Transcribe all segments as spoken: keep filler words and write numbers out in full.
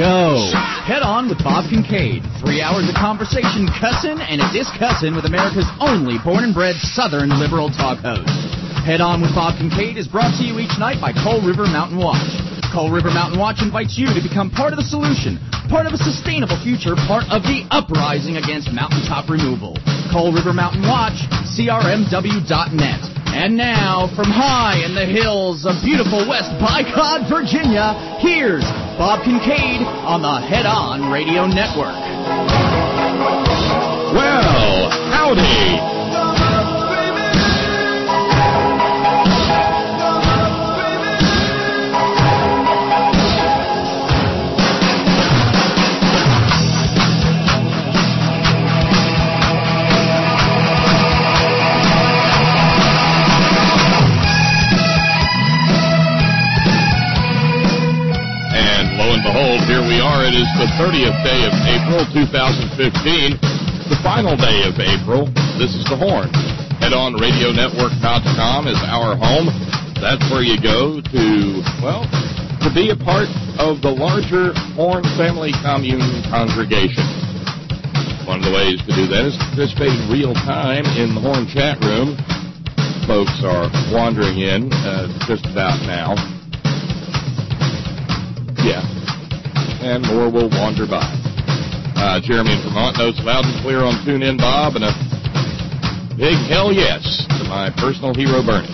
go. Head On with Bob Kincaid. Three hours of conversation, cussin' and a discussin' with America's only born and bred Southern liberal talk host. Head On with Bob Kincaid is brought to you each night by Coal River Mountain Watch. Coal River Mountain Watch invites you to become part of the solution, part of a sustainable future, part of the uprising against mountaintop removal. Coal River Mountain Watch, C R M W dot net. And now, from high in the hills of beautiful West Bicod, Virginia, here's Bob Kincaid on the Head On Radio Network. Well, howdy. Behold, here we are. It is the thirtieth day of April, two thousand fifteen, the final day of April. This is The Horn. Head On Radio Network dot com is our home. That's where you go to, well, to be a part of the larger Horn Family Commune congregation. One of the ways to do that is to participate in real time in the Horn chat room. Folks are wandering in uh, just about now. Yeah. And more will wander by. Uh, Jeremy in Vermont notes loud and clear on TuneIn, Bob, and a big hell yes to my personal hero, Bernie.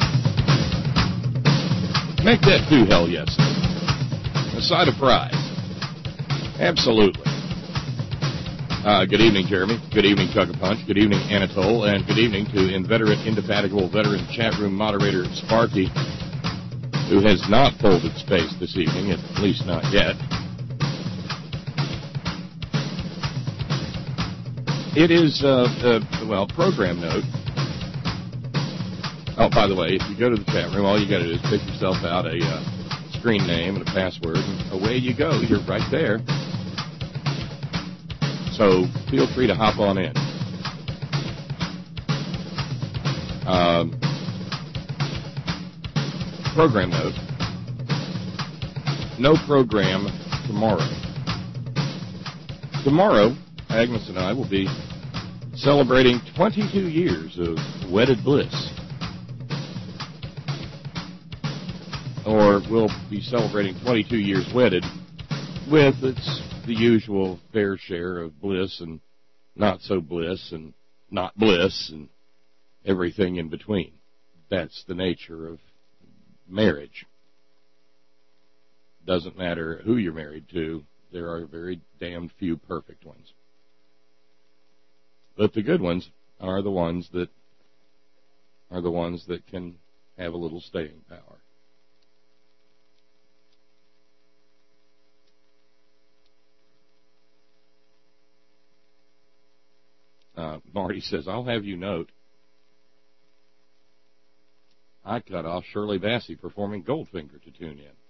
Make that two hell yeses. A side of pride. Absolutely. Uh, good evening, Jeremy. Good evening, Chug-a-Punch. Good evening, Anatole. And good evening to inveterate, indefatigable veteran chat room moderator Sparky, who has not folded space this evening, at least not yet. It is, uh, uh, well, program note. Oh, by the way, if you go to the chat room, all you got to do is pick yourself out a uh, screen name and a password, and away you go. You're right there. So feel free to hop on in. Um, program note. No program tomorrow. Tomorrow, Agnes and I will be celebrating twenty-two years of wedded bliss. Or we'll be celebrating twenty-two years wedded with its the usual fair share of bliss and not so bliss and not bliss and everything in between. That's the nature of marriage. Doesn't matter who you're married to, there are very damn few perfect ones. But the good ones are the ones that are the ones that can have a little staying power. Uh, Marty says, I'll have you note, I cut off Shirley Bassey performing Goldfinger to tune in.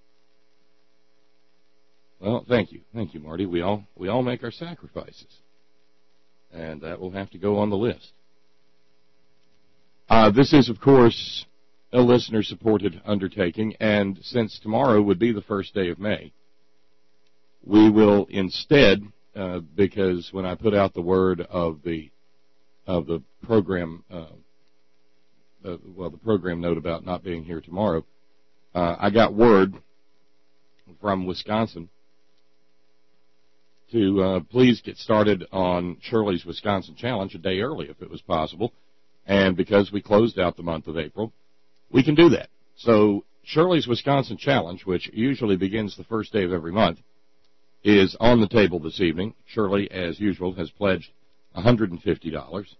Well, thank you. Thank you, Marty. We all we all make our sacrifices. And that will have to go on the list. Uh, this is, of course, a listener-supported undertaking, and since tomorrow would be the first day of May, we will instead, uh, because when I put out the word of the of the program, uh, uh, well, the program note about not being here tomorrow, uh, I got word from Wisconsin to uh, please get started on Shirley's Wisconsin Challenge a day early if it was possible. And because we closed out the month of April, we can do that. So Shirley's Wisconsin Challenge, which usually begins the first day of every month, is on the table this evening. Shirley, as usual, has pledged one hundred fifty dollars.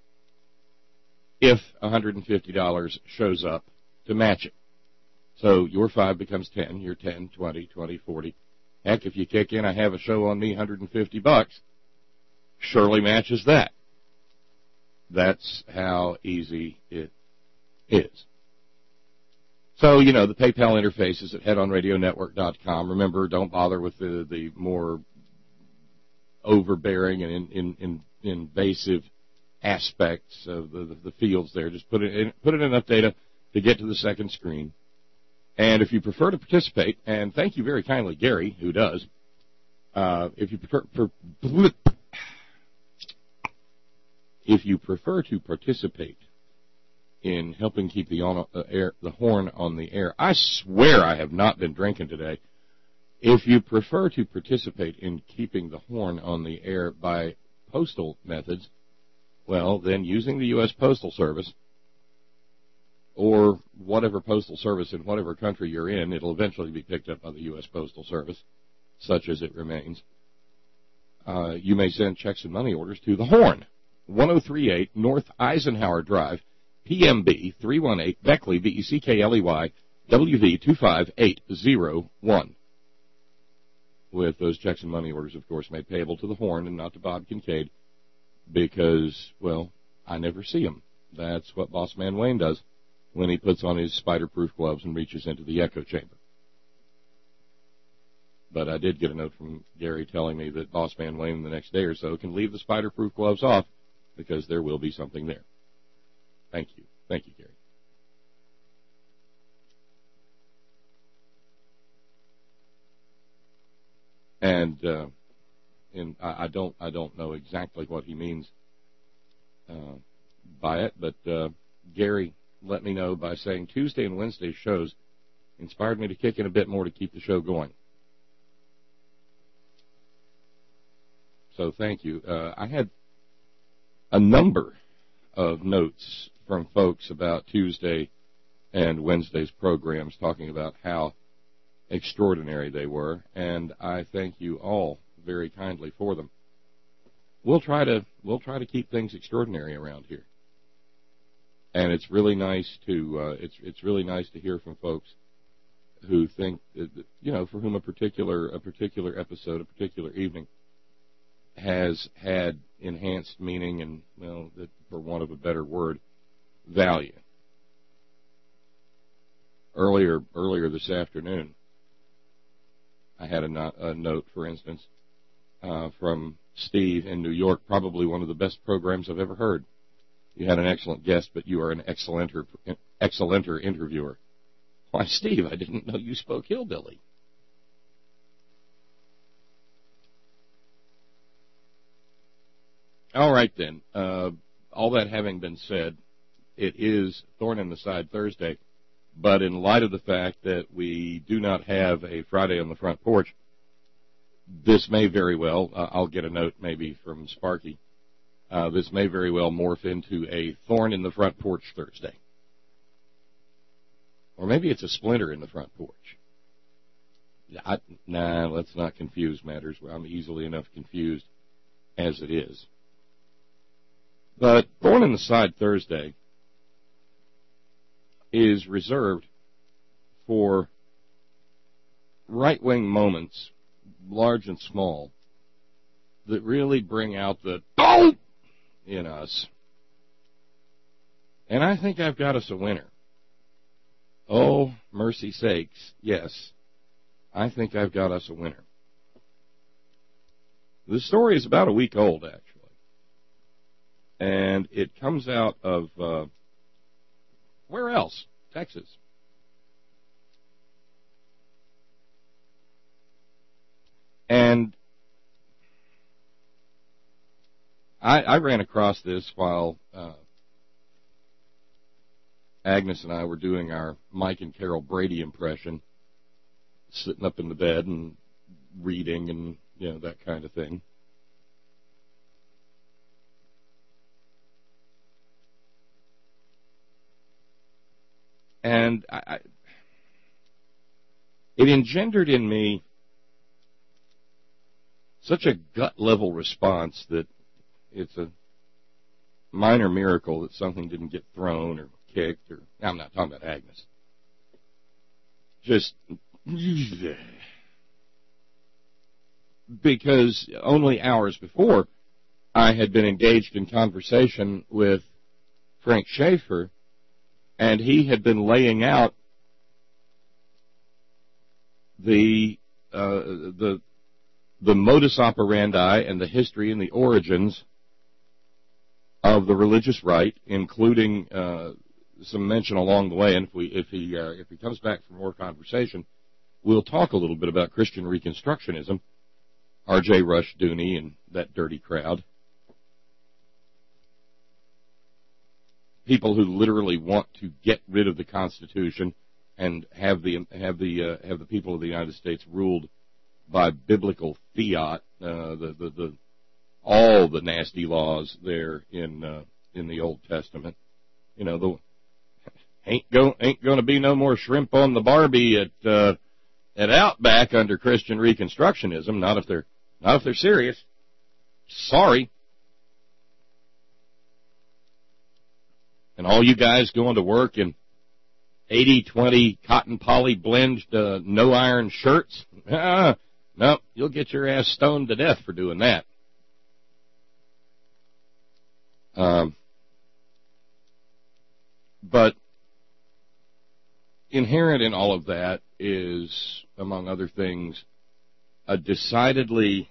If one hundred fifty dollars shows up to match it. So your five becomes ten, your ten, twenty, twenty, forty. Heck, if you kick in, I have a show on me, one hundred fifty bucks, Shirley matches that. That's how easy it is. So, you know, the PayPal interface is at head on radio network dot com. Remember, don't bother with the, the more overbearing and in, in, in invasive aspects of the, the, the fields there. Just put it in, put it in enough data to get to the second screen. And if you prefer to participate, and thank you very kindly, Gary, who does, Uh, if you prefer, for, if you prefer to participate in helping keep the, on, uh, air, the horn on the air, I swear I have not been drinking today. If you prefer to participate in keeping the horn on the air by postal methods, well, then using the U S Postal Service, or whatever postal service in whatever country you're in, it'll eventually be picked up by the U S Postal Service, such as it remains. Uh, you may send checks and money orders to the Horn, ten thirty-eight North Eisenhower Drive, P M B three one eight, Beckley, B E C K L E Y, W V two five eight zero one. With those checks and money orders, of course, made payable to the Horn and not to Bob Kincaid, because, well, I never see them. That's what Boss Man Wayne does when he puts on his spider-proof gloves and reaches into the echo chamber. But I did get a note from Gary telling me that Boss Man Wayne the next day or so can leave the spider-proof gloves off because there will be something there. Thank you. Thank you, Gary. And, uh, and I, I don't I don't know exactly what he means uh, by it, but uh, Gary let me know by saying Tuesday and Wednesday shows inspired me to kick in a bit more to keep the show going. So thank you. Uh, I had a number of notes from folks about Tuesday and Wednesday's programs talking about how extraordinary they were, and I thank you all very kindly for them. We'll try to we'll try to keep things extraordinary around here. And it's really nice to uh, it's it's really nice to hear from folks who think that, you know, for whom a particular a particular episode, a particular evening has had enhanced meaning and, well, for want of a better word, value. Earlier earlier this afternoon, I had a, not, a note, for instance, uh, from Steve in New York, probably one of the best programs I've ever heard. You had an excellent guest, but you are an excellenter, excellenter interviewer. Why, Steve, I didn't know you spoke hillbilly. All right, then. Uh, all that having been said, it is Thorn in the Side Thursday, but in light of the fact that we do not have a Friday on the Front Porch, this may very well, uh, I'll get a note maybe from Sparky, uh, this may very well morph into a Thorn in the Front Porch Thursday. Or maybe it's a Splinter in the Front Porch. I, nah, let's not confuse matters. I'm easily enough confused as it is. But Thorn in the Side Thursday is reserved for right-wing moments, large and small, that really bring out the oh in us. And I think I've got us a winner. Oh, mercy sakes, yes. I think I've got us a winner. The story is about a week old, actually. And it comes out of, uh, where else? Texas. And I, I ran across this while uh, Agnes and I were doing our Mike and Carol Brady impression, sitting up in the bed and reading and, you know, that kind of thing. And I, I, it engendered in me such a gut-level response that it's a minor miracle that something didn't get thrown or kicked, or I'm not talking about Agnes. Just because only hours before I had been engaged in conversation with Frank Schaefer, and he had been laying out the uh, the the modus operandi and the history and the origins of the religious right, including uh, some mention along the way. And if we if he uh, if he comes back for more conversation, we'll talk a little bit about Christian Reconstructionism R J Rushdoony and that dirty crowd. People who literally want to get rid of the Constitution and have the have the uh, have the people of the United States ruled by biblical fiat, uh, the, the the all the nasty laws there in uh, in the Old Testament. You know, the ain't go ain't going to be no more shrimp on the Barbie at uh, at Outback under Christian Reconstructionism. Not if they're not if they're serious. Sorry. And all you guys going to work in eighty twenty cotton poly blended uh, no iron shirts? Ah, no, you'll get your ass stoned to death for doing that. Um, but inherent in all of that is, among other things, a decidedly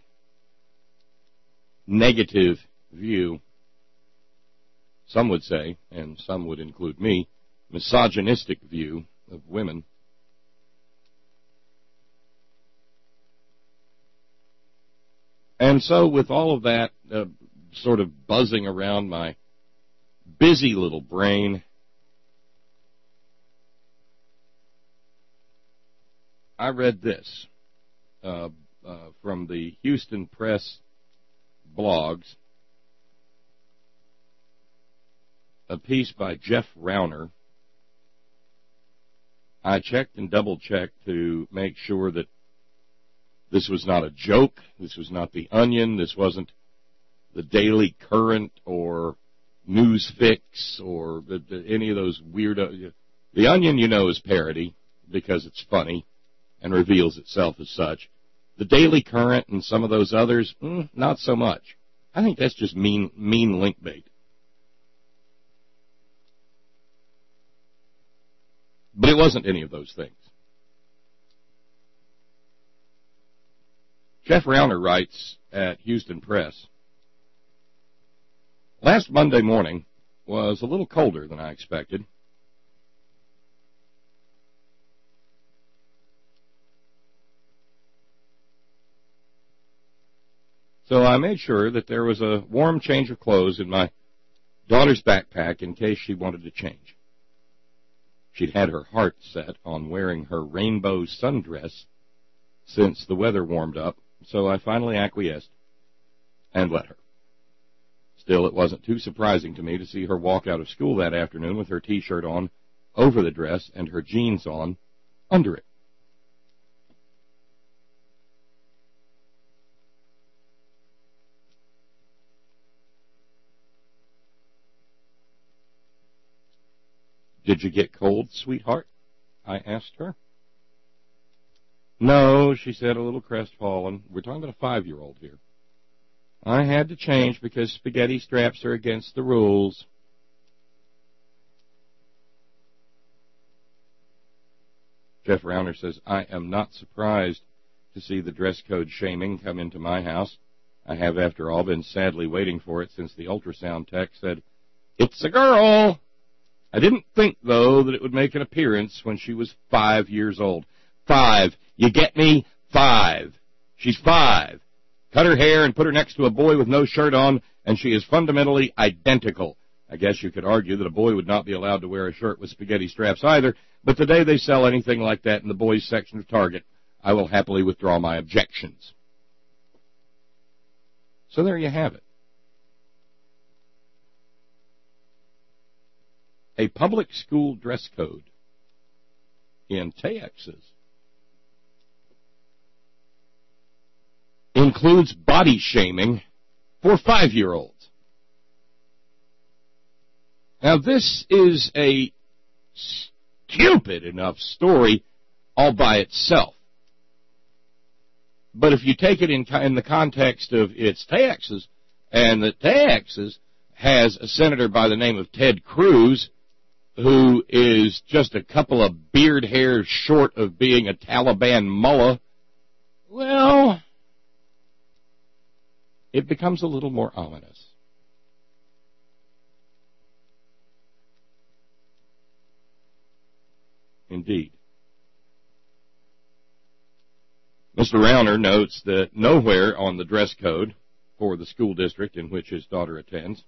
negative view, some would say, and some would include me, misogynistic view of women. And so with all of that uh, sort of buzzing around my busy little brain, I read this uh, uh, from the Houston Press blogs, a piece by Jeff Rauner. I checked and double-checked to make sure that this was not a joke, this was not the Onion, this wasn't the Daily Current or Newsfix or the, the, any of those weirdo. The Onion, you know, is parody because it's funny and reveals itself as such. The Daily Current and some of those others, mm, not so much. I think that's just mean, mean link bait. But it wasn't any of those things. Jeff Rauner writes at Houston Press, last Monday morning was a little colder than I expected. So I made sure that there was a warm change of clothes in my daughter's backpack in case she wanted to change. She'd had her heart set on wearing her rainbow sundress since the weather warmed up, so I finally acquiesced and let her. Still, it wasn't too surprising to me to see her walk out of school that afternoon with her T-shirt on over the dress and her jeans on under it. Did you get cold, sweetheart? I asked her. No, she said, a little crestfallen. We're talking about a five-year-old here. I had to change because spaghetti straps are against the rules. Jeff Rauner says, I am not surprised to see the dress code shaming come into my house. I have, after all, been sadly waiting for it since the ultrasound tech said, it's a girl. I didn't think, though, that it would make an appearance when she was five years old. Five. You get me? Five. She's five. Cut her hair and put her next to a boy with no shirt on, and she is fundamentally identical. I guess you could argue that a boy would not be allowed to wear a shirt with spaghetti straps either, but the day they sell anything like that in the boys section of Target, I will happily withdraw my objections. So there you have it. A public school dress code in Texas includes body shaming for five-year-olds. Now, this is a stupid enough story all by itself. But if you take it in, in the context of it's Texas, and that Texas has a senator by the name of Ted Cruz, who is just a couple of beard hairs short of being a Taliban mullah, well, it becomes a little more ominous. Indeed. Mister Rauner notes that nowhere on the dress code for the school district in which his daughter attends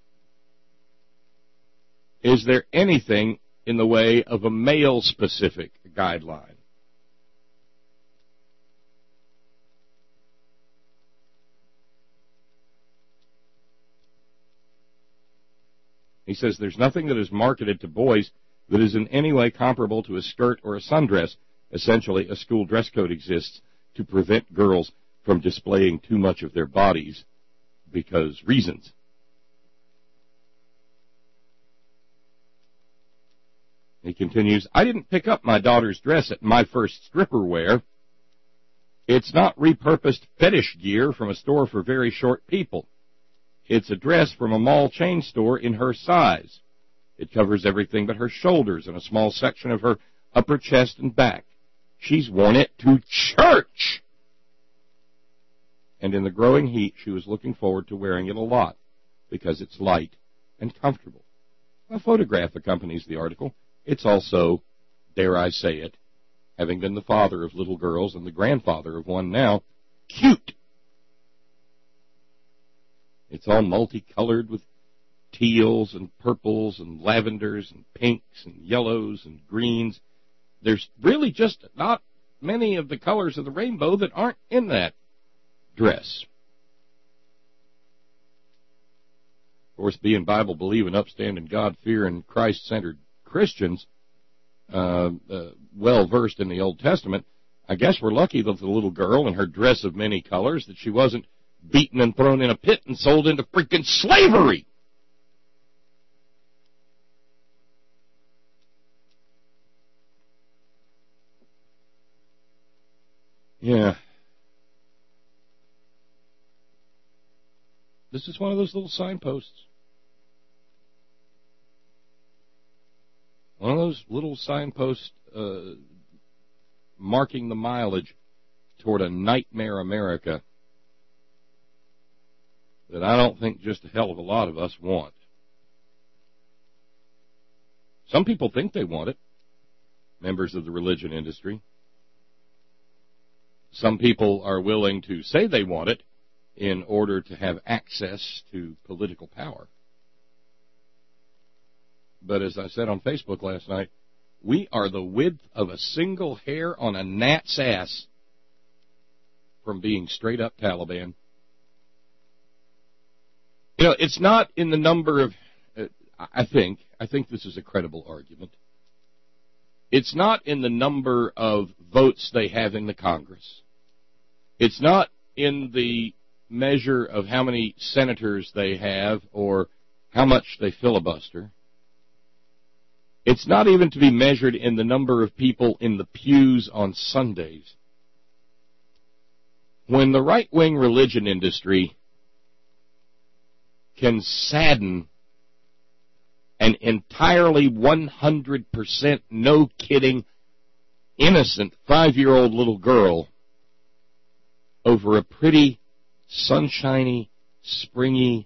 is there anything in the way of a male-specific guideline. He says there's nothing that is marketed to boys that is in any way comparable to a skirt or a sundress. Essentially, a school dress code exists to prevent girls from displaying too much of their bodies because reasons. He continues, I didn't pick up my daughter's dress at my first stripper wear. It's not repurposed fetish gear from a store for very short people. It's a dress from a mall chain store in her size. It covers everything but her shoulders and a small section of her upper chest and back. She's worn it to church. And in the growing heat, she was looking forward to wearing it a lot because it's light and comfortable. A photograph accompanies the article. It's also, dare I say it, having been the father of little girls and the grandfather of one now, cute. It's all multicolored with teals and purples and lavenders and pinks and yellows and greens. There's really just not many of the colors of the rainbow that aren't in that dress. Of course, being Bible-believing, upstanding, God-fearing, Christ-centered Christians, uh, uh, well-versed in the Old Testament, I guess we're lucky that the little girl in her dress of many colors, that she wasn't beaten and thrown in a pit and sold into freaking slavery. Yeah. This is one of those little signposts. One of those little signposts uh, marking the mileage toward a nightmare America that I don't think just a hell of a lot of us want. Some people think they want it, members of the religion industry. Some people are willing to say they want it in order to have access to political power. But as I said on Facebook last night, we are the width of a single hair on a gnat's ass from being straight up Taliban. You know, it's not in the number of, uh, I think, I think this is a credible argument. It's not in the number of votes they have in the Congress. It's not in the measure of how many senators they have or how much they filibuster. It's not even to be measured in the number of people in the pews on Sundays. When the right-wing religion industry can sadden an entirely one hundred percent no-kidding, innocent five-year-old little girl over a pretty, sunshiny, springy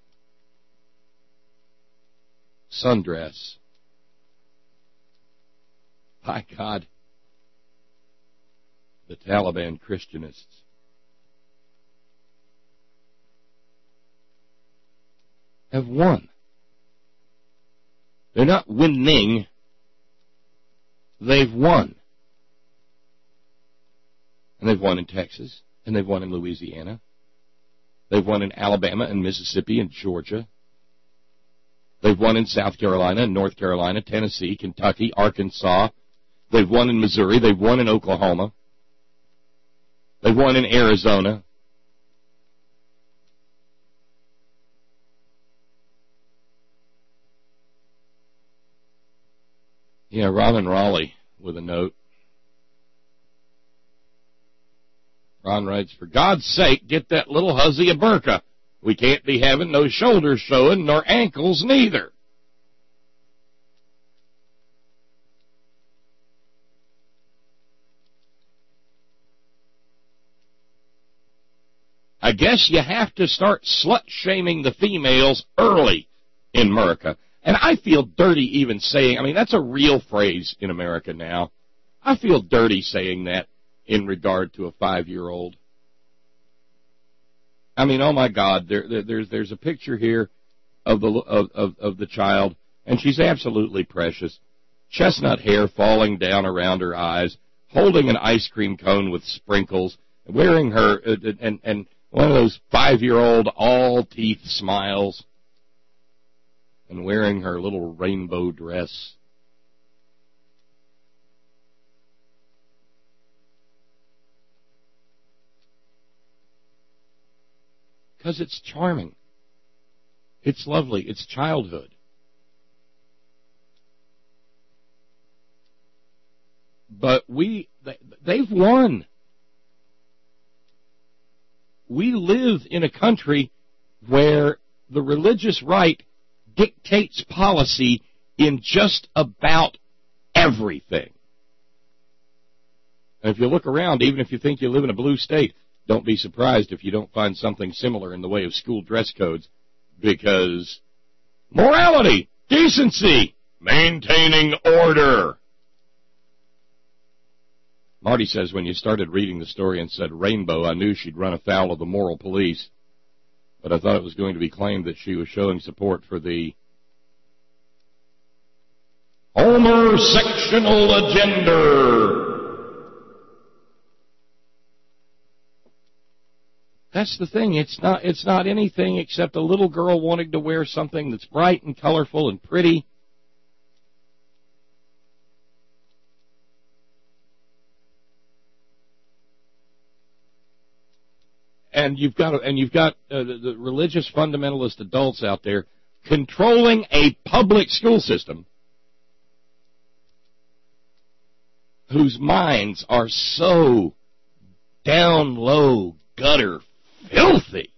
sundress, by God, the Taliban Christianists have won. They're not winning. They've won. And they've won in Texas, and they've won in Louisiana. They've won in Alabama and Mississippi and Georgia. They've won in South Carolina and North Carolina, Tennessee, Kentucky, Arkansas. They've won in Missouri. They've won in Oklahoma. They've won in Arizona. Yeah, Robin Raleigh with a note. Ron writes, for God's sake, get that little hussy a burqa. We can't be having no shoulders showing, nor ankles neither. I guess you have to start slut-shaming the females early in America. And I feel dirty even saying, I mean, that's a real phrase in America now. I feel dirty saying that in regard to a five-year-old. I mean, oh my God, there, there, there's there's a picture here of the of, of of the child, and she's absolutely precious. Chestnut hair falling down around her eyes, holding an ice cream cone with sprinkles, wearing her uh, and and one of those five-year-old all-teeth smiles, and wearing her little rainbow dress. Because it's charming. It's lovely. It's childhood. But we, they've won. We live in a country where the religious right dictates policy in just about everything. And if you look around, even if you think you live in a blue state, don't be surprised if you don't find something similar in the way of school dress codes, because morality, decency, maintaining order. Marty says when you started reading the story and said rainbow, I knew she'd run afoul of the moral police, but I thought it was going to be claimed that she was showing support for the homosexual agenda. That's the thing. It's not, it's not anything except a little girl wanting to wear something that's bright and colorful and pretty. And you've got, and you've got uh, the, the religious fundamentalist adults out there controlling a public school system whose minds are so down low, gutter, filthy,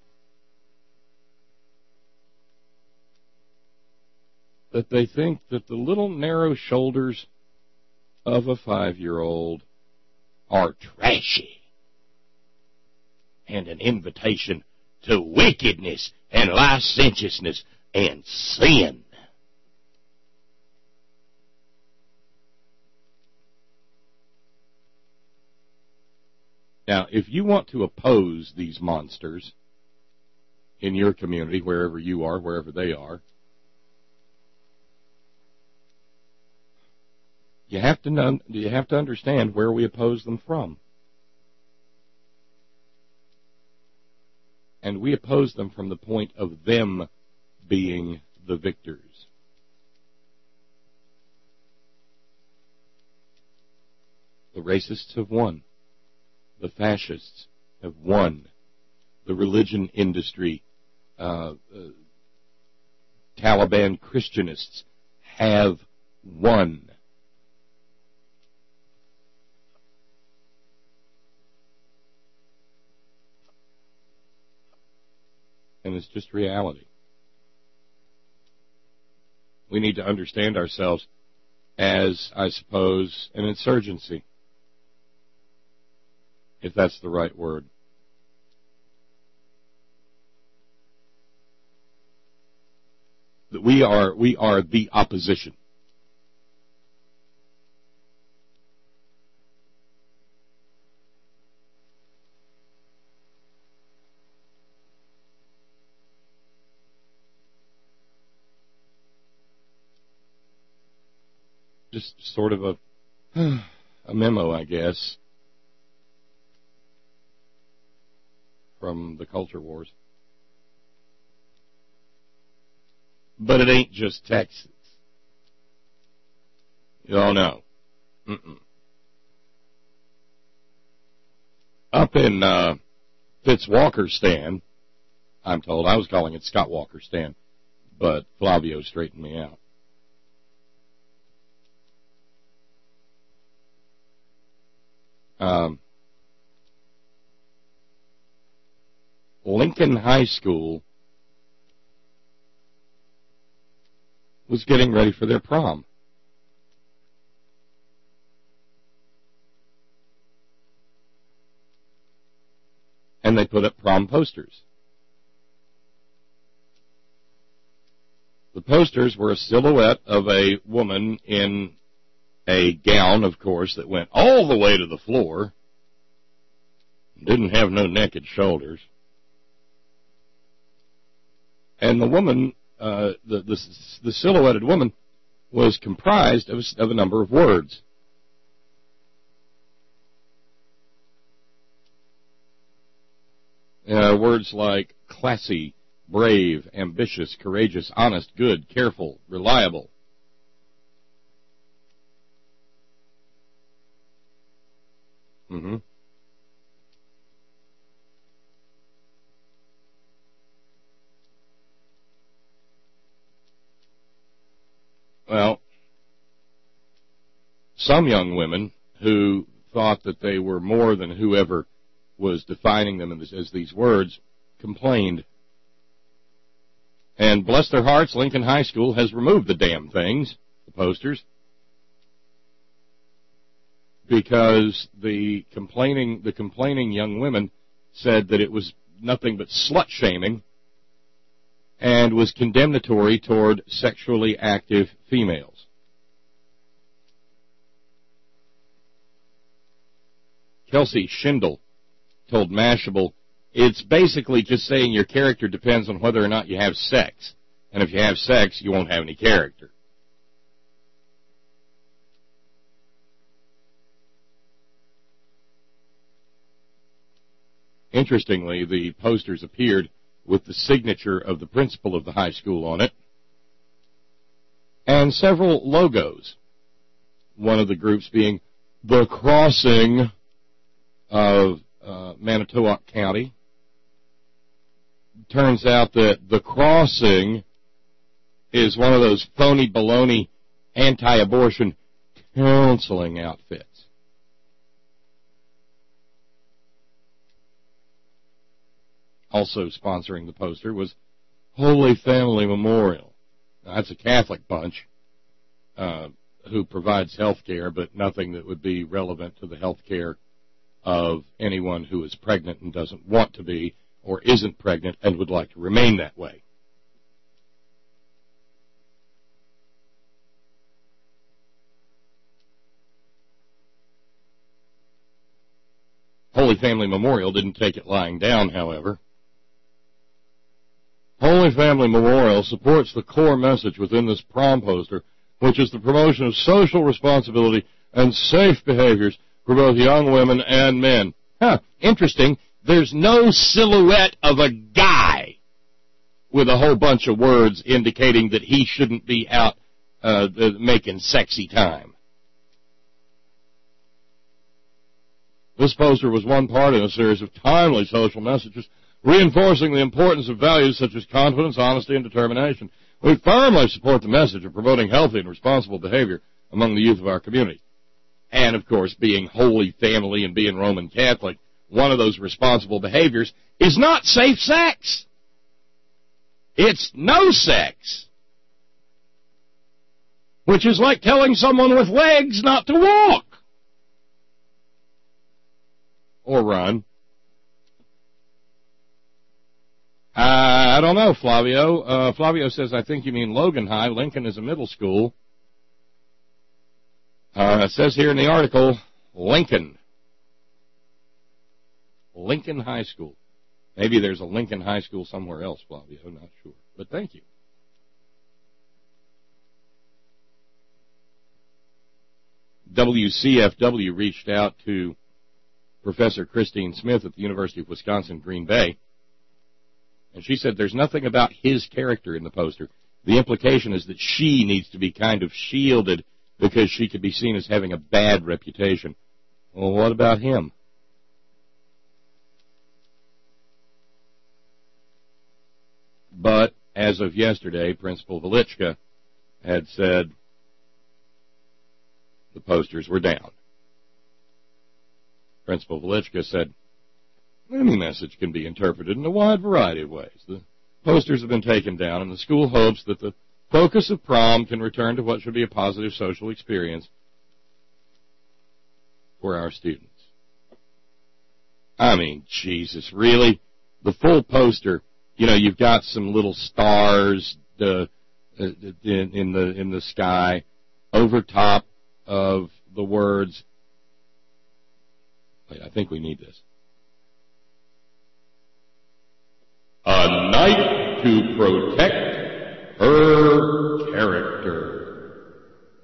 that they think that the little narrow shoulders of a five-year-old are trashy and an invitation to wickedness and licentiousness and sin. Now, if you want to oppose these monsters in your community, wherever you are, wherever they are, you have to know, you have to understand where we oppose them from. And we oppose them from the point of them being the victors. The racists have won. The fascists have won. The religion industry, uh, uh, Taliban Christianists have won. And it's just reality. We need to understand ourselves as, I suppose, an insurgency, if that's the right word. That we are, we are the opposition. Just sort of a, a memo, I guess, from the culture wars. But it ain't just Texas. Oh, no. Mm-mm. Up in uh, Fitzwalkerstan, I'm told, I was calling it Scott Walkerstan, but Flavio straightened me out. Um, Lincoln High School was getting ready for their prom. And they put up prom posters. The posters were a silhouette of a woman in a gown, of course, that went all the way to the floor, Didn't have no naked shoulders. And the woman, uh, the, the, the silhouetted woman, was comprised of, of a number of words. Uh, words like classy, brave, ambitious, courageous, honest, good, careful, reliable. Mm-hmm. Well, some young women who thought that they were more than whoever was defining them as, as these words complained. And bless their hearts, Lincoln High School has removed the damn things, the posters, because the complaining the complaining young women said that it was nothing but slut-shaming and was condemnatory toward sexually active females. Kelsey Schindel told Mashable, it's basically just saying your character depends on whether or not you have sex. And if you have sex, you won't have any character. Interestingly, the posters appeared with the signature of the principal of the high school on it and several logos, one of the groups being the Crossing of uh, Manitowoc County. Turns out that the Crossing is one of those phony baloney anti-abortion counseling outfits. Also sponsoring the poster was Holy Family Memorial. Now, that's a Catholic bunch uh, who provides health care, but nothing that would be relevant to the health care of anyone who is pregnant and doesn't want to be, or isn't pregnant and would like to remain that way. Holy Family Memorial didn't take it lying down, however. Holy Family Memorial supports the core message within this prom poster, which is the promotion of social responsibility and safe behaviors for both young women and men. Huh, interesting. There's no silhouette of a guy with a whole bunch of words indicating that he shouldn't be out uh, making sexy time. This poster was one part in a series of timely social messages reinforcing the importance of values such as confidence, honesty, and determination. We firmly support the message of promoting healthy and responsible behavior among the youth of our community. And, of course, being Holy Family and being Roman Catholic, one of those responsible behaviors is not safe sex. It's no sex. Which is like telling someone with legs not to walk. Or run. Uh, I don't know, Flavio. Uh, Flavio says, I think you mean Logan High. Lincoln is a middle school. Uh, it says here in the article, Lincoln. Lincoln High School. Maybe there's a Lincoln High School somewhere else, Flavio. Not sure. But thank you. W C F W reached out to Professor Christine Smith at the University of Wisconsin, Green Bay. And she said there's nothing about his character in the poster. The implication is that she needs to be kind of shielded because she could be seen as having a bad reputation. Well, what about him? But as of yesterday, Principal Velichka had said the posters were down. Principal Velichka said, any message can be interpreted in a wide variety of ways. The posters have been taken down, and the school hopes that the focus of prom can return to what should be a positive social experience for our students. I mean, Jesus, really? The full poster, you know, you've got some little stars uh, in, in the in the sky over top of the words. Wait, I think we need this. A night to protect her character.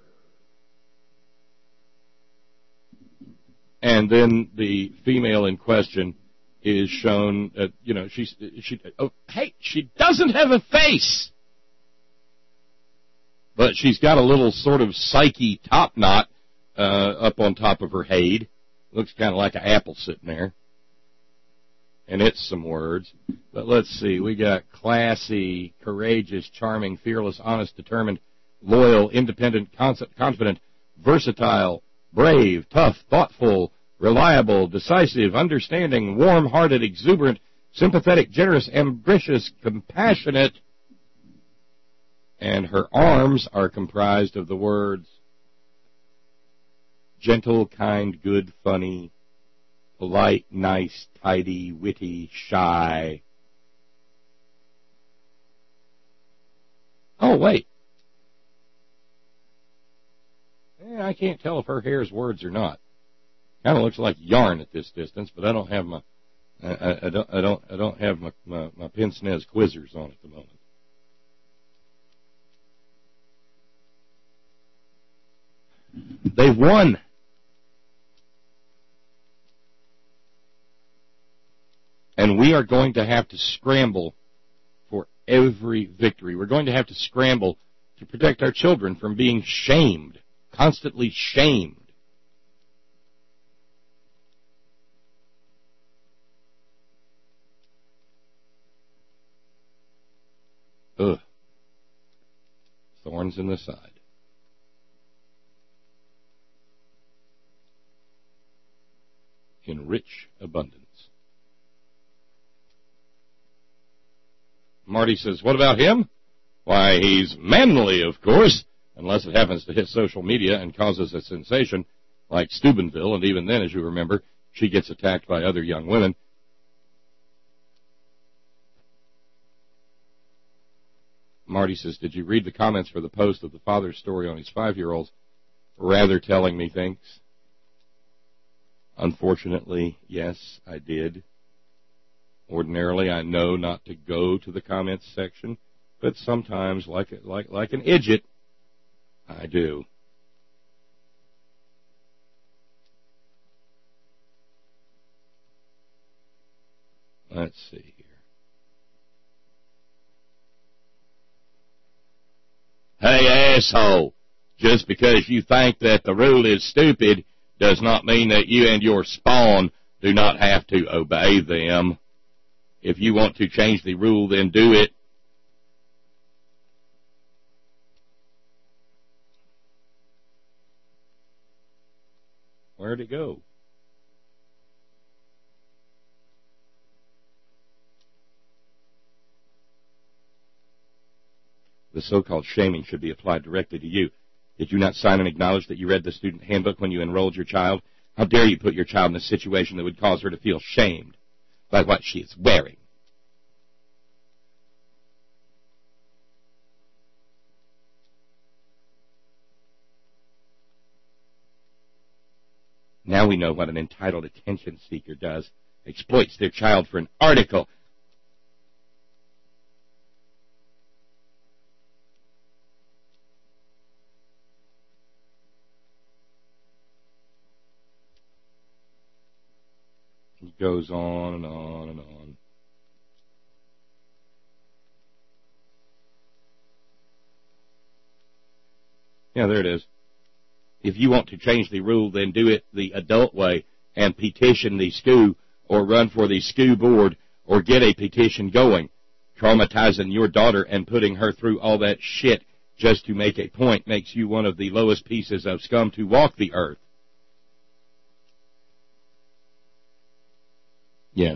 And then the female in question is shown, uh, you know, she's, she, oh, hey, she doesn't have a face. But she's got a little sort of psyche top knot uh, up on top of her head. Looks kind of like an apple sitting there. And it's some words. But let's see. We got classy, courageous, charming, fearless, honest, determined, loyal, independent, confident, versatile, brave, tough, thoughtful, reliable, decisive, understanding, warm-hearted, exuberant, sympathetic, generous, ambitious, compassionate. And her arms are comprised of the words gentle, kind, good, funny, polite, nice, tidy, witty, shy. Oh, wait. Eh, I can't tell if her hair's words or not. Kind of looks like yarn at this distance, but I don't have my I, I, I don't I don't I don't have my my, my pince nez quizzers on at the moment. They've won. And we are going to have to scramble for every victory. We're going to have to scramble to protect our children from being shamed, constantly shamed. Ugh. Thorns in the side. In rich abundance. Marty says, what about him? Why, he's manly, of course, unless it happens to hit social media and causes a sensation like Steubenville, and even then, as you remember, she gets attacked by other young women. Marty says, did you read the comments for the post of the father's story on his five-year-olds? Rather telling me things. Unfortunately, yes, I did. Ordinarily, I know not to go to the comments section, but sometimes, like like like an idiot, I do. Let's see here. Hey, asshole! Just because you think that the rule is stupid does not mean that you and your spawn do not have to obey them. If you want to change the rule, then do it. Where'd it go? The so-called shaming should be applied directly to you. Did you not sign and acknowledge that you read the student handbook when you enrolled your child? How dare you put your child in a situation that would cause her to feel shamed by what she is wearing? Now we know what an entitled attention seeker does. Exploits their child for an article. He goes on and on and on. Yeah, there it is. If you want to change the rule, then do it the adult way and petition the school or run for the school board or get a petition going. Traumatizing your daughter and putting her through all that shit just to make a point makes you one of the lowest pieces of scum to walk the earth. Yeah.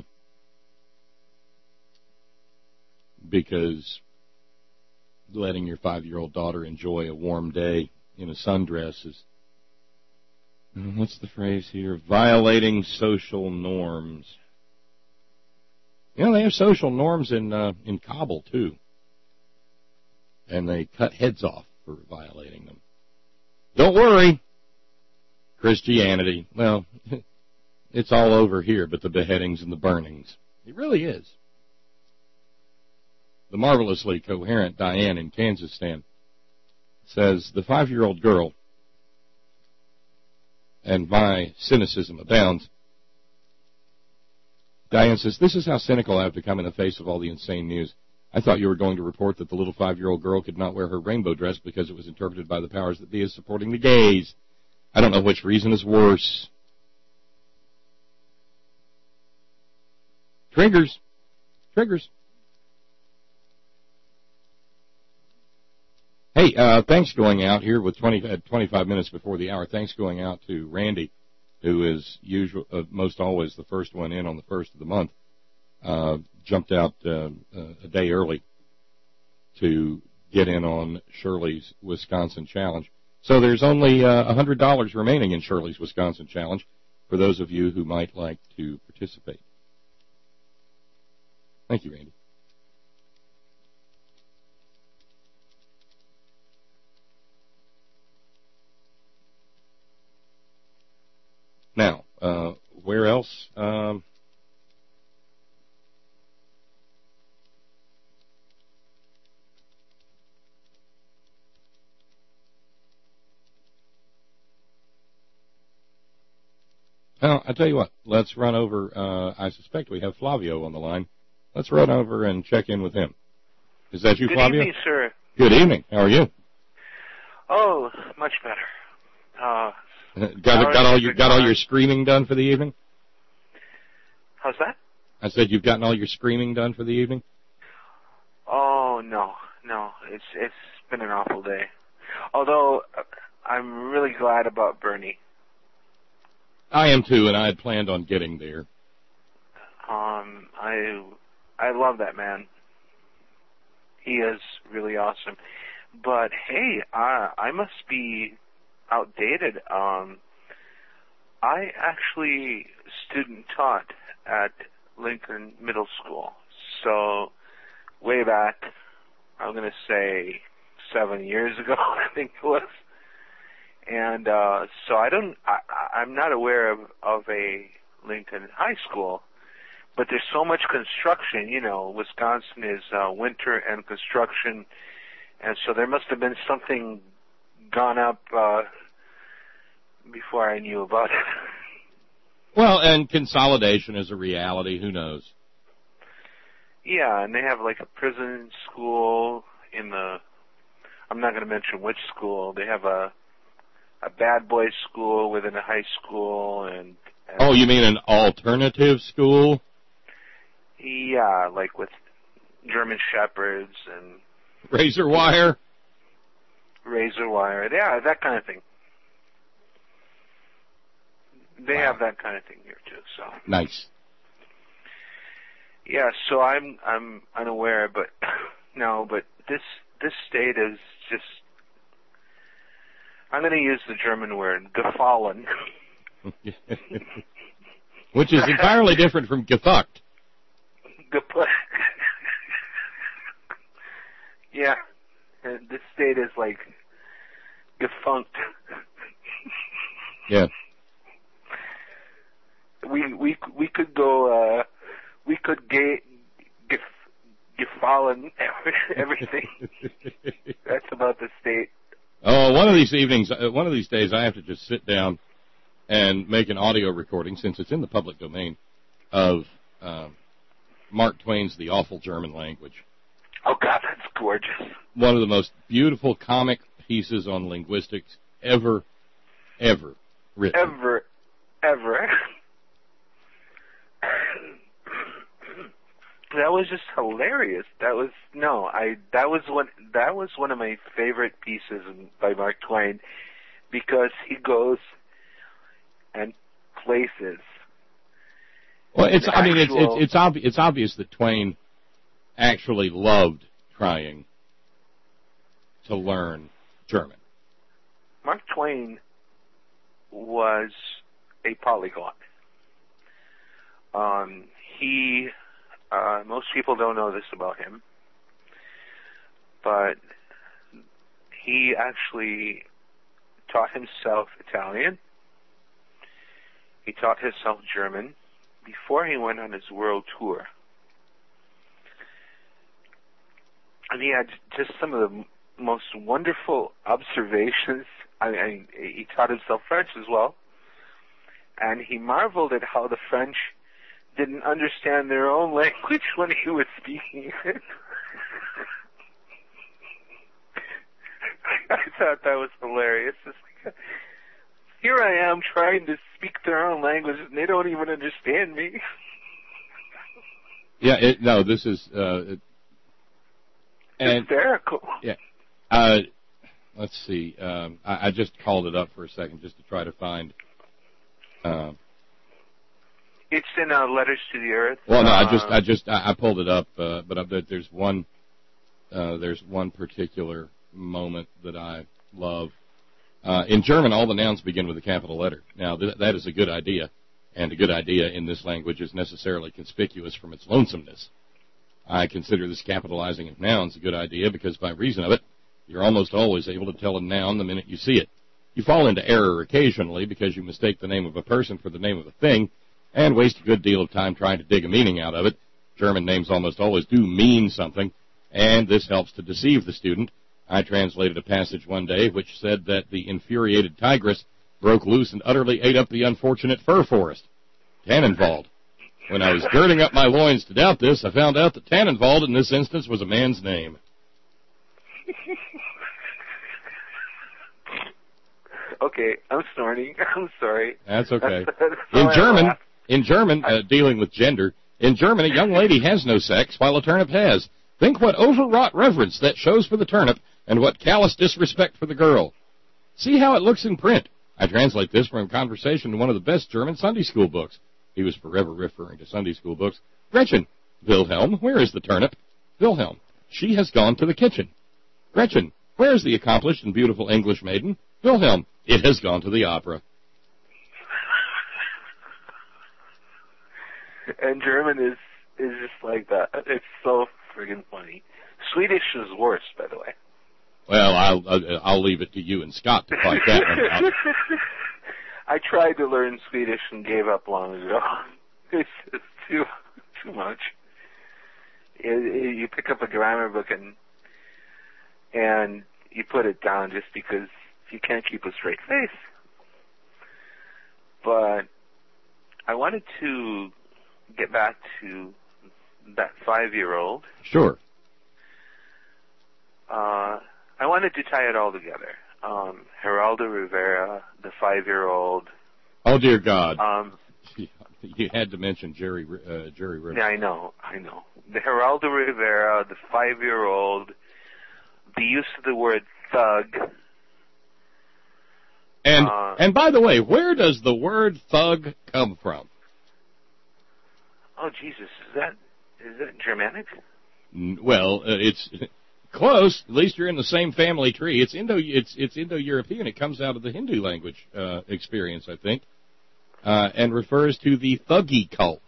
Because letting your five-year-old daughter enjoy a warm day in a sundress is, what's the phrase here? Violating social norms. You know, they have social norms in uh, in Kabul, too. And they cut heads off for violating them. Don't worry. Christianity, well, it's all over here, but the beheadings and the burnings. It really is. the marvelously coherent Diane in Kazakhstan says, the five-year-old girl, and my cynicism abounds, Diane says, this is how cynical I have become in the face of all the insane news. I thought you were going to report that the little five-year-old girl could not wear her rainbow dress because it was interpreted by the powers that be as supporting the gays. I don't know which reason is worse. Triggers. Triggers. Hey, uh, thanks going out here with twenty, uh, twenty-five minutes before the hour. Thanks going out to Randy, who is usual, uh, most always the first one in on the first of the month. Uh, jumped out uh, uh, a day early to get in on Shirley's Wisconsin Challenge. So there's only uh, one hundred dollars remaining in Shirley's Wisconsin Challenge for those of you who might like to participate. Thank you, Randy. Now, uh, where else? Um, well, I tell you what, let's run over, uh, I suspect we have Flavio on the line. Let's run over and check in with him. Is that you, Good Flavio? Good evening, sir. Good evening. How are you? Oh, much better. Uh, got got all your got all your screaming done for the evening? How's that? I said you've gotten all your screaming done for the evening? Oh no, no. It's it's been an awful day. Although uh, I'm really glad about Bernie. I am too, and I had planned on getting there. Um, I I love that man. He is really awesome. But hey, I I must be outdated. Um, I actually student taught at Lincoln Middle School. So way back, I'm going to say seven years ago, I think it was. And uh, so I don't, I, I'm not aware of, of a Lincoln High School, but there's so much construction. You know, Wisconsin is uh, winter and construction, and so there must have been something gone up uh, before I knew about it. Well, and consolidation is a reality. Who knows? Yeah, and they have like a prison school in the, I'm not going to mention which school. They have a a bad boys school within a high school. and, and Oh, you mean an alternative school? Yeah, like with German Shepherds and razor wire? Razor wire. Yeah, that kind of thing. They wow. have that kind of thing here too. So nice. Yeah, so I'm I'm unaware, but no, but this this state is just. I'm going to use the German word gefallen, which is entirely different from gefuckt. Gep- yeah, and this state is like defunct. Yeah. We we we could go. Uh, we could get gef, gefallen everything. That's about the state. Oh, one of these evenings, uh, one of these days, I have to just sit down and make an audio recording, since it's in the public domain, of uh, Mark Twain's The Awful German Language. Oh, God, that's gorgeous. One of the most beautiful comic pieces on linguistics ever, ever written. Ever, ever. That was just hilarious. That was no, I that was one that was one of my favorite pieces by Mark Twain, because he goes and places. Well, it's I mean it's it's it's, obvi- it's obvious that Twain actually loved trying to learn German. Mark Twain was a polyglot. Um, he. Uh, most people don't know this about him, but he actually taught himself Italian. He taught himself German before he went on his world tour. and he had just some of the m- most wonderful observations. I mean, he taught himself French as well, and he marveled at how the French didn't understand their own language when he was speaking it. I thought that was hilarious. It's like, here I am trying to speak their own language, and they don't even understand me. Yeah, it, no, this is uh, it, and, hysterical. Yeah, uh, let's see. Um, I, I just called it up for a second just to try to find. Uh, it's in uh, Letters to the Earth. Well, no, uh, I just, I just, I, I pulled it up, uh, but I, there's one, uh, there's one particular moment that I love. Uh, in German, all the nouns begin with a capital letter. Now, th- that is a good idea. And a good idea in this language is necessarily conspicuous from its lonesomeness. I consider this capitalizing of nouns a good idea because by reason of it, you're almost always able to tell a noun the minute you see it. You fall into error occasionally because you mistake the name of a person for the name of a thing and waste a good deal of time trying to dig a meaning out of it. German names almost always do mean something, and this helps to deceive the student. I translated a passage one day which said that the infuriated tigress broke loose and utterly ate up the unfortunate fir forest. Tannenwald. When I was girding up my loins to doubt this, I found out that Tannenwald in this instance was a man's name. Okay, I'm snorting. I'm sorry. That's okay. That's, that's in German, in German, uh, dealing with gender, in German, a young lady has no sex, while a turnip has. Think what overwrought reverence that shows for the turnip, and what callous disrespect for the girl. See how it looks in print. I translate this from a conversation in one of the best German Sunday school books. He was forever referring to Sunday school books. Gretchen. Wilhelm, where is the turnip? Wilhelm. She has gone to the kitchen. Gretchen. Where is the accomplished and beautiful English maiden? Wilhelm. It has gone to the opera. And German is is just like that. It's so friggin' funny. Swedish is worse, by the way. Well, I'll I'll, I'll leave it to you and Scott to fight that one out. I tried to learn Swedish and gave up long ago. It's just too too much. It, it, you pick up a grammar book and and you put it down just because you can't keep a straight face. But I wanted to get back to that five-year-old. Sure. Uh, I wanted to tie it all together. Um, Geraldo Rivera, the five-year-old. Oh, dear God. Um, you had to mention Jerry uh, Jerry Rivera. Yeah, I know, I know. The Geraldo Rivera, the five-year-old, the use of the word thug. And uh, and by the way, where does the word thug come from? Oh, Jesus, is that is that Germanic? Well, uh, it's close. At least you're in the same family tree. It's Indo. It's it's Indo-European. It comes out of the Hindu language uh, experience, I think, uh, and refers to the Thuggee cult.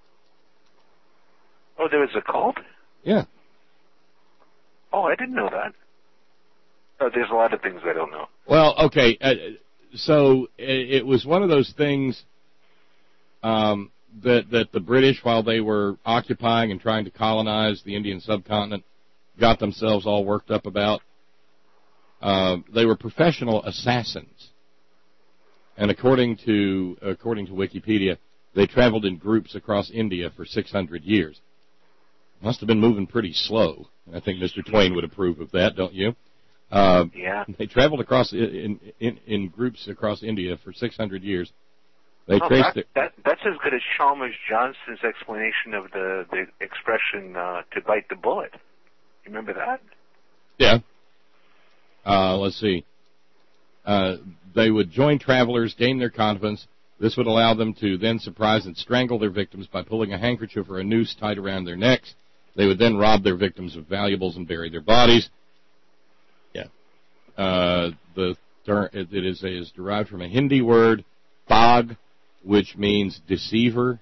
Oh, there was a cult? Yeah. Oh, I didn't know that. Oh, there's a lot of things I don't know. Well, okay. Uh, so it, it was one of those things um, that that the British, while they were occupying and trying to colonize the Indian subcontinent, got themselves all worked up about. Uh, they were professional assassins, and according to according to Wikipedia, they traveled in groups across India for six hundred years. Must have been moving pretty slow. I think Mister Twain would approve of that, don't you? Uh, yeah. They traveled across in, in in groups across India for six hundred years. They oh, traced that, it. That, that's as good as Chalmers Johnson's explanation of the the expression uh, "to bite the bullet." You remember that? Yeah. Uh, let's see. Uh, they would join travelers, gain their confidence. This would allow them to then surprise and strangle their victims by pulling a handkerchief or a noose tied around their necks. They would then rob their victims of valuables and bury their bodies. Yeah. Uh, the term, it, it is, is derived from a Hindi word, thag, which means deceiver.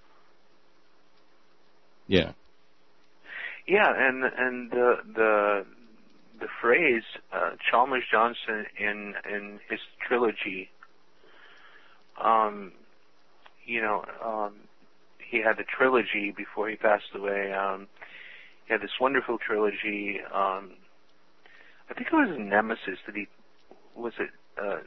Yeah. Yeah, and and the the the phrase uh, Chalmers Johnson in in his trilogy. Um, you know, um, he had a trilogy before he passed away. Um, he had this wonderful trilogy. Um, I think it was Nemesis. That he was it. Uh,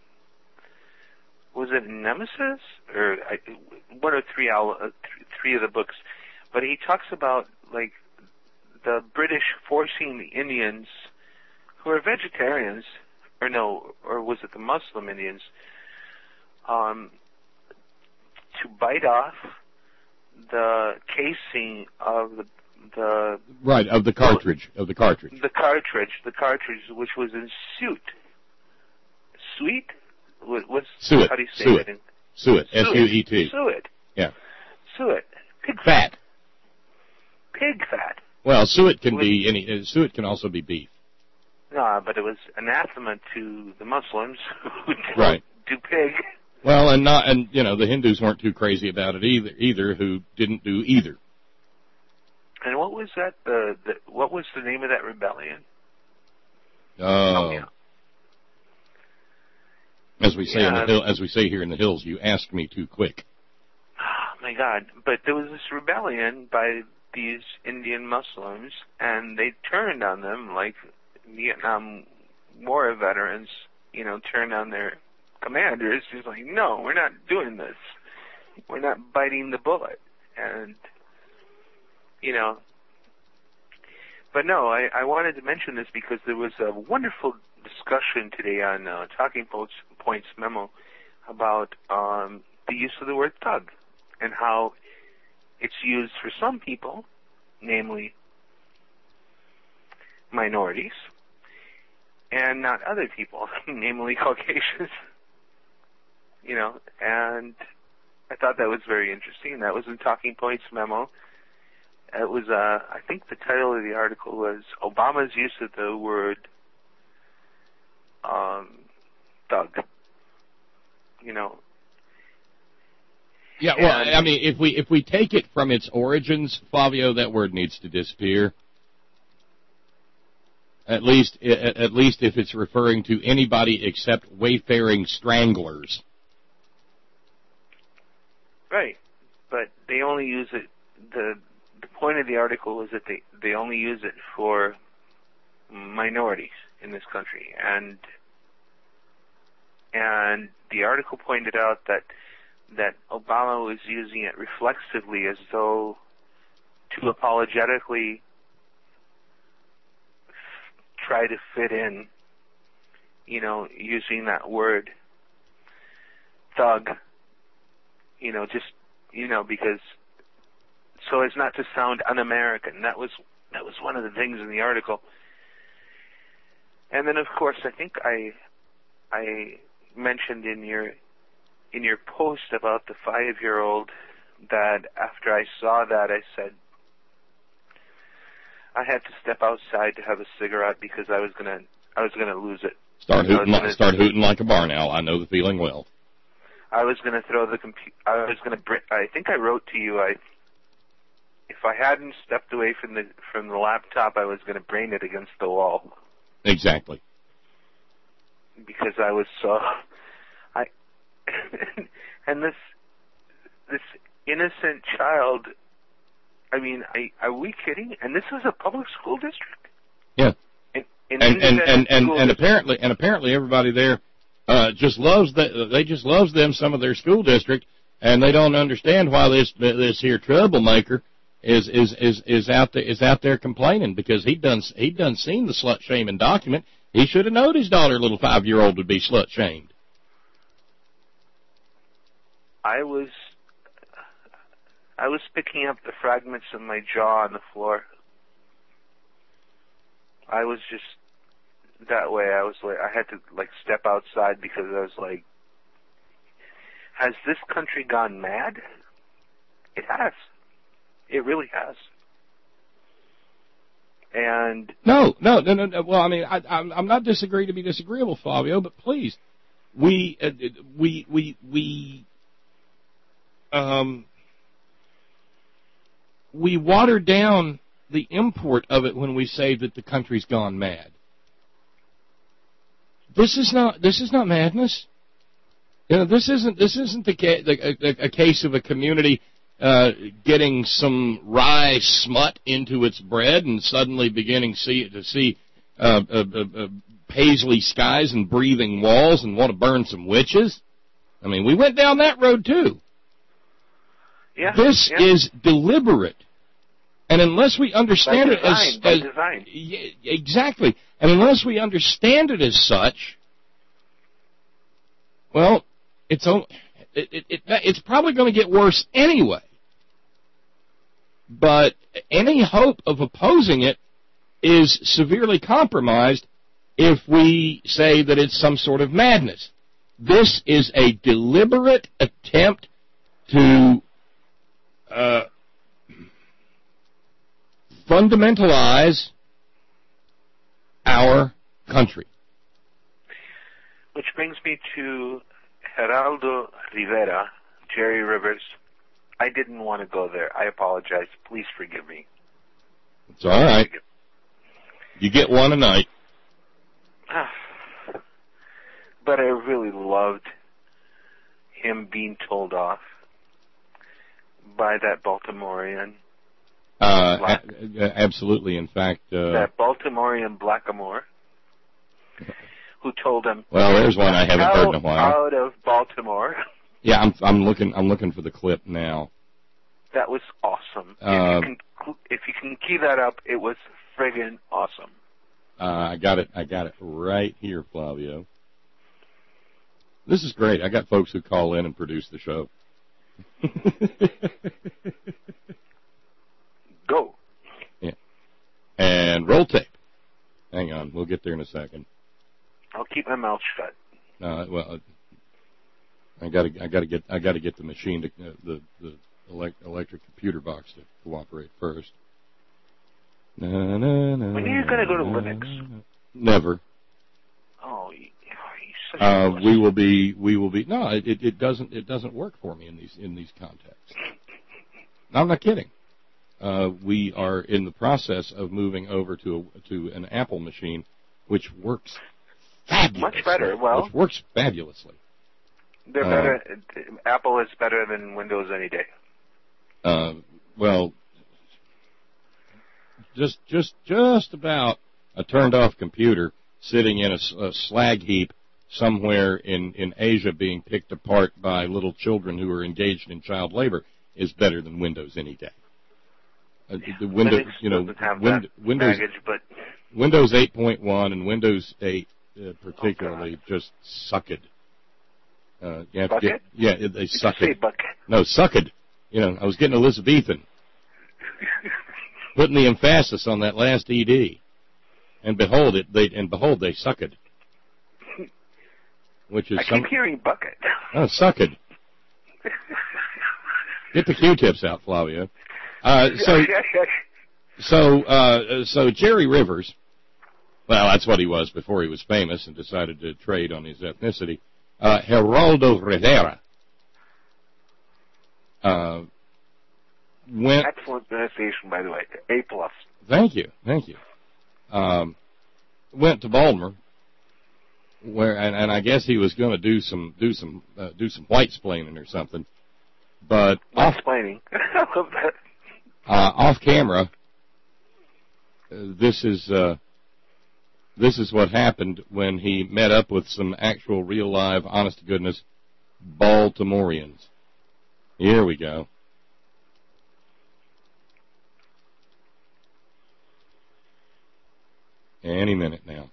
was it Nemesis or I, one or three, uh, three of the books? But he talks about like the British forcing the Indians, who are vegetarians, or no, or was it the Muslim Indians, um, to bite off the casing of the the right of the cartridge of the cartridge the cartridge the cartridge which was in suet sweet what's suet how do you say suet that in suet S U E T suet yeah suet pig fat pig fat. Well, suet can be any uh, suet can also be beef. No, but it was anathema to the Muslims who don't right. do pig. Well, and not and you know the Hindus weren't too crazy about it either either who didn't do either. And what was that? The, the what was the name of that rebellion? Uh, oh, yeah. As we say yeah, in the hill, as we say here in the hills, you asked me too quick. Oh my God! But there was this rebellion by these Indian Muslims, and they turned on them like Vietnam War veterans. You know, turned on their commanders. He's like, "No, we're not doing this. We're not biting the bullet." And you know, but no, I, I wanted to mention this because there was a wonderful discussion today on uh, Talking Points Memo about um, the use of the word thug and how it's used for some people, namely minorities, and not other people, namely Caucasians. You know, and I thought that was very interesting. That was in Talking Points Memo. It was, uh, I think the title of the article was Obama's use of the word um, thug. You know. Yeah, well, and, I mean, if we if we take it from its origins, Fabio, that word needs to disappear. At least, at least if it's referring to anybody except wayfaring stranglers. Right, but they only use it. the The point of the article is that they they only use it for minorities in this country, and and the article pointed out that that Obama was using it reflexively as though to apologetically try to fit in, you know, using that word thug, you know, just, you know, because so as not to sound un-American. That was that was one of the things in the article. And then, of course, I think I I mentioned in your in your post about the five-year-old that after I saw that, I said I had to step outside to have a cigarette because I was gonna I was gonna lose it. Start hooting, gonna, start hooting like a barn owl. I know the feeling well. I was gonna throw the computer. I was gonna. I think I wrote to you. I. If I hadn't stepped away from the from the laptop, I was going to brain it against the wall. Exactly. Because I was so, I, and this this innocent child. I mean, I, are we kidding? And this is a public school district. Yeah. In, in and and and and, and apparently district. and apparently everybody there uh, just loves that. They just loves them some of their school district, and they don't understand why this this here troublemaker is is is is out there is out there complaining because he done he done seen the slut shaming document. He should have known his daughter, little five year old, would be slut shamed. I was I was picking up the fragments of my jaw on the floor. I was just that way. I was like I had to like step outside because I was like, has this country gone mad? It has. It really has. And no, no, no, no. no. Well, I mean, I, I'm, I'm not disagreeing to be disagreeable, Fabio, but please, we, uh, we, we, we, um, we water down the import of it when we say that the country's gone mad. This is not. This is not madness. You know, this isn't. This isn't the, ca- the a, a case of a community uh, getting some rye smut into its bread and suddenly beginning see, to see uh, uh, uh, uh, paisley skies and breathing walls and want to burn some witches. I mean, we went down that road too. Yeah, this yeah. is deliberate. And unless we understand by it design, as, by as design. Yeah, exactly, and unless we understand it as such, well, it's it, it, it, it's probably going to get worse anyway. But any hope of opposing it is severely compromised if we say that it's some sort of madness. This is a deliberate attempt to uh, fundamentalize our country. Which brings me to Geraldo Rivera, Jerry Rivers. I didn't want to go there. I apologize. Please forgive me. It's all right. You get one a night. But I really loved him being told off by that Baltimorean. Uh, Black, a- absolutely. In fact, uh, that Baltimorean Blackamoor, who told him, well, there's one I haven't heard in a while. Out of Baltimore. Yeah, I'm I'm looking I'm looking for the clip now. That was awesome. Uh, if, you can, if you can key that up, it was friggin' awesome. Uh, I got it. I got it right here, Flavio. This is great. I got folks who call in and produce the show. Go. Yeah. And roll tape. Hang on. We'll get there in a second. I'll keep my mouth shut. Uh, well, I got to. I got to get. I got to get the machine to uh, the the elect, electric computer box to cooperate first. Na, na, na, when are you going to go to na, Linux? Never. Oh, you, you're such Uh, a we will be. We will be. No, it, it doesn't. It doesn't work for me in these in these contexts. No, I'm not kidding. Uh, we are in the process of moving over to a, to an Apple machine, which works fabulously. Much better. Well, which works fabulously. They're uh, better. Apple is better than Windows any day. Uh, well, just just just about a turned-off computer sitting in a, a slag heap somewhere in, in Asia being picked apart by little children who are engaged in child labor is better than Windows any day. Uh, the Windows, Linux you know, doesn't have Win, that Windows, baggage, but Windows eight point one and Windows eight uh, particularly oh, just suck it. Uh, you have bucket? to get, yeah, it, they suck Did you it. say bucket? No, suck it. You know, I was getting Elizabethan. Putting the emphasis on that last E D. And behold it, they and behold they suck it. Which is I some, keep hearing bucket. Oh, suck it. Get the Q-tips out, Flavio. Uh, so, so, uh, so Jerry Rivers, well, that's what he was before he was famous and decided to trade on his ethnicity. Uh, Geraldo Rivera. Uh, went. Excellent pronunciation, by the way. A plus. Thank you, thank you. Um, went to Baltimore, where, and, and I guess he was going to do some, do some, uh, do some white splaining or something, but White off, splaining. I love that. uh, off camera, uh, this is, uh, this is what happened when he met up with some actual, real, live, honest to goodness Baltimoreans. Here we go. Any minute now.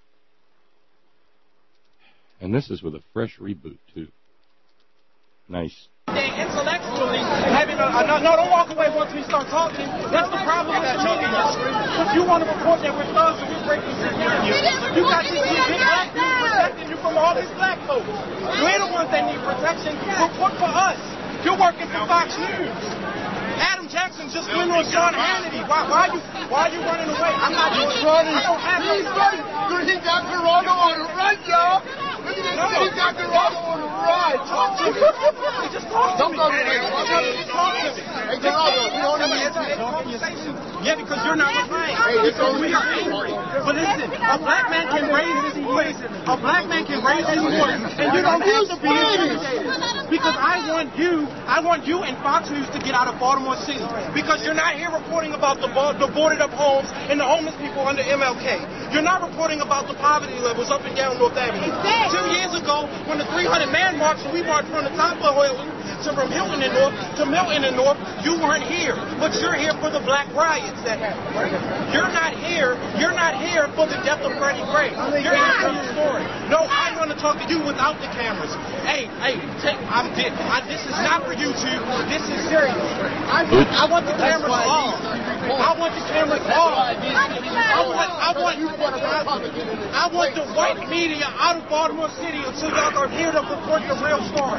And this is with a fresh reboot, too. Nice. Intellectually, having a, a, no, don't walk away once we start talking. That's the problem with you. You want to report that we're thugs and we're breaking security. You got these big black people protecting you from all these black folks. We're the ones that need protection. Report for us. You're working for Fox News. Adam Jackson just went on Sean Hannity. Why, why, are you, why are you running away? I'm not doing running. I don't have He's running. He got Geraldo on the run, y'all. Look at this. No. He got Geraldo on the run. Talk to me. Just talk to Don't me. go to me. Talk to me. Hey, Geraldo, we on the conversation. Yeah, because you're not replying. Hey, it's Because we are angry. But listen, a black man can raise his voice. A black man can raise his voice, and you don't have to be intimidated. because I want you, I want you and Fox News to get out of Baltimore City, because you're not here reporting about the, the boarded up homes and the homeless people under M L K. You're not reporting about the poverty levels up and down North Avenue. Two years ago, when the three hundred man march, we marched from the top of Hilton to from Hilton and North to Milton and North, you weren't here, but you're here for the black riots that happened. You're not here. You're not here for the death of Freddie Gray. You're here for your story. No, I want to talk to you without the cameras. Hey, hey, take, I'm dead. I, this is not for YouTube. This is serious. I want, I want the cameras off. I want the cameras off. I want, I want, I want the white media out of Baltimore City until y'all are here to report the real story.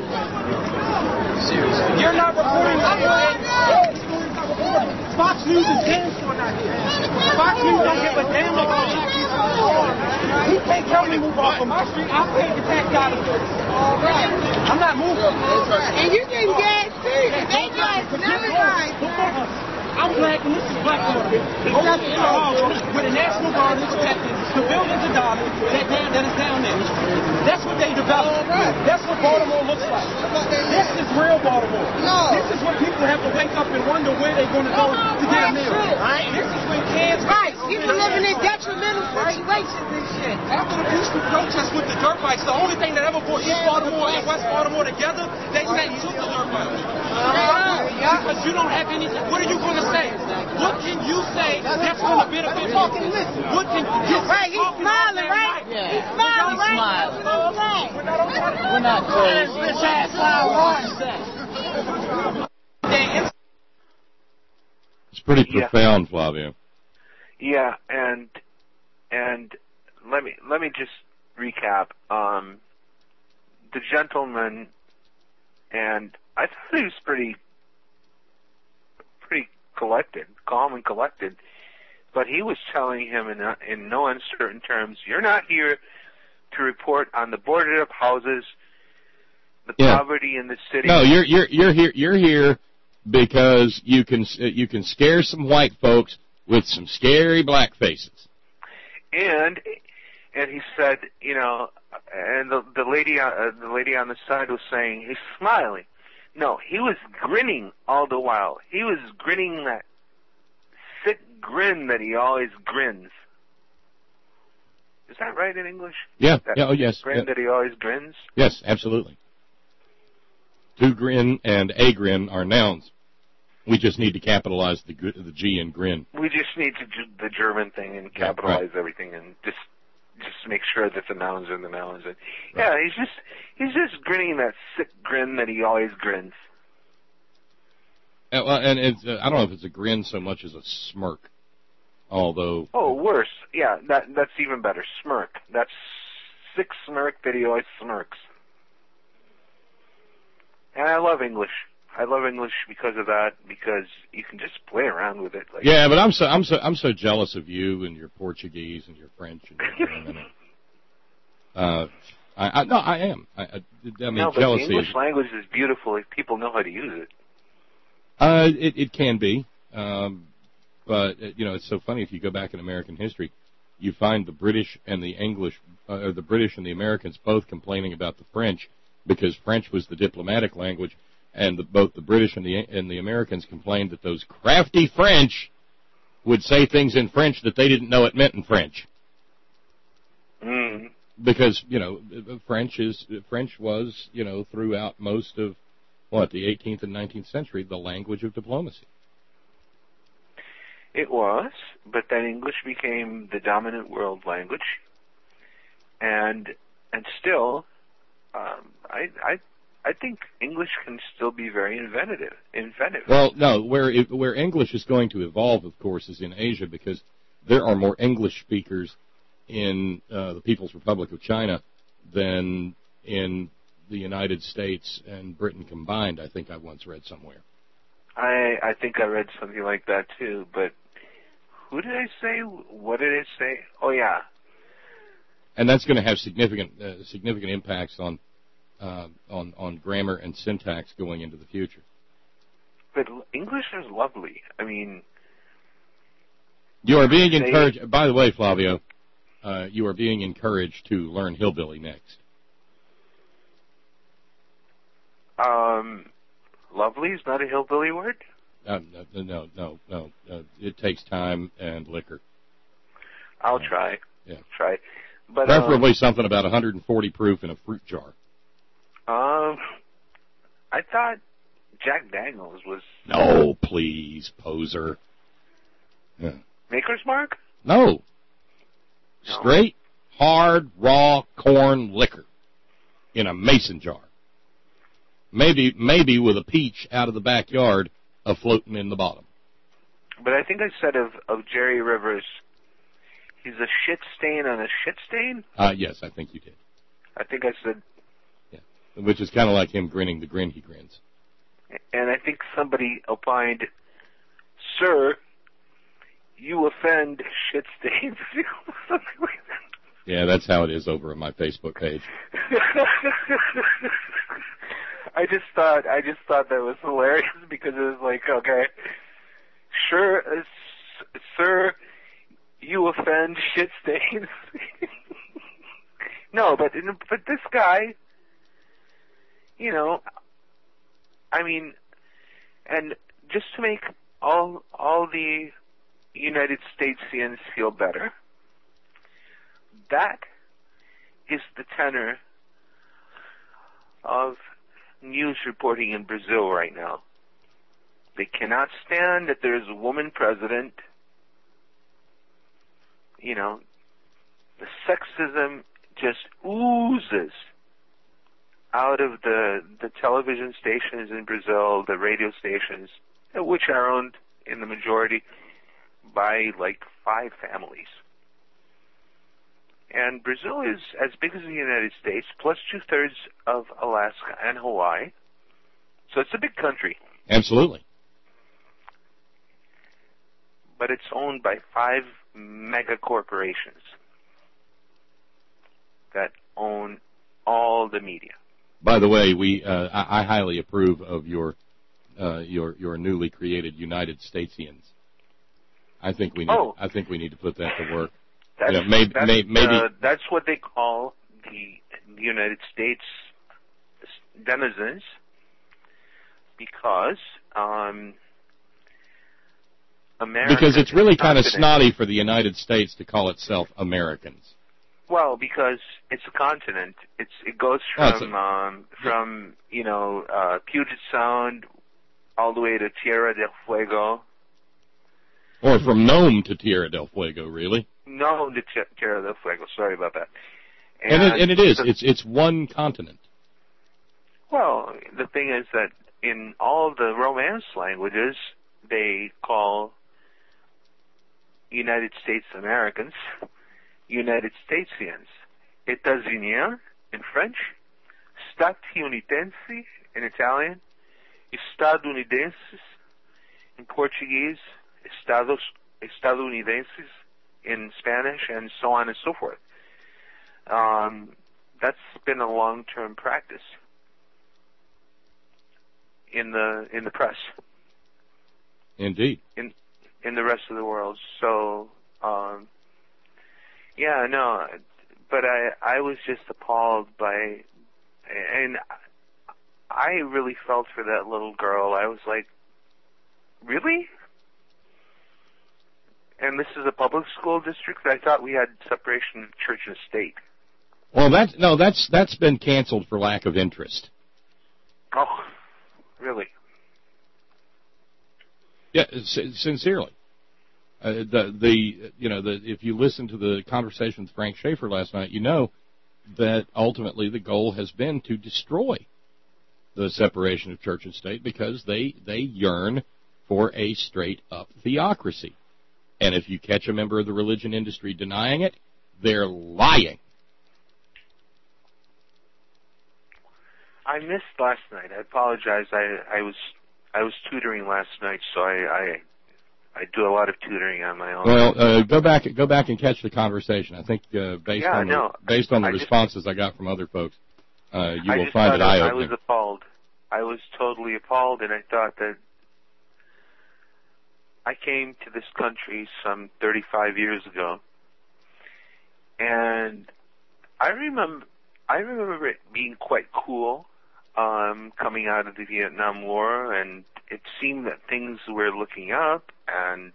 You're not reporting anything. Fox News is damn sure not here. Fox News don't give a damn about black people. You can't tell me to move off of my street. I'll pay the tax out of it. I'm not moving. And you can get, they got never mind. I'm black and this is black water. With the National Guard and protecting the billions of dollars that, that is down there. That's what they developed. That's what Baltimore looks like. This is real Baltimore. No. This is when people have to wake up and wonder where they're going to go to get a meal. Right? This is when kids... Right. People living in detrimental situations and shit. After the peaceful protest with the dirt bikes, the only thing that ever brought East Baltimore and West Baltimore together, they said took the dirt bikes. Because you don't have any... What are you going to say? What can you say that's going to benefit you? What can you say? Right, he's smiling, right? Yeah. He's smiling, He's right? smiling. Okay. We're not crazy. It's pretty Yeah. profound, Flavio. Yeah, and and let me let me just recap. Um, the gentleman, and I thought he was pretty pretty collected, calm and collected, but he was telling him in in no uncertain terms, "You're not here to report on the boarded up houses, the Yeah. poverty in the city." No, you're you're you're here you're here because you can you can scare some white folks with some scary black faces. And and he said, you know, and the the lady uh, the lady on the side was saying he's smiling. No, he was grinning all the while. He was grinning that sick grin that he always grins. Is that right in English? Yeah. That Yeah. Oh, yes. grin Yeah. that he always grins. Yes, absolutely. To grin and a grin are nouns. We just need to capitalize the the G in grin. We just need to do the German thing and capitalize yeah, right. everything and just just make sure that the nouns are the nouns. And, right. Yeah, he's just he's just grinning that sick grin that he always grins. Uh, and it's, uh, I don't know if it's a grin so much as a smirk. Although oh, worse. Yeah, that that's even better. Smirk. That's sick smirk that he always smirks. And I love English. I love English because of that, because you can just play around with it. Like, yeah, but I'm so I'm so I'm so jealous of you and your Portuguese and your French and your German. uh, I, I no, I am. I, I, I mean, no, but jealousy. the English is, language is beautiful if people know how to use it. Uh, it, it can be, um, but you know, it's so funny if you go back in American history, you find the British and the English, uh, or the British and the Americans both complaining about the French because French was the diplomatic language. And the, both the British and the and the Americans complained that those crafty French would say things in French that they didn't know it meant in French. Mm. Because, you know, French is French was, you know, throughout most of, what, the eighteenth and nineteenth century, the language of diplomacy. It was, but then English became the dominant world language. And and still, um, I I. I think English can still be very inventive. Inventive. Well, no, where it, where English is going to evolve, of course, is in Asia because there are more English speakers in uh, the People's Republic of China than in the United States and Britain combined. I think I once read somewhere. I I think I read something like that too. But who did I say? What did I say? Oh yeah. And that's going to have significant uh, significant impacts on. Uh, on, on grammar and syntax going into the future. But English is lovely. I mean... You are being encouraged... By the way, Flavio, uh, you are being encouraged to learn hillbilly next. Um, lovely is not a hillbilly word? Uh, no, no, no, no. Uh, it takes time and liquor. I'll uh, try. Yeah. Try. But, Preferably um, something about one hundred forty proof in a fruit jar. Um, I thought Jack Daniels was... No, please, poser. Yeah. Maker's Mark? No. No. Straight, hard, raw corn liquor in a mason jar. Maybe, maybe with a peach out of the backyard a floating in the bottom. But I think I said of, of Jerry Rivers, he's a shit stain on a shit stain? Uh, yes, I think you did. I think I said... Yeah. Which is kind of like him grinning the grin he grins. And I think somebody opined, sir, you offend shit stains. Something like that. Yeah, that's how it is over on my Facebook page. I just thought I just thought that was hilarious because it was like, okay, sure, uh, s- sir, you offend shit stains. No, but but this guy, you know, I mean, and just to make all all the United Statesians feel better, that is the tenor of news reporting in Brazil right now. They cannot stand that there's a woman president. You know, the sexism just oozes out of the the television stations in Brazil, the radio stations, which are owned in the majority by like five families. And Brazil is as big as the United States, plus two-thirds of Alaska and Hawaii. So it's a big country. Absolutely. But it's owned by five mega corporations that own all the media. By the way, we uh, I, I highly approve of your uh, your your newly created United Statesians. I think we need Oh. I think we need to put that to work. That's, Yeah, maybe that's, maybe, maybe uh, that's what they call the United States denizens, because um, America because it's really kind of continent. snotty for the United States to call itself Americans. Well, because it's a continent. It's it goes Oh, from it's a- um, from you know uh, Puget Sound all the way to Tierra del Fuego. Or from Nome to Tierra del Fuego, really. No, to Tierra del Fuego. Sorry about that. And, and, it, and it is. the, It's it's one continent. Well, the thing is that in all the Romance languages, they call United States Americans United Statesians. États-Unis in French, Stati-Unidense in Italian, Estadunidenses in Portuguese, Estados Estadunidenses in Spanish, and so on and so forth. Um, that's been a long-term practice in the in the press. Indeed. In in the rest of the world. So, um, yeah, no, but I I was just appalled by, and I really felt for that little girl. I was like, really? And this is a public school district? I thought we had separation of church and state. Well, that's no, that's that's been canceled for lack of interest. Oh, really? Yeah, s- sincerely. Uh, the the you know the if you listen to the conversation with Frank Schaefer last night, you know that ultimately the goal has been to destroy the separation of church and state because they they yearn for a straight up theocracy. And if you catch a member of the religion industry denying it, they're lying. I missed last night. I apologize. I I was I was tutoring last night, so I I, I do a lot of tutoring on my own. Well, uh, go back go back and catch the conversation. I think uh, based Yeah, on the, no, based on the I just- responses I got from other folks, uh, you I will just find thought it eye I was opening. appalled. I was totally appalled, and I thought that I came to this country some thirty-five years ago, and I remember I remember it being quite cool, um, coming coming out of the Vietnam War, and it seemed that things were looking up, and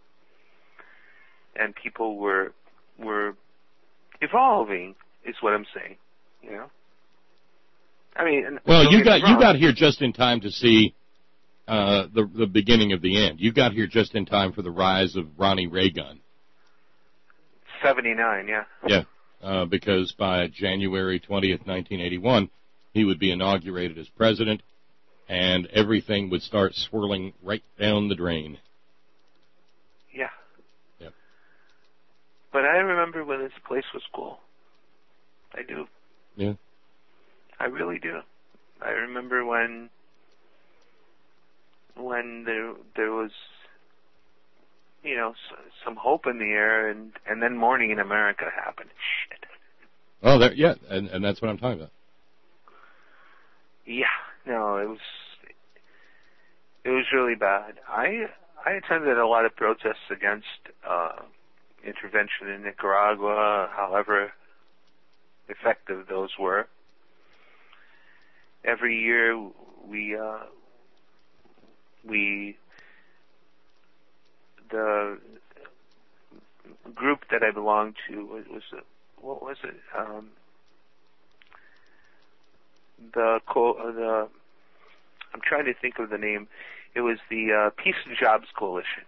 and people were were evolving, is what I'm saying. You know. I mean, well, you got you got here just in time to see uh, the the beginning of the end. You got here just in time for the rise of Ronnie Reagan. seventy-nine, yeah. Yeah, uh, because by January twentieth, nineteen eighty-one, he would be inaugurated as president, and everything would start swirling right down the drain. Yeah. Yep. But I remember when this place was cool. I do. Yeah. I really do. I remember when when there there was, you know, some hope in the air, and, and then Morning in America happened. Shit. Oh, there, yeah, and, and that's what I'm talking about. Yeah, no, it was it was really bad. I I attended a lot of protests against uh, intervention in Nicaragua, however effective those were. Every year we uh, we the group that I belonged to was, was a, what was it? Um, the co- uh, the I'm trying to think of the name. It was the uh, Peace and Jobs Coalition,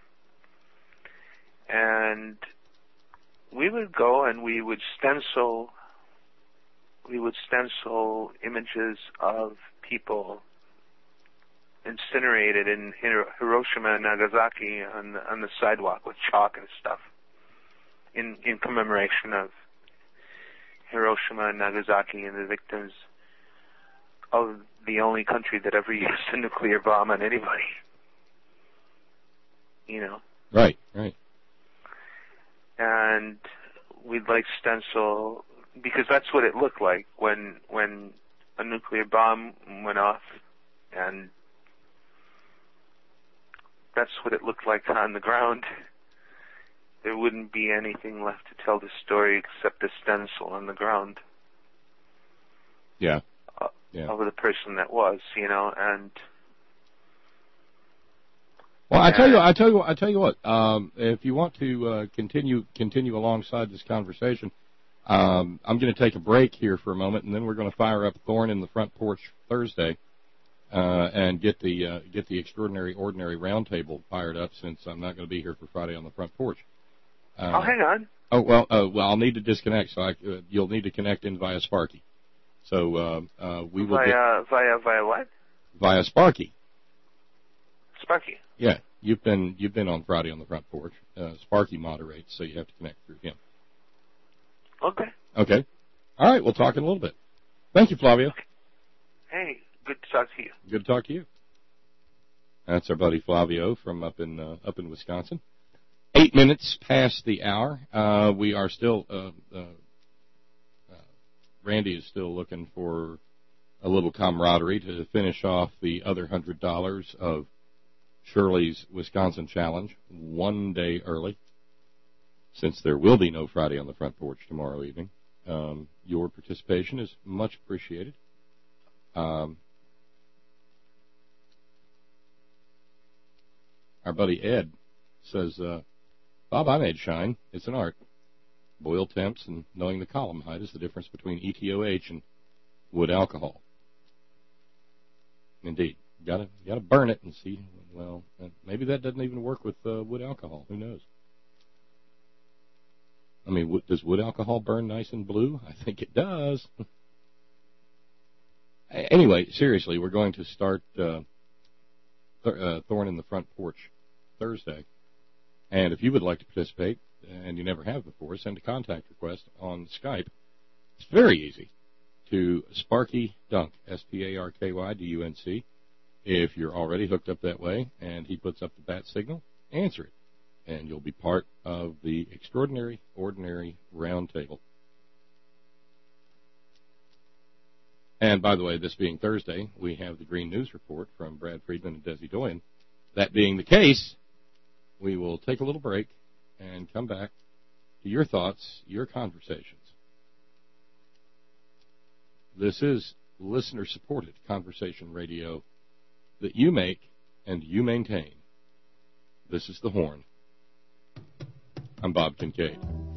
and we would go and we would stencil. We would stencil images of people incinerated in Hiroshima and Nagasaki on the, on the sidewalk with chalk and stuff, in in commemoration of Hiroshima and Nagasaki and the victims of the only country that ever used a nuclear bomb on anybody. You know? Right, right. And we'd like stencil, because that's what it looked like when when a nuclear bomb went off, and that's what it looked like on the ground. There wouldn't be anything left to tell the story except the stencil on the ground. Yeah. Yeah. Of the person that was, you know, and well, I tell you, I tell you, I tell you what. Um, if you want to uh, continue continue alongside this conversation, um, I'm going to take a break here for a moment, and then we're going to fire up Thorn in the Front Porch Thursday, uh, and get the uh, get the Extraordinary Ordinary Roundtable fired up, since I'm not going to be here for Friday on the Front Porch. Uh, oh, hang on. Oh well, uh, well, I'll need to disconnect, so I, uh, you'll need to connect in via Sparky. So uh, uh, we will via get, via via what? Via Sparky. Sparky. Yeah, you've been you've been on Friday on the Front Porch. Uh, Sparky moderates, so you have to connect through him. Okay. Okay. All right, we'll talk in a little bit. Thank you, Flavio. Okay. Hey, good to talk to you. Good to talk to you. That's our buddy Flavio from up in uh, up in Wisconsin. Eight minutes past the hour. Uh, we are still. Uh, uh, Randy is still looking for a little camaraderie to finish off the other hundred dollars of Shirley's Wisconsin Challenge one day early, since there will be no Friday on the Front Porch tomorrow evening. Um, your participation is much appreciated. Um, our buddy Ed says, uh, Bob, I made shine. It's an art. Boil temps and knowing the column height is the difference between E T O H and wood alcohol. Indeed. You gotta, you gotta burn it and see. Well, maybe that doesn't even work with uh, wood alcohol. Who knows? I mean, does wood alcohol burn nice and blue? I think it does. Anyway, seriously, we're going to start uh, th- uh, Thorn in the Front Porch Thursday. And if you would like to participate, and you never have before, send a contact request on Skype. It's very easy to Sparky Dunk, S P A R K Y D U N C. If you're already hooked up that way and he puts up the bat signal, answer it, and you'll be part of the Extraordinary Ordinary Roundtable. And by the way, this being Thursday, we have the Green News Report from Brad Friedman and Desi Doyen. That being the case, we will take a little break and come back to your thoughts, your conversations. This is listener-supported conversation radio that you make and you maintain. This is The Horn. I'm Bob Kincaid.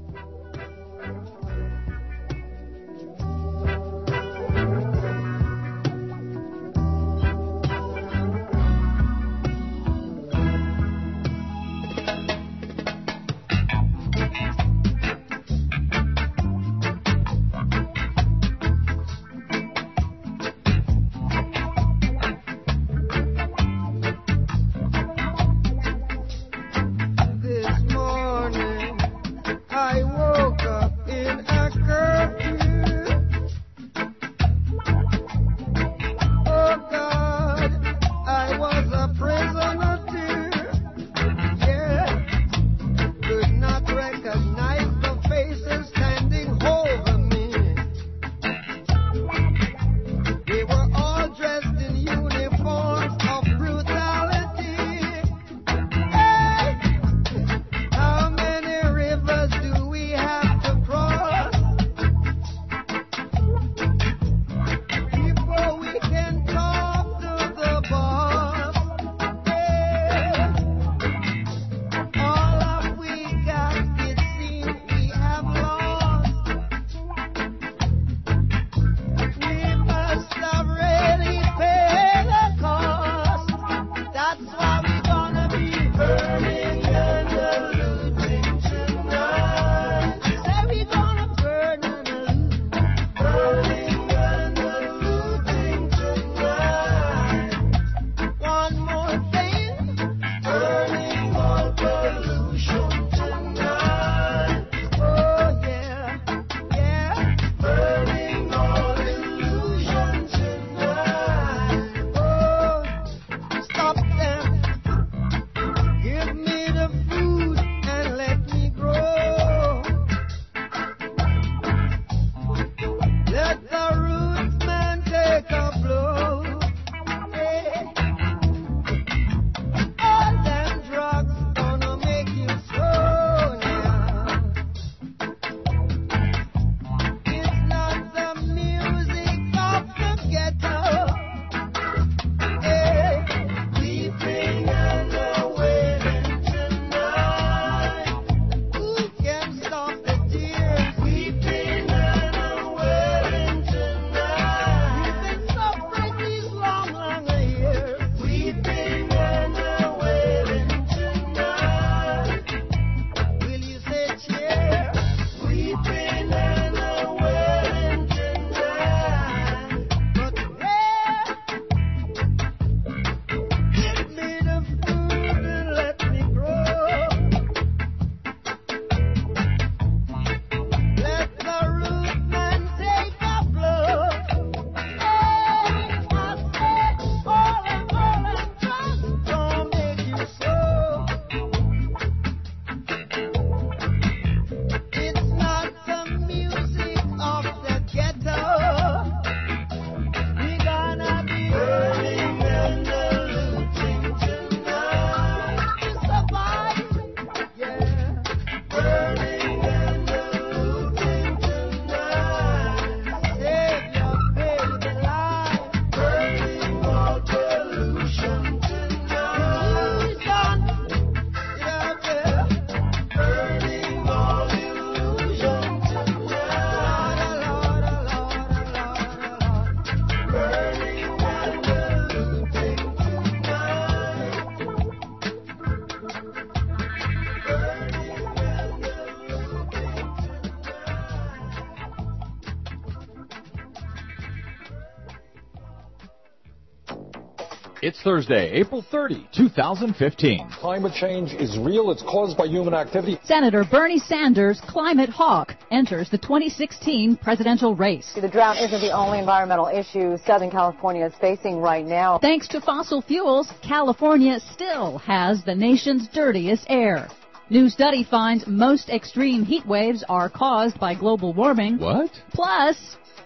It's Thursday, April thirtieth, twenty fifteen. Climate change is real. It's caused by human activity. Senator Bernie Sanders, climate hawk, enters the twenty sixteen presidential race. The drought isn't the only environmental issue Southern California is facing right now. Thanks to fossil fuels, California still has the nation's dirtiest air. New study finds most extreme heat waves are caused by global warming. What? Plus,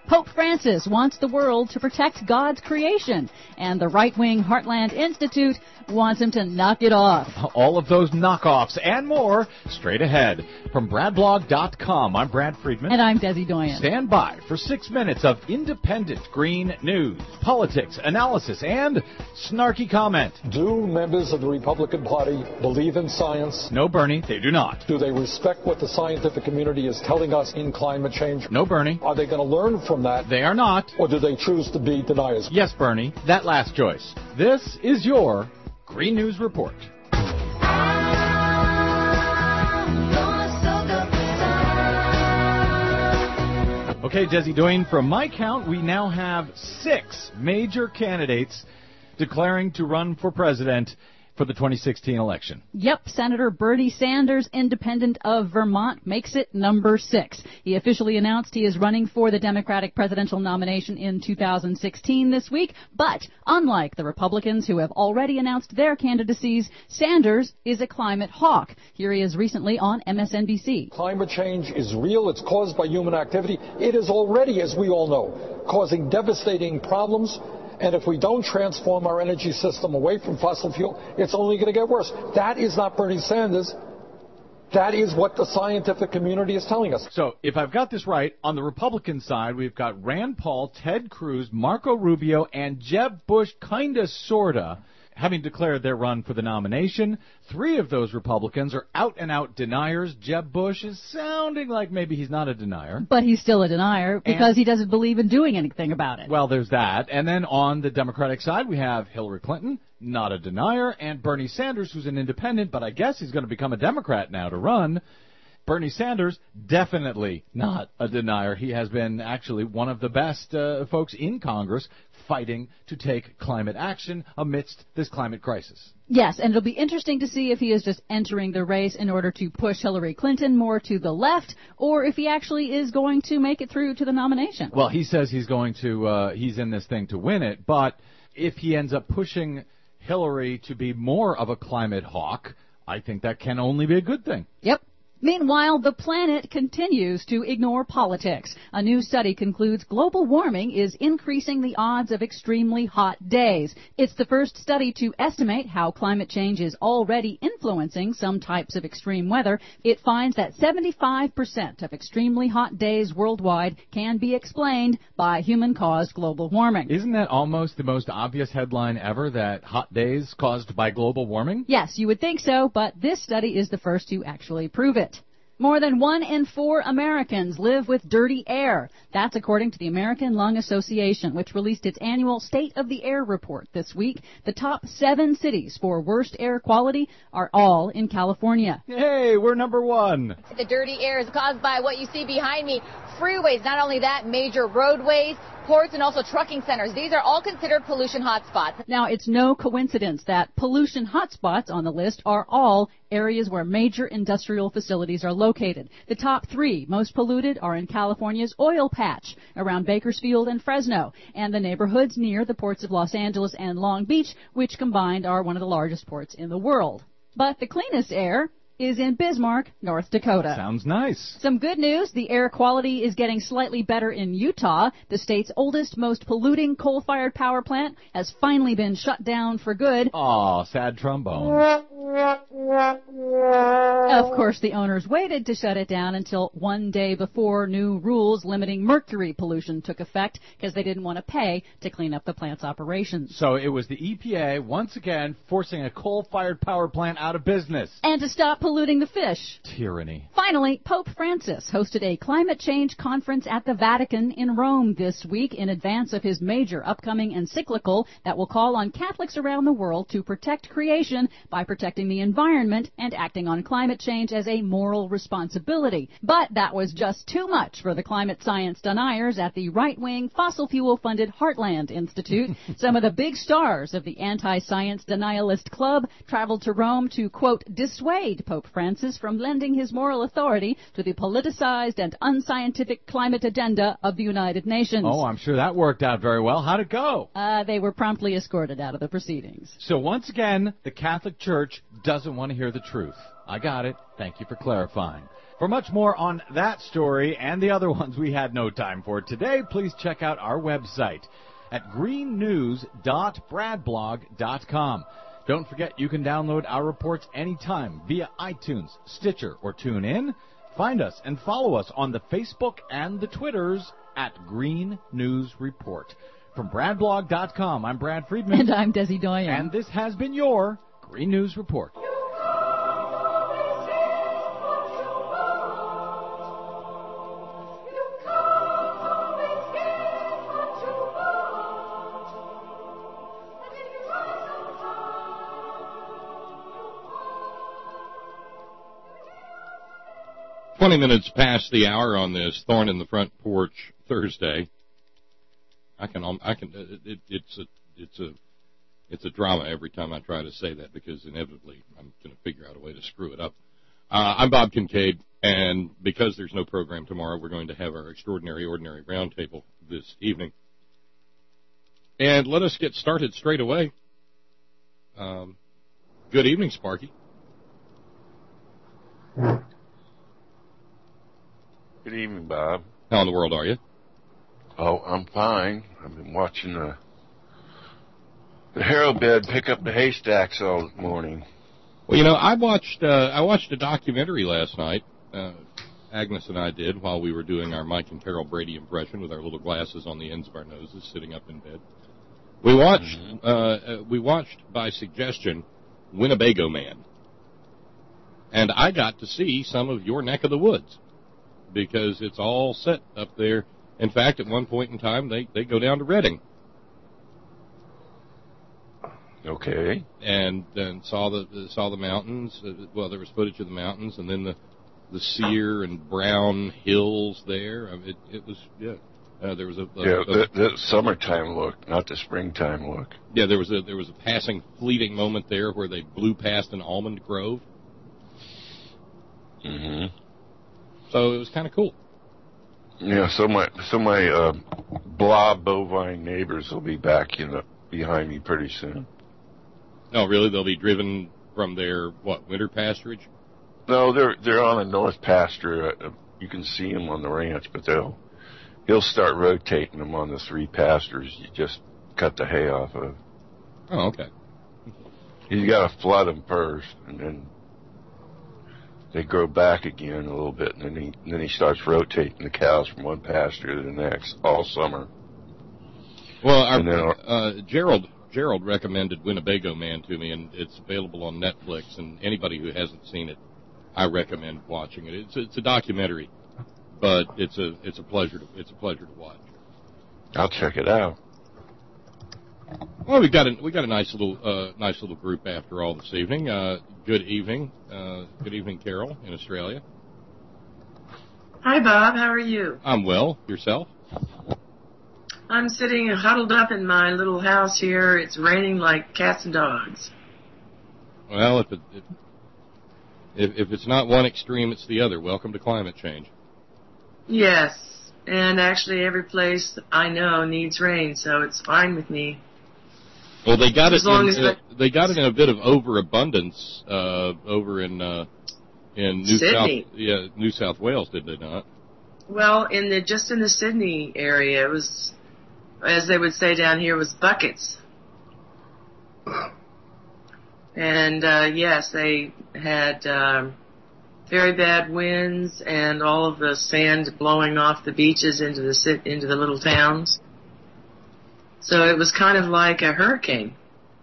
Pope Francis wants the world to protect God's creation, and the right-wing Heartland Institute wants him to knock it off. All of those knockoffs and more straight ahead. From brad blog dot com, I'm Brad Friedman. And I'm Desi Doyen. Stand by for six minutes of independent green news, politics, analysis, and snarky comment. Do members of the Republican Party believe in science? No, Bernie, they do not. Do they respect what the scientific community is telling us in climate change? No, Bernie. Are they going to learn from that? They are not. Or do they choose to be deniers? Yes, Bernie, that last choice. This is your Green News Report. Okay, Desi Doyen, from my count, we now have six major candidates declaring to run for president for the twenty sixteen election. Yep, Senator Bernie Sanders, independent of Vermont, makes it number six. He officially announced he is running for the Democratic presidential nomination in two thousand sixteen this week, but unlike the Republicans who have already announced their candidacies, Sanders is a climate hawk. Here he is recently on M S N B C. Climate change is real. It's caused by human activity. It is already, as we all know, causing devastating problems. And if we don't transform our energy system away from fossil fuel, it's only going to get worse. That is not Bernie Sanders. That is what the scientific community is telling us. So, if I've got this right, on the Republican side, we've got Rand Paul, Ted Cruz, Marco Rubio, and Jeb Bush, kinda, sorta, having declared their run for the nomination. Three of those Republicans are out-and-out deniers. Jeb Bush is sounding like maybe he's not a denier. But he's still a denier because and, he doesn't believe in doing anything about it. Well, there's that. And then on the Democratic side, we have Hillary Clinton, not a denier, and Bernie Sanders, who's an independent, but I guess he's going to become a Democrat now to run. Bernie Sanders, definitely not a denier. He has been actually one of the best uh, folks in Congress fighting to take climate action amidst this climate crisis. Yes, and it'll be interesting to see if he is just entering the race in order to push Hillary Clinton more to the left, or if he actually is going to make it through to the nomination. Well, he says he's going to, uh, he's in this thing to win it, but if he ends up pushing Hillary to be more of a climate hawk, I think that can only be a good thing. Yep. Meanwhile, the planet continues to ignore politics. A new study concludes global warming is increasing the odds of extremely hot days. It's the first study to estimate how climate change is already influencing some types of extreme weather. It finds that seventy-five percent of extremely hot days worldwide can be explained by human-caused global warming. Isn't that almost the most obvious headline ever, that hot days caused by global warming? Yes, you would think so, but this study is the first to actually prove it. More than one in four Americans live with dirty air. That's according to the American Lung Association, which released its annual State of the Air report this week. The top seven cities for worst air quality are all in California. Hey, we're number one. The dirty air is caused by what you see behind me. Freeways, not only that, major roadways, ports, and also trucking centers. These are all considered pollution hotspots. Now, it's no coincidence that pollution hotspots on the list are all areas where major industrial facilities are located. The top three most polluted are in California's oil patch, around Bakersfield and Fresno, and the neighborhoods near the ports of Los Angeles and Long Beach, which combined are one of the largest ports in the world. But the cleanest air is in Bismarck, North Dakota. Sounds nice. Some good news. The air quality is getting slightly better in Utah. The state's oldest, most polluting coal-fired power plant has finally been shut down for good. Aw, sad trombone. Of course, the owners waited to shut it down until one day before new rules limiting mercury pollution took effect because they didn't want to pay to clean up the plant's operations. So it was the E P A, once again, forcing a coal-fired power plant out of business. And to stop polluting the fish. Tyranny. Finally, Pope Francis hosted a climate change conference at the Vatican in Rome this week in advance of his major upcoming encyclical that will call on Catholics around the world to protect creation by protecting the environment and acting on climate change as a moral responsibility. But that was just too much for the climate science deniers at the right-wing, fossil fuel-funded Heartland Institute. Some of the big stars of the anti-science denialist club traveled to Rome to, quote, dissuade Pope Francis from lending his moral authority to the politicized and unscientific climate agenda of the United Nations. Oh, I'm sure that worked out very well. How'd it go? Uh, they were promptly escorted out of the proceedings. So once again, the Catholic Church doesn't want to hear the truth. I got it. Thank you for clarifying. For much more on that story and the other ones we had no time for today, please check out our website at green news dot brad blog dot com. Don't forget you can download our reports anytime via iTunes, Stitcher, or TuneIn. Find us and follow us on the Facebook and the Twitters at Green News Report. From brad blog dot com, I'm Brad Friedman. And I'm Desi Doyen. And this has been your Green News Report. Twenty minutes past the hour on this Thorn in the Front Porch Thursday. I can, I can. It, it, it's a, it's a, it's a drama every time I try to say that because inevitably I'm going to figure out a way to screw it up. Uh, I'm Bob Kincaid, and because there's no program tomorrow, we're going to have our Extraordinary Ordinary Roundtable this evening. And let us get started straight away. Um, good evening, Sparky. Good evening, Bob. How in the world are you? Oh, I'm fine. I've been watching the, the harrow bed pick up the haystacks all morning. Well, you know, I watched uh, I watched a documentary last night. Uh, Agnes and I did while we were doing our Mike and Carol Brady impression with our little glasses on the ends of our noses, sitting up in bed. We watched mm-hmm. uh, we watched by suggestion Winnebago Man, and I got to see some of your neck of the woods. Because it's all set up there. In fact, at one point in time, they, they go down to Redding. Okay. And then saw the saw the mountains. Uh, well, there was footage of the mountains, and then the the sere and brown hills there. I mean, it, it was yeah. Uh, there was a, a yeah a, the, the summertime look, not the springtime look. Yeah, there was a there was a passing, fleeting moment there where they blew past an almond grove. Mm-hmm. So it was kind of cool. Yeah, so my so my uh, blob bovine neighbors will be back in the, behind me pretty soon. Oh, really? They'll be driven from their what winter pasturage? No, they're they're on a north pasture. Uh, you can see them on the ranch, but they'll he'll start rotating them on the three pastures you just cut the hay off of. Oh, okay. He's got to flood them first, and then they grow back again a little bit, and then he and then he starts rotating the cows from one pasture to the next all summer. Well, our, our, uh, Gerald Gerald recommended Winnebago Man to me, and it's available on Netflix. And anybody who hasn't seen it, I recommend watching it. It's it's a documentary, but it's a it's a pleasure to it's a pleasure to watch. I'll check it out. Well, we got a we got a nice little uh, nice little group after all this evening. Uh, good evening, uh, good evening, Carol in Australia. Hi, Bob. How are you? I'm well. Yourself? I'm sitting huddled up in my little house here. It's raining like cats and dogs. Well, if it, if, if it's not one extreme, it's the other. Welcome to climate change. Yes, and actually every place I know needs rain, so it's fine with me. Well, they got as it. Long in, as uh, they got it in a bit of overabundance uh, over in uh, in New Sydney. South, yeah, New South Wales, did they not? Well, in the just in the Sydney area, it was, as they would say down here, was buckets. And uh, yes, they had um, very bad winds and all of the sand blowing off the beaches into the into the little towns. So it was kind of like a hurricane.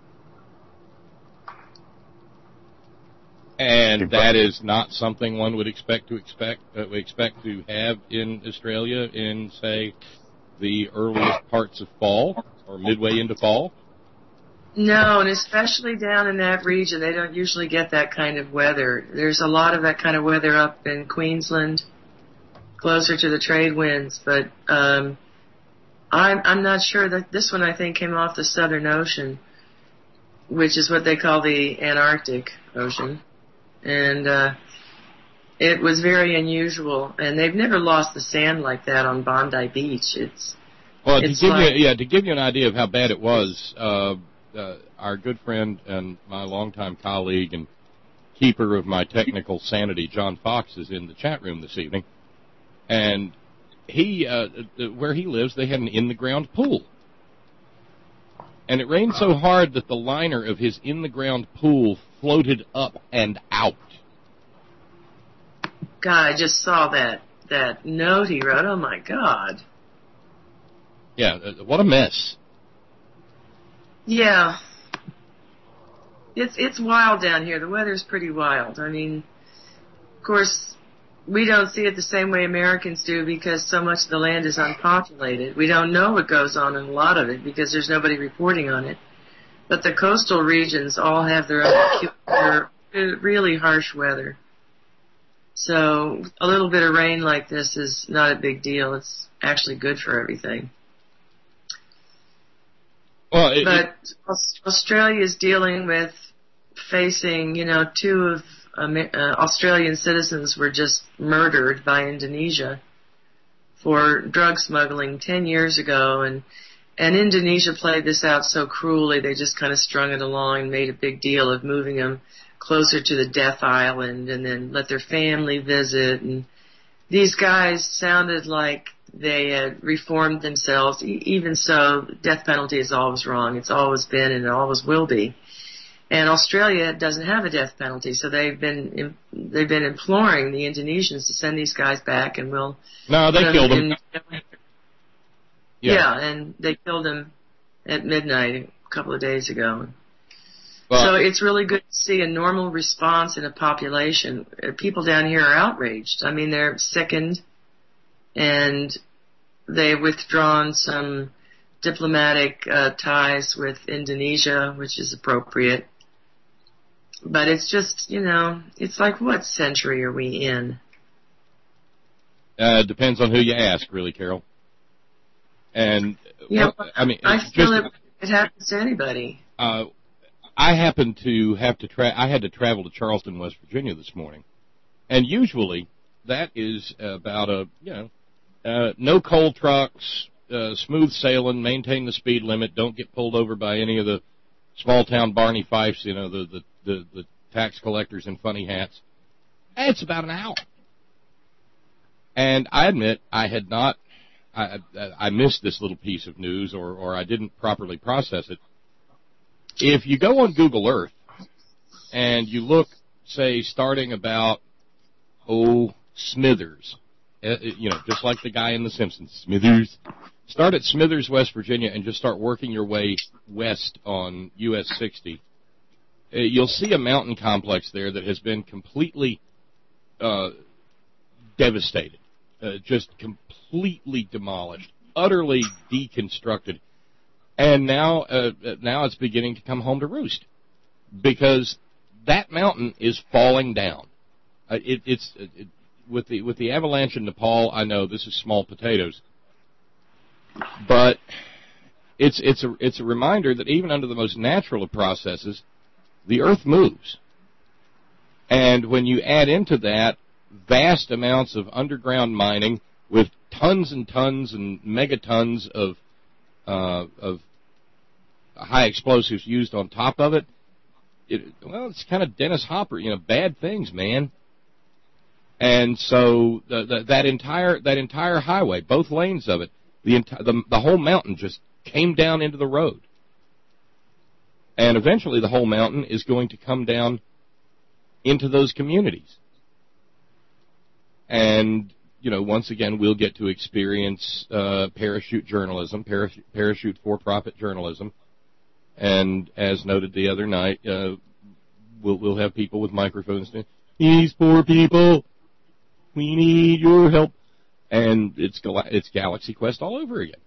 And that is not something one would expect to expect uh, expect to have in Australia in, say, the earliest parts of fall or midway into fall. No, and especially down in that region, they don't usually get that kind of weather. There's a lot of that kind of weather up in Queensland, closer to the trade winds, but um, I'm I'm not sure that this one I think came off the Southern Ocean, which is what they call the Antarctic Ocean. And uh, it was very unusual, and they've never lost the sand like that on Bondi Beach. It's well it's to give like, you yeah to give you an idea of how bad it was. Uh, uh, our good friend and my longtime colleague and keeper of my technical sanity, John Fox, is in the chat room this evening. And he, uh, where he lives, they had an in-the-ground pool. And it rained so hard that the liner of his in-the-ground pool floated up and out. God, I just saw that that note he wrote. Oh, my God. Yeah, what a mess. Yeah. It's it's wild down here. The weather's pretty wild. I mean, of course, we don't see it the same way Americans do because so much of the land is unpopulated. We don't know what goes on in a lot of it because there's nobody reporting on it. But the coastal regions all have their own peculiar, really harsh weather. So a little bit of rain like this is not a big deal. It's actually good for everything. Well, it, but Australia is dealing with facing, you know, two of um, uh, Australian citizens were just murdered by Indonesia for drug smuggling ten years ago, and and Indonesia played this out so cruelly. They just kind of strung it along and made a big deal of moving them closer to the death island and then let their family visit. And these guys sounded like they had reformed themselves. E- even so, death penalty is always wrong. It's always been and it always will be. And Australia doesn't have a death penalty, so they've been they've been imploring the Indonesians to send these guys back, and we'll. No, they killed them. Yeah. yeah, and they killed him at midnight a couple of days ago. Well, so it's really good to see a normal response in a population. People down here are outraged. I mean, they're sickened, and they've withdrawn some diplomatic uh, ties with Indonesia, which is appropriate. But it's just, you know, it's like, what century are we in? Uh, depends on who you ask, really, Carol. And, yeah, well, I mean, I feel just, it, it happens to anybody. Uh, I happen to have to tra- I had to travel to Charleston, West Virginia this morning. And usually that is about a, you know, uh, no coal trucks, uh, smooth sailing, maintain the speed limit, don't get pulled over by any of the small town Barney Fifes, you know, the, the, the, the tax collectors in funny hats. And it's about an hour. And I admit I had not, I, I missed this little piece of news or, or I didn't properly process it. If you go on Google Earth and you look, say, starting about, oh, Smithers, uh, you know, just like the guy in The Simpsons, Smithers, start at Smithers, West Virginia, and just start working your way west on U S sixty, uh, you'll see a mountain complex there that has been completely uh, devastated, uh, just completely demolished, utterly deconstructed. And now, uh, now it's beginning to come home to roost, because that mountain is falling down. Uh, it, it's it, with the with the avalanche in Nepal. I know this is small potatoes, but it's it's a it's a reminder that even under the most natural of processes, the Earth moves. And when you add into that vast amounts of underground mining with tons and tons and megatons of uh, of high explosives used on top of it, it, well, it's kind of Dennis Hopper, you know, bad things, man. And so the, the, that entire that entire highway, both lanes of it, the, enti- the the whole mountain just came down into the road. And eventually the whole mountain is going to come down into those communities. And, you know, once again, we'll get to experience uh, parachute journalism, parachute, parachute for-profit journalism. And as noted the other night, uh, we'll, we'll have people with microphones saying, these poor people, we need your help. And it's Gal- it's Galaxy Quest all over again.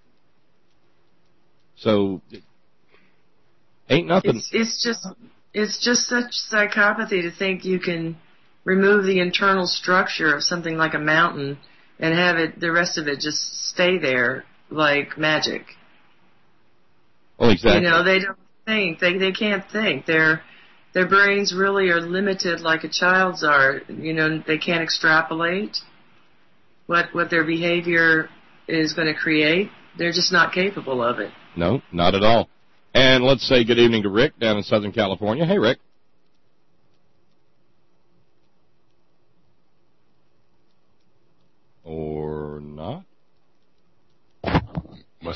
So, it ain't nothing. It's, it's just it's just such psychopathy to think you can remove the internal structure of something like a mountain and have it, the rest of it just stay there like magic. Well, exactly. You know, they don't think. They they can't think. Their their brains really are limited like a child's are. You know, they can't extrapolate what what their behavior is going to create. They're just not capable of it. No, not at all. And let's say good evening to Rick down in Southern California. Hey, Rick.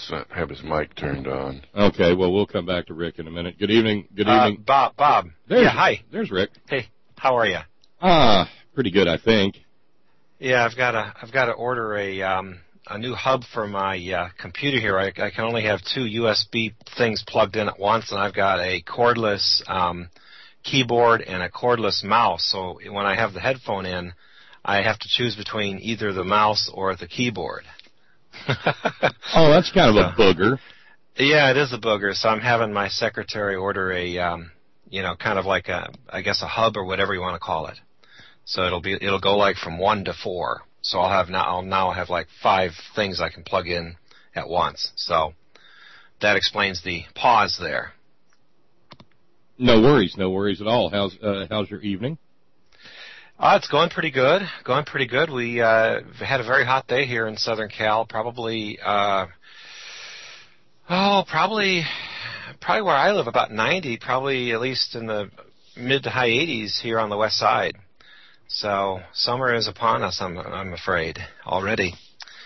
must not have his mic turned on. Okay, well, we'll come back to Rick in a minute. Good evening. Good Uh, evening. Bob, Bob. There's, yeah, hi. There's Rick. Hey, how are you? Ah, pretty good, I think. Yeah, I've got to I've got to order a um a new hub for my uh, computer here. I, I can only have two U S B things plugged in at once, and I've got a cordless um, keyboard and a cordless mouse. So when I have the headphone in, I have to choose between either the mouse or the keyboard. Oh, that's kind of a booger. Yeah, it is a booger. So I'm having my secretary order a, um, you know, kind of like a, I guess a hub or whatever you want to call it. So it'll be, it'll go like from one to four. So I'll have now, I'll now have like five things I can plug in at once. So that explains the pause there. No worries, no worries at all. How's uh, how's your evening? Uh, it's going pretty good. Going pretty good. We uh, had a very hot day here in Southern Cal. Probably, uh, oh, probably, probably where I live, about ninety. Probably at least in the mid to high eighties here on the west side. So summer is upon us. I'm, I'm afraid already.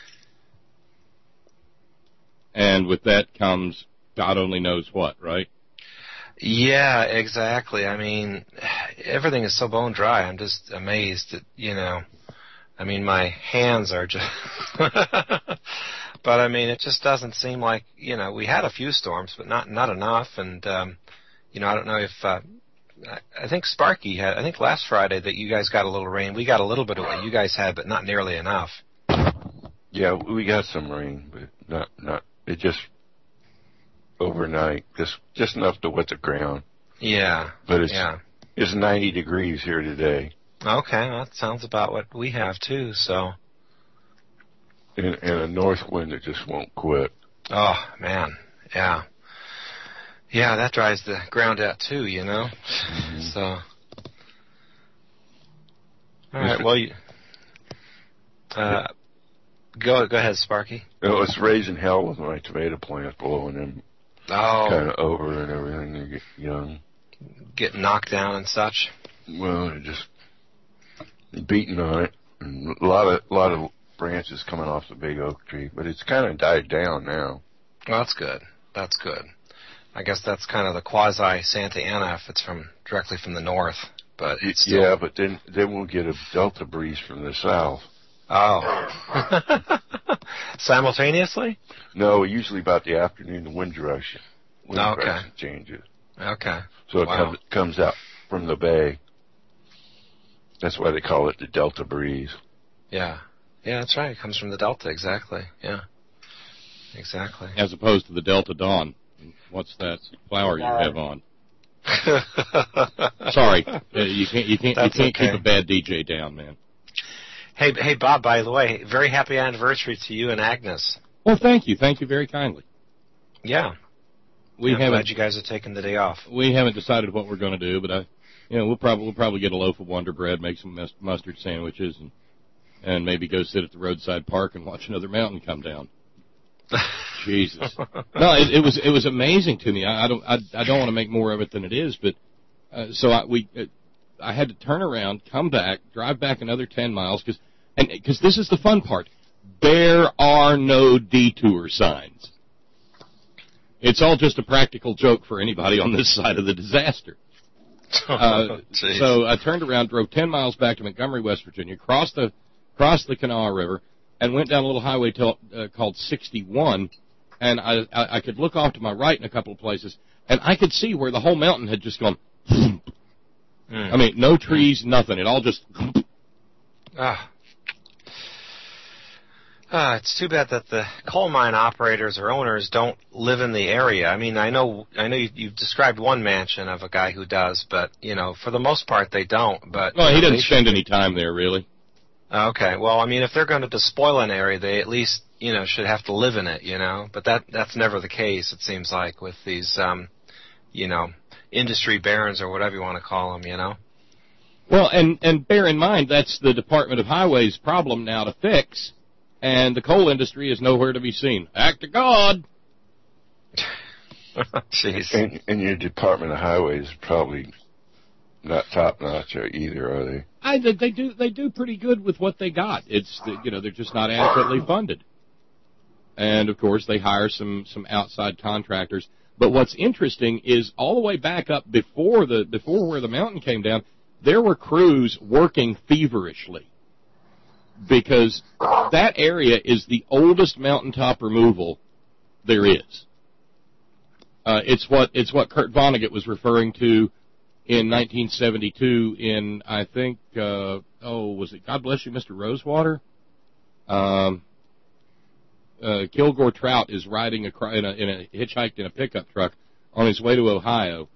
And with that comes God only knows what, right? Yeah, exactly. I mean, everything is so bone dry. I'm just amazed that, you know, I mean, my hands are just, but I mean, it just doesn't seem like, you know, we had a few storms, but not, not enough. And, um, you know, I don't know if, uh, I think Sparky had, I think last Friday that you guys got a little rain. We got a little bit of what you guys had, but not nearly enough. Yeah, we got some rain, but not, not, it just, overnight, just just enough to wet the ground. Yeah, but it's yeah. It's ninety degrees here today. Okay, well, that sounds about what we have too. So, and, and a north wind that just won't quit. Oh man, yeah, yeah, that dries the ground out too, you know. Mm-hmm. So, all right, well, you, uh, go go ahead, Sparky. It was raising hell with my tomato plants blowing them. Oh. Kind of over and everything. They get young. Get knocked down and such. Well, they're just beating on it. And a lot of a lot of branches coming off the big oak tree, but it's kind of died down now. Well, that's good. That's good. I guess that's kind of the quasi Santa Ana if it's from directly from the north. But it's still... yeah, but then then we'll get a delta breeze from the south. Oh. Simultaneously? No, usually about the afternoon, the wind direction. Wind okay. direction changes. Okay. So it wow. comes, comes out from the bay. That's why they call it the delta breeze. Yeah. Yeah, that's right. It comes from the delta, exactly. Yeah. Exactly. As opposed to the Delta Dawn. What's that flower you have on? Sorry. Uh, you can't, you can't, that's you can't okay. keep a bad D J down, man. Hey, hey, Bob, by the way, very happy anniversary to you and Agnes. Well, thank you. Thank you very kindly. Yeah. We I'm haven't, glad you guys are taking the day off. We haven't decided what we're going to do, but I, you know, we'll probably we'll probably get a loaf of Wonder Bread, make some mustard sandwiches, and and maybe go sit at the roadside park and watch another mountain come down. Jesus. No, it, it was it was amazing to me. I, I don't I, I don't want to make more of it than it is, but uh, so I we uh, I had to turn around, come back, drive back another ten miles because. And because this is the fun part, there are no detour signs. It's all just a practical joke for anybody on this side of the disaster. Uh, so I turned around, drove ten miles back to Montgomery, West Virginia, crossed the crossed the Kanawha River, and went down a little highway till, uh, called sixty-one. And I, I I could look off to my right in a couple of places, and I could see where the whole mountain had just gone. Mm. I mean, no trees, nothing. It all just. Ah. Uh, it's too bad that the coal mine operators or owners don't live in the area. I mean, I know, I know you, you've described one mansion of a guy who does, but you know, for the most part, they don't. But well, he know, doesn't spend any time there, really. Okay, well, I mean, if they're going to despoil an area, they at least, you know, should have to live in it, you know. But that that's never the case. It seems like with these, um, you know, industry barons or whatever you want to call them, you know. Well, and and bear in mind that's the Department of Highways' problem now to fix. And the coal industry is nowhere to be seen. Act of God. Jeez. And, and your Department of Highways is probably not top notch either, are they? I they do they do pretty good with what they got. It's the, you know they're just not adequately funded. And, of course, they hire some, some outside contractors. But what's interesting is all the way back up before the before where the mountain came down, there were crews working feverishly because that area is the oldest mountaintop removal there is. Uh, it's what it's what Kurt Vonnegut was referring to in nineteen seventy-two in, I think, uh, oh, was it God Bless You, Mister Rosewater? Um, uh, Kilgore Trout is riding a, in a, in a hitchhiked in a pickup truck on his way to Ohio,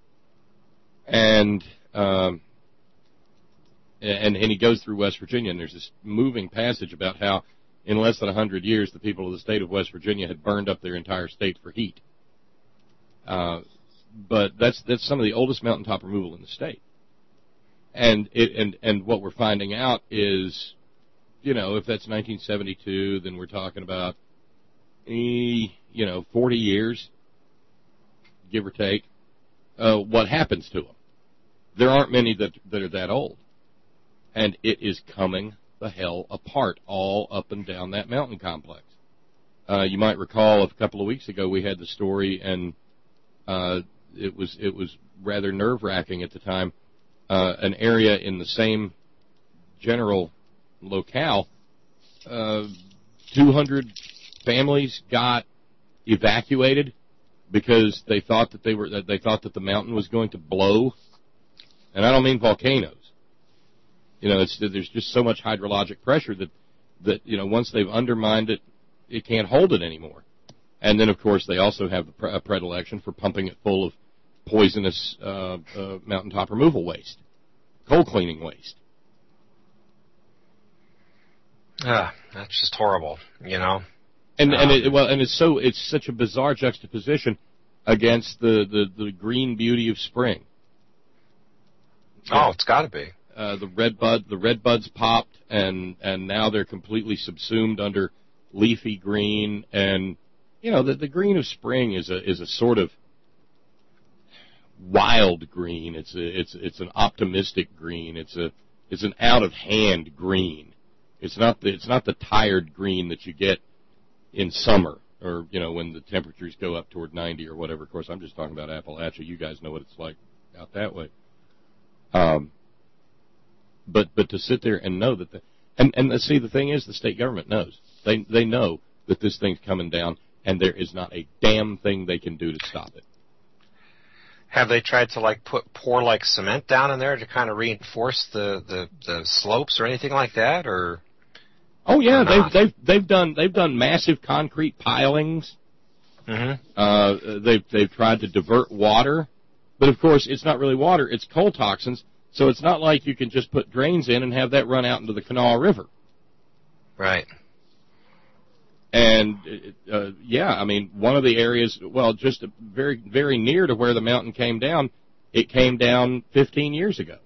and um, and and he goes through West Virginia, and there's this moving passage about how in less than a hundred years the people of the state of West Virginia had burned up their entire state for heat. Uh, but that's that's some of the oldest mountaintop removal in the state, and it and and what we're finding out is, you know, if that's nineteen seventy-two, then we're talking about, eh, you know, forty years, give or take. Uh, what happens to them? There aren't many that that are that old, and it is coming the hell apart all up and down that mountain complex. Uh, you might recall a couple of weeks ago we had the story, and uh, it was it was rather nerve-wracking at the time. Uh, an area in the same general locale, uh, two hundred families got evacuated because they thought that they were that they thought that the mountain was going to blow, and I don't mean volcanoes. You know, it's, there's just so much hydrologic pressure that that you know once they've undermined it, it can't hold it anymore. And then, of course, they also have a predilection for pumping it full of poisonous uh, uh, mountaintop removal waste, coal cleaning waste. Ah, that's just horrible, you know. And um, and it, well, and it's so it's such a bizarre juxtaposition against the, the, the green beauty of spring. Oh, it's got to be. Uh, the red bud, the red buds popped, and and now they're completely subsumed under leafy green. And you know, the the green of spring is a is a sort of wild green. It's a it's it's an optimistic green. It's a it's an out of hand green. It's not the it's not the tired green that you get in summer, or you know when the temperatures go up toward ninety or whatever. Of course, I'm just talking about Appalachia. You guys know what it's like out that way. Um, but but to sit there and know that, the, and and see the thing is, the state government knows. They they know that this thing's coming down, and there is not a damn thing they can do to stop it. Have they tried to like put pour like cement down in there to kind of reinforce the, the, the slopes or anything like that, or? Oh yeah, they've they've they've done they've done massive concrete pilings. Mm-hmm. Uh, they've they've tried to divert water, but of course it's not really water; it's coal toxins. So it's not like you can just put drains in and have that run out into the Kanawha River. Right. And uh, yeah, I mean, one of the areas, well, just very very near to where the mountain came down, it came down fifteen years ago.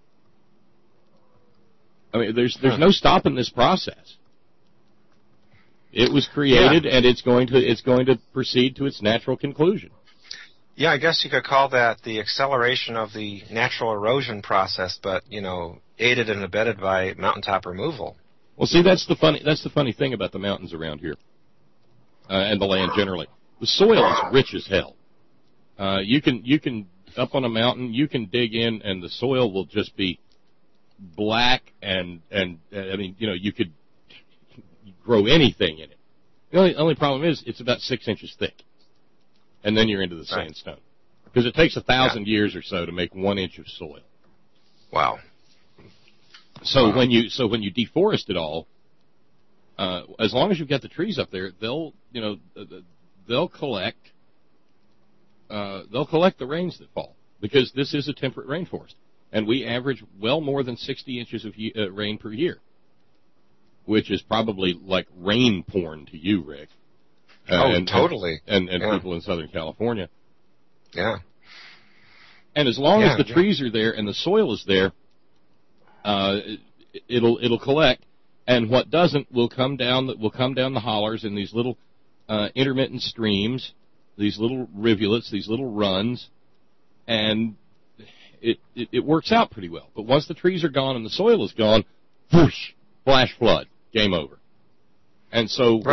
I mean, there's there's no stopping this process. It was created, yeah. and it's going to it's going to proceed to its natural conclusion. Yeah, I guess you could call that the acceleration of the natural erosion process, but you know, aided and abetted by mountaintop removal. Well, see, that's the funny that's the funny thing about the mountains around here, uh, and the land generally. The soil is rich as hell. Uh, you can you can up on a mountain, you can dig in, and the soil will just be black, and and I mean, you know, you could grow anything in it. The only only problem is it's about six inches thick, and then you're into the right. sandstone, because it takes a thousand yeah. years or so to make one inch of soil. Wow. So wow. when you so when you deforest it all, uh, as long as you've got the trees up there, they'll you know they'll collect uh, they'll collect the rains that fall, because this is a temperate rainforest. And we average well more than sixty inches of uh, rain per year, which is probably like rain porn to you, Rick. Uh, oh, and, totally. And, and, and yeah. people in Southern California. Yeah. And as long yeah, as the yeah. trees are there and the soil is there, uh, it'll it'll collect. And what doesn't will come down will come down the hollers in these little uh, intermittent streams, these little rivulets, these little runs, and It, it, it works out pretty well. But once the trees are gone and the soil is gone, whoosh, flash flood, game over. And so right. where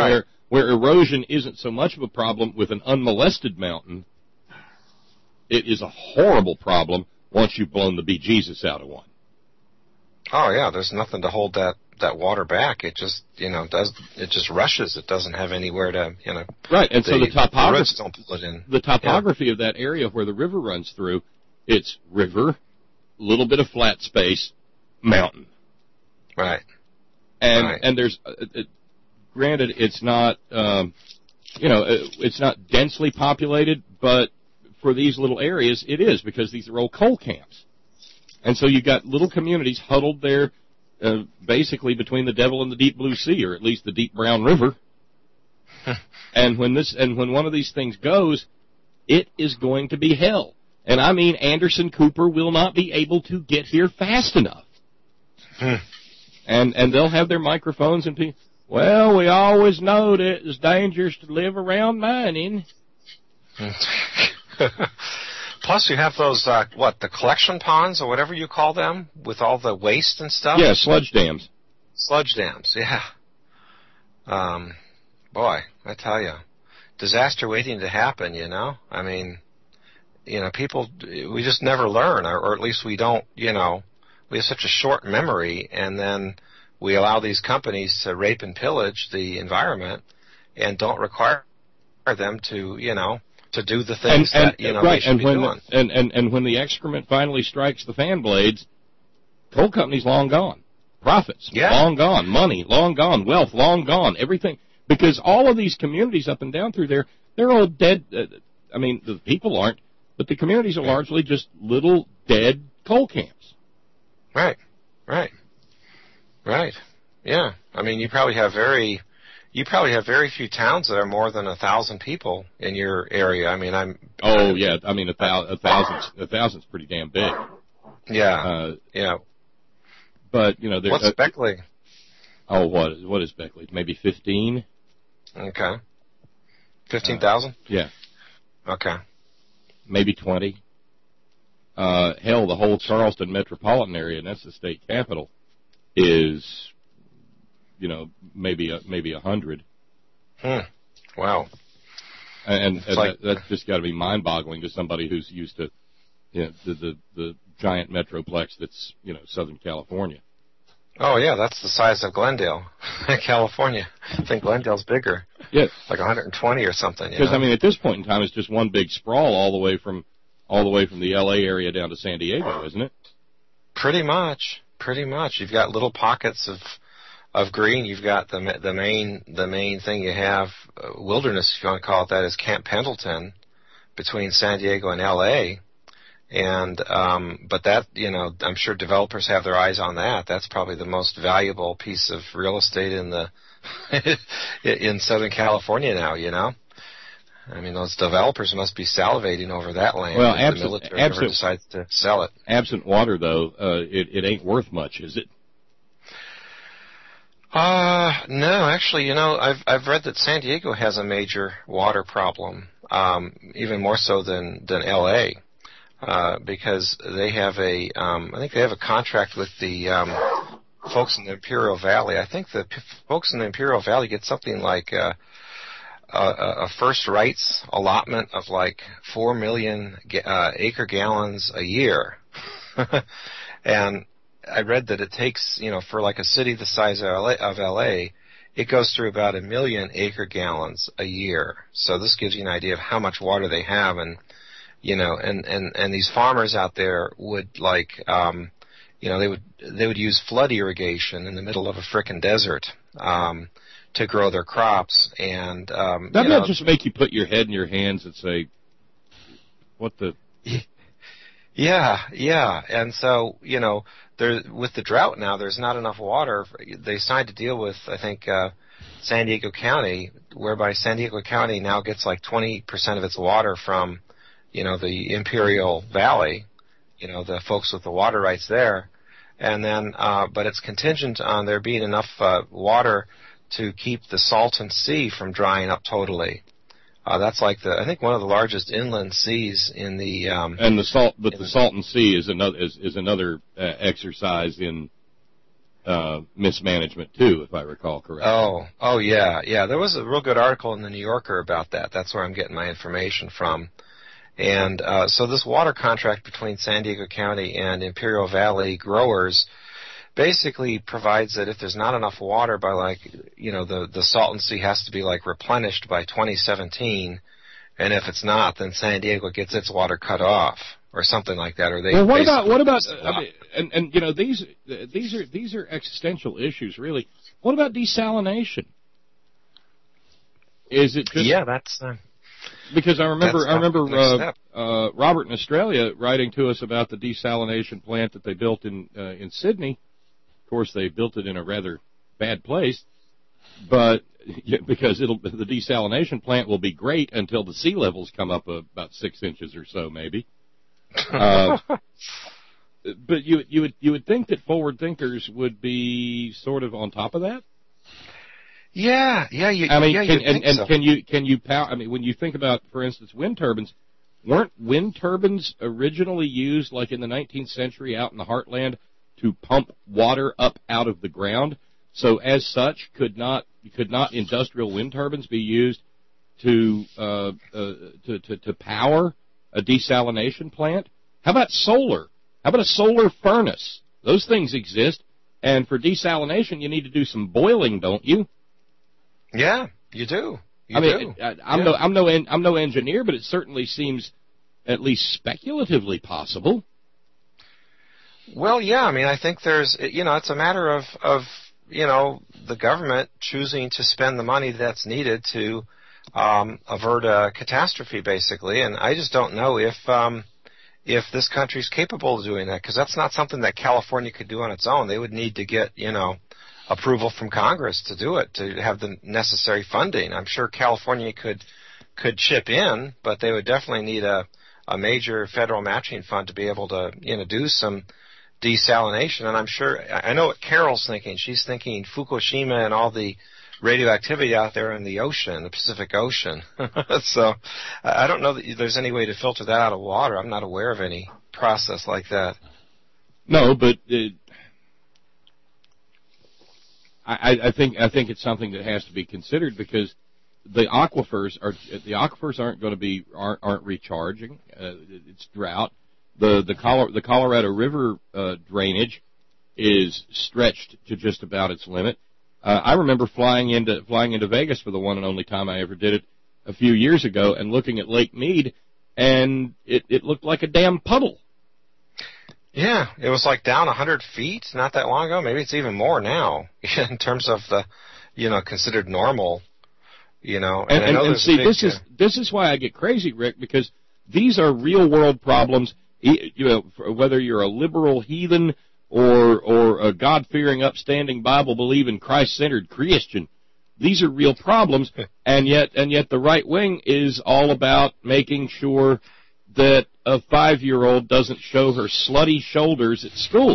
where erosion isn't so much of a problem with an unmolested mountain, it is a horrible problem once you've blown the bejesus out of one. Oh yeah, there's nothing to hold that, that water back. It just, you know, does it just rushes. It doesn't have anywhere to, you know. Right, and the, so the topography, the don't pull it in. The topography yeah. of that area where the river runs through, it's river, little bit of flat space, mountain. Right. And right. and there's, uh, it, granted, it's not, um, you know, it's not densely populated, but for these little areas, it is, because these are old coal camps. And so you've got little communities huddled there, uh, basically between the Devil and the Deep Blue Sea, or at least the Deep Brown River. and when this, and when one of these things goes, it is going to be hell. And I mean, Anderson Cooper will not be able to get here fast enough. and and they'll have their microphones and people, well, we always know that it's dangerous to live around mining. Plus, you have those, uh, what, the collection ponds or whatever you call them, with all the waste and stuff? Yeah, sludge dams. Sludge dams, yeah. Um, boy, I tell you, disaster waiting to happen, you know? I mean, you know, people, we just never learn, or, or at least we don't, you know, we have such a short memory, and then we allow these companies to rape and pillage the environment and don't require them to, you know, to do the things and, and, that, you know, right, they should and be when doing. The, and, and, and when the excrement finally strikes the fan blades, coal companies long gone. Profits, yeah. long gone. Money, long gone. Wealth, long gone. Everything. Because all of these communities up and down through there, they're all dead. Uh, I mean, the people aren't, but the communities are largely just little dead coal camps. Right, right, right. Yeah. I mean, you probably have very... You probably have very few towns that are more than a thousand people in your area. I mean, I'm. Oh yeah, I mean a thousand. A thousand's a thousand's pretty damn big. Yeah. Uh, yeah. But you know, what's uh, Beckley? Oh, what is what is Beckley? Maybe fifteen. Okay. Fifteen thousand. Uh, yeah. Okay. Maybe twenty. Uh, hell, the whole Charleston metropolitan area, and that's the state capital, is. You know, maybe a, maybe a hundred. Hmm. Wow. And, and like, that, that's just got to be mind-boggling to somebody who's used to, you know, the, the the giant metroplex that's, you know, Southern California. Oh yeah, that's the size of Glendale, California. I think Glendale's bigger. Yeah. Like one hundred twenty or something. Because I mean, at this point in time, it's just one big sprawl all the way from all the way from the L A area down to San Diego, isn't it? Pretty much. Pretty much. You've got little pockets of. Of green, you've got the the main the main thing you have, uh, wilderness, if you want to call it that, is Camp Pendleton, between San Diego and L A, and um, but that, you know, I'm sure developers have their eyes on that. That's probably the most valuable piece of real estate in the in Southern California now. You know, I mean, those developers must be salivating over that land. Well, if absent, the military absent, ever decides to sell it. Absent water, though, uh, it it ain't worth much, is it? Uh, no, actually, you know, I've I've read that San Diego has a major water problem, um, even more so than than L A, uh, because they have a, um, I think they have a contract with the um, folks in the Imperial Valley. I think the p- folks in the Imperial Valley get something like uh, a, a first rights allotment of like four million ga- uh, acre gallons a year, and I read that it takes, you know, for like a city the size of L A, of L A, it goes through about a million acre gallons a year. So this gives you an idea of how much water they have, and you know, and and and these farmers out there would like, um, you know, they would they would use flood irrigation in the middle of a frickin' desert um, to grow their crops, and um, doesn't you know, that just make you put your head in your hands and say, "What the." Yeah, yeah, and so, you know, there with the drought now, there's not enough water. They signed a deal with, I think, uh, San Diego County, whereby San Diego County now gets like twenty percent of its water from, you know, the Imperial Valley, you know, the folks with the water rights there, and then, uh, but it's contingent on there being enough uh, water to keep the Salton Sea from drying up totally. Uh, that's like the, I think, one of the largest inland seas in the. Um, and the salt, but the, the Salton Sea is another is, is another uh, exercise in uh, mismanagement too, if I recall correctly. Oh, oh yeah, yeah. There was a real good article in the New Yorker about that. That's where I'm getting my information from. And uh, so this water contract between San Diego County and Imperial Valley growers basically provides that if there's not enough water by, like, you know, the the Salton Sea has to be like replenished by twenty seventeen, and if it's not, then San Diego gets its water cut off or something like that. Or they well, what about what about uh, I mean, and and you know these these are these are existential issues really. What about desalination? Is it just yeah? That's uh, because I remember that's I remember uh, uh, Robert in Australia writing to us about the desalination plant that they built in uh, in Sydney. Of course, they built it in a rather bad place, but yeah, because it'll the desalination plant will be great until the sea levels come up uh, about six inches or so, maybe. Uh, but you you would you would think that forward thinkers would be sort of on top of that. Yeah, yeah. You, I mean, yeah, can, you and, think and so. can you can you power? I mean, when you think about, for instance, wind turbines, weren't wind turbines originally used, like in the nineteenth century, out in the heartland, to pump water up out of the ground? So, as such, could not could not industrial wind turbines be used to uh, uh, to, to to power a desalination plant? How about solar? How about a solar furnace? Those things exist, and for desalination, you need to do some boiling, don't you? Yeah, you do. You I mean, do. I, I'm yeah. no I'm no en, I'm no engineer, but it certainly seems at least speculatively possible. Well, yeah. I mean, I think there's you know, it's a matter of of you know the government choosing to spend the money that's needed to um, avert a catastrophe, basically. And I just don't know if um, if this country's capable of doing that, because that's not something that California could do on its own. They would need to get you know. approval from Congress to do it, to have the necessary funding. I'm sure California could could chip in, but they would definitely need a, a major federal matching fund to be able to, you know, do some desalination. And I'm sure, I know what Carol's thinking. She's thinking Fukushima and all the radioactivity out there in the ocean, the Pacific Ocean. So I don't know that there's any way to filter that out of water. I'm not aware of any process like that. No, but it, I, I think I think it's something that has to be considered, because the aquifers are the aquifers aren't going to be aren't, aren't recharging. Uh, it's drought. The the Colo, the Colorado River uh, drainage is stretched to just about its limit. Uh, I remember flying into flying into Vegas for the one and only time I ever did it a few years ago, and looking at Lake Mead, and it, it looked like a damn puddle. Yeah, it was like down one hundred feet not that long ago. Maybe it's even more now in terms of the, you know, considered normal, you know. And, and, and, and see, big, this is this is why I get crazy, Rick, because these are real world problems. You know, whether you're a liberal heathen or or a God fearing, upstanding, Bible believing, Christ centered Christian, these are real problems. and yet and yet the right wing is all about making sure that a five-year-old doesn't show her slutty shoulders at school.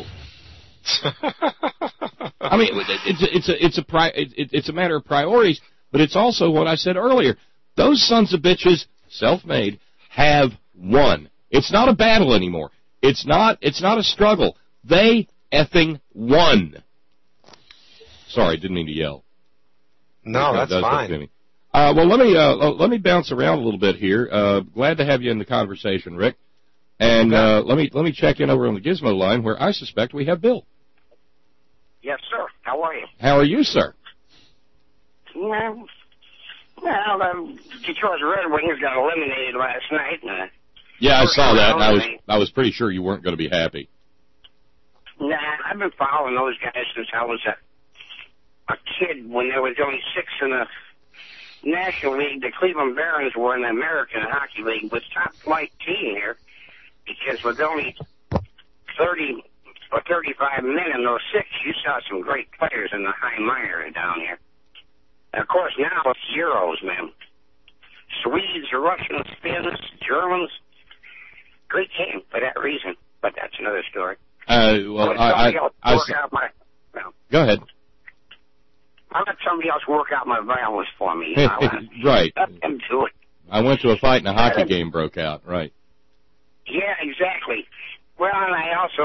I mean, it's a, it's a it's a pri- it's a matter of priorities, but it's also what I said earlier. Those sons of bitches, self-made, have won. It's not a battle anymore. It's not it's not a struggle. They effing won. Sorry, didn't mean to yell. No, that's fine. Uh, well, let me uh, let me bounce around a little bit here. Uh, glad to have you in the conversation, Rick. And okay. uh, let me let me check in over on the Gizmo line, where I suspect we have Bill. Yes, sir. How are you? How are you, sir? Yeah. Well, um, Detroit Red Wings got eliminated last night. And, uh, yeah, I saw that, and I was I was pretty sure you weren't going to be happy. Nah, I've been following those guys since I was a a kid. When there was only six in the National League, the Cleveland Barons were in the American Hockey League with top flight team here, because with only thirty or thirty-five men in those six, you saw some great players in the high minor down here. And of course, now it's Euros, man. Swedes, Russians, Finns, Germans. Great game for that reason, but that's another story. Uh, well, I, I, I, work I out my, well, go ahead. I'll let somebody else work out my violence for me. You know, right. Let them do it. I went to a fight and a hockey game broke out. Right. Yeah, exactly. Well, and I also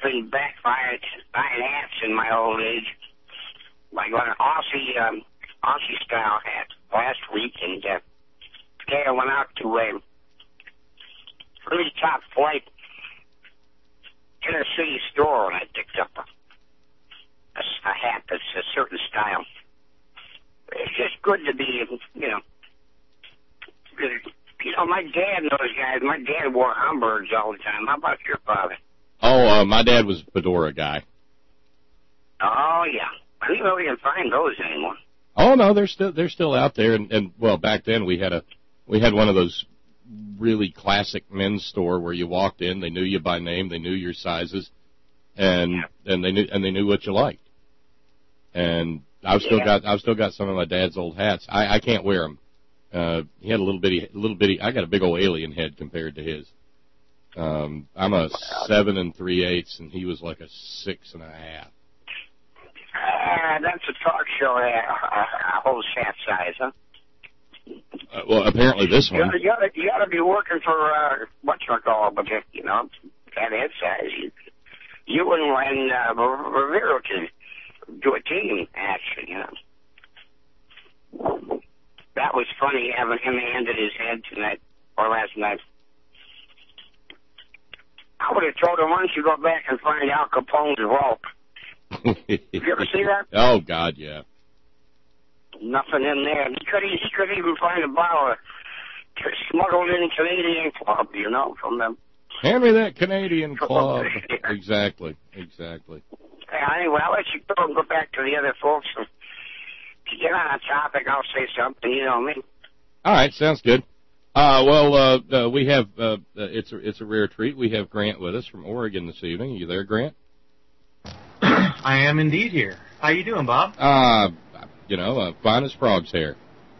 been backfired buying hats in my old age. I got an Aussie, um, Aussie style hat last week, and uh, today I went out to a really top flight inner city store, and I picked up a, a, a hat that's a certain style. It's just good to be, you know, good. You know, my dad and those guys, my dad wore Homburgs all the time. How about your father? Oh, uh, my dad was a fedora guy. Oh, yeah. I don't know if you can find those anymore. Oh, no, they're still they're still out there. And, and well, back then we had a we had one of those really classic men's store where you walked in, they knew you by name, they knew your sizes, and yeah. and they knew and they knew what you liked. And I've still yeah. got I've still got some of my dad's old hats. I, I can't wear them. Uh, he had a little bitty, little bitty. I got a big old alien head compared to his. Um, I'm a seven and three eighths, and he was like a six and a half. Uh, that's a talk show, uh, a whole hat size, huh? Uh, well, apparently this one. You gotta, you gotta be working for uh, whatchamacallit, but you know, that head size. You, you and uh, Rivera can do a team action, you know. That was funny having him handed his head tonight or last night. I would have told him, why don't you go back and find Al Capone's vault? Have you ever see that? Oh, God, yeah. Nothing in there. He could, he could even find a bottle of smuggled in Canadian Club, you know, from them. Hand me that Canadian Club. Exactly, exactly. Yeah, anyway, I'll let you go and go back to the other folks. And if you get on a topic, I'll say something, you know me. All right, sounds good. Uh, well, uh, uh, we have, uh, uh, it's a, it's a rare treat. We have Grant with us from Oregon this evening. Are you there, Grant? I am indeed here. How you doing, Bob? Uh, you know, uh, fine as frog's hair.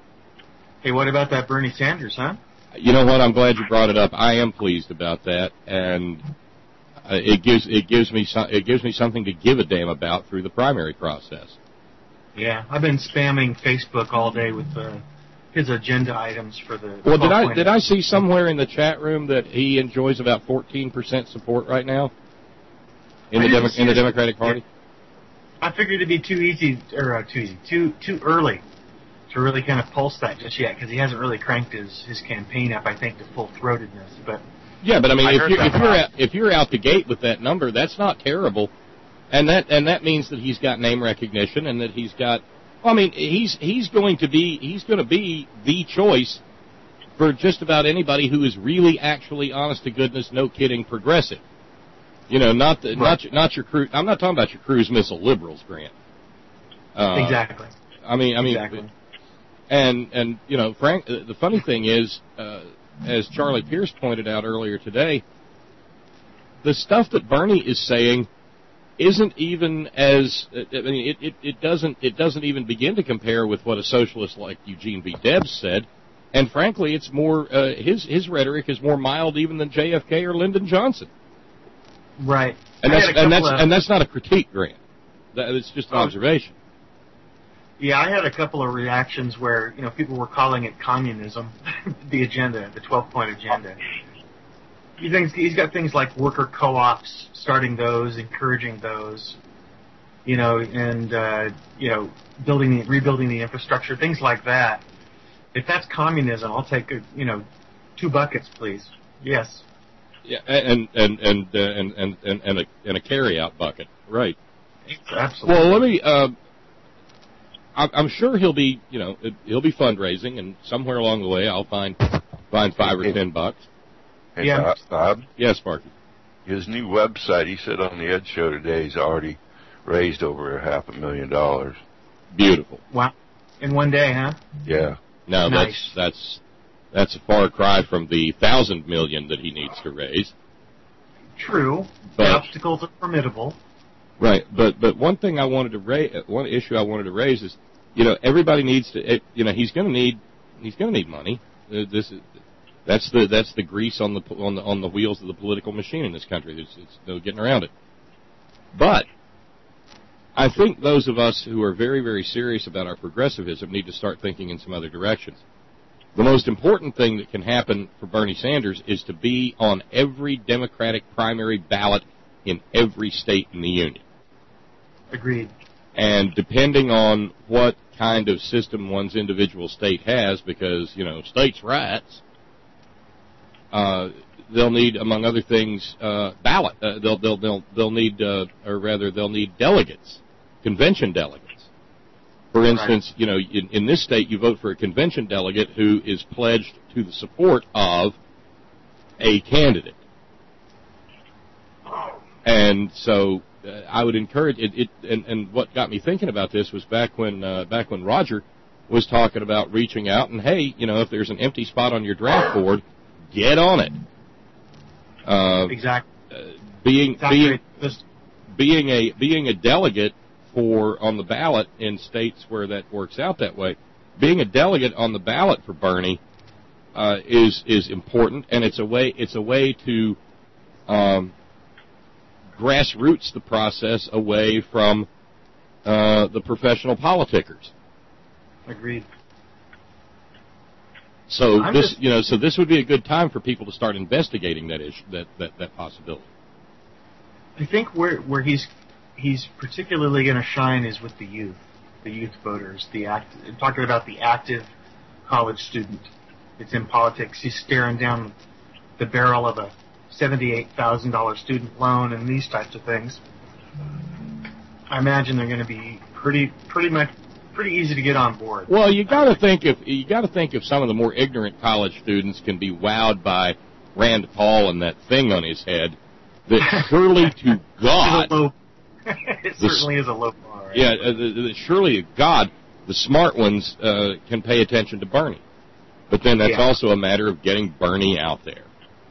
Hey, what about that Bernie Sanders, huh? You know what? I'm glad you brought it up. I am pleased about that, and uh, it gives it gives me so, it gives me something to give a damn about through the primary process. Yeah, I've been spamming Facebook all day with uh, his agenda items for the. Well, did I did I see somewhere in the chat room that he enjoys about fourteen percent support right now in the Demo- in the Democratic Party? I figured it'd be too easy, or uh, too easy, too too early to really kind of pulse that just yet, because he hasn't really cranked his, his campaign up, I think, to full-throatedness. But yeah, but I mean, I if you're if you're out, if you're out the gate with that number, that's not terrible, and that and that means that he's got name recognition and that he's got. Well, I mean, he's he's going to be he's going to be the choice for just about anybody who is really, actually, honest to goodness, no kidding, progressive. You know, not the, right. not not your cruise. I'm not talking about your cruise missile liberals, Grant. Uh, exactly. I mean, I mean, exactly. and and you know, Frank. The funny thing is, uh, as Charlie Pierce pointed out earlier today, the stuff that Bernie is saying isn't even as. I mean, it, it, it doesn't it doesn't even begin to compare with what a socialist like Eugene V. Debs said, and frankly, it's more uh, his his rhetoric is more mild even than J F K or Lyndon Johnson. Right. And that's and that's, of, and that's not a critique, Grant. That, it's just an oh, observation. Yeah, I had a couple of reactions where, you know, people were calling it communism, the agenda, the twelve-point agenda. He thinks, he's got things like worker co-ops, starting those, encouraging those, you know, and, uh, you know, building, rebuilding the infrastructure, things like that. If that's communism, I'll take, a, you know, two buckets, please. Yes. Yeah, and and and uh, and and and and a and a carry-out bucket, right? Absolutely. Well, let me. Uh, I'm sure he'll be, you know, he'll be fundraising, and somewhere along the way, I'll find find five or ten bucks. Hey, yeah, Bob. Yes, Sparky. His new website. He said on the Ed Show today, he's already raised over a half a million dollars. Beautiful. Wow. In one day, huh? Yeah. No, nice. that's that's. That's a far cry from the thousand million that he needs to raise. True. But, the obstacles are formidable. Right, but but one thing I wanted to raise, one issue I wanted to raise is, you know, everybody needs to, it, you know, he's going to need, he's going to need money. Uh, this is, that's the that's the grease on the on the on the wheels of the political machine in this country. There's it's no getting around it. But I think those of us who are very very serious about our progressivism need to start thinking in some other directions. The most important thing that can happen for Bernie Sanders is to be on every Democratic primary ballot in every state in the union. Agreed. And depending on what kind of system one's individual state has, because, you know, states' rights, uh, they'll need, among other things, uh, ballot. Uh, they'll, they'll, they'll, they'll need, uh, or rather, they'll need delegates, convention delegates. For instance, you know, in, in this state, you vote for a convention delegate who is pledged to the support of a candidate. And so uh, I would encourage it. it and, and what got me thinking about this was back when uh, back when Roger was talking about reaching out and, hey, you know, if there's an empty spot on your draft board, get on it. Uh, exactly. Uh, being being being a being a delegate for on the ballot in states where that works out that way, being a delegate on the ballot for Bernie uh, is is important, and it's a way it's a way to um, grassroots the process away from uh, the professional politicians. Agreed. So I'm this, just, you know, so this would be a good time for people to start investigating that issue, that that, that possibility. I think where where he's he's particularly going to shine is with the youth, the youth voters, the act. Talking about the active college student. It's in politics. He's staring down the barrel of a seventy-eight thousand dollars student loan and these types of things. I imagine they're going to be pretty, pretty much, pretty easy to get on board. Well, you got to think if you got to think if some of the more ignorant college students can be wowed by Rand Paul and that thing on his head, that surely to God, low, it certainly is a low bar. Right? Yeah, uh, the, the, surely to God, the smart ones uh, can pay attention to Bernie. But then that's yeah. also a matter of getting Bernie out there.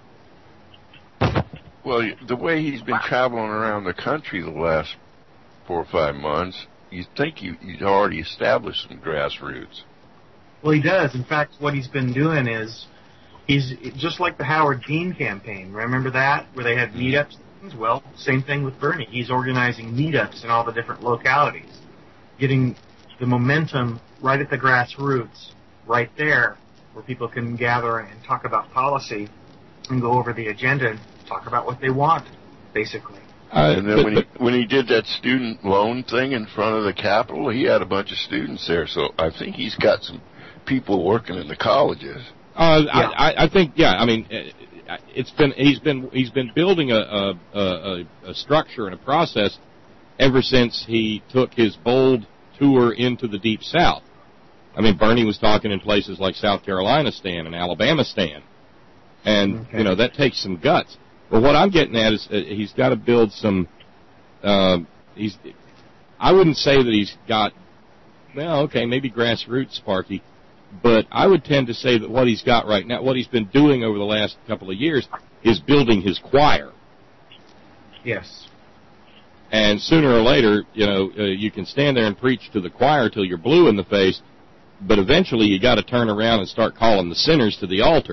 Well, the way he's been traveling around the country the last four or five months, you'd think you, you'd already established some grassroots. Well, he does. In fact, what he's been doing is he's just like the Howard Dean campaign. Remember that, where they had meetups? Well, same thing with Bernie. He's organizing meetups in all the different localities, getting the momentum right at the grassroots, right there, where people can gather and talk about policy and go over the agenda and talk about what they want, basically. Uh, and then when he when he did that student loan thing in front of the Capitol, he had a bunch of students there. So I think he's got some people working in the colleges. Uh, yeah. I, I think, yeah. I mean, it's been he's been he's been building a a, a a structure and a process ever since he took his bold tour into the Deep South. I mean, Bernie was talking in places like South Carolina stand and Alabama stand, and okay. you know that takes some guts. But what I'm getting at is uh, he's got to build some. Uh, he's. I wouldn't say that he's got. Well, okay, maybe grassroots, Sparky, but I would tend to say that what he's got right now, what he's been doing over the last couple of years, is building his choir. Yes. And sooner or later, you know, uh, you can stand there and preach to the choir till you're blue in the face, but eventually you got to turn around and start calling the sinners to the altar.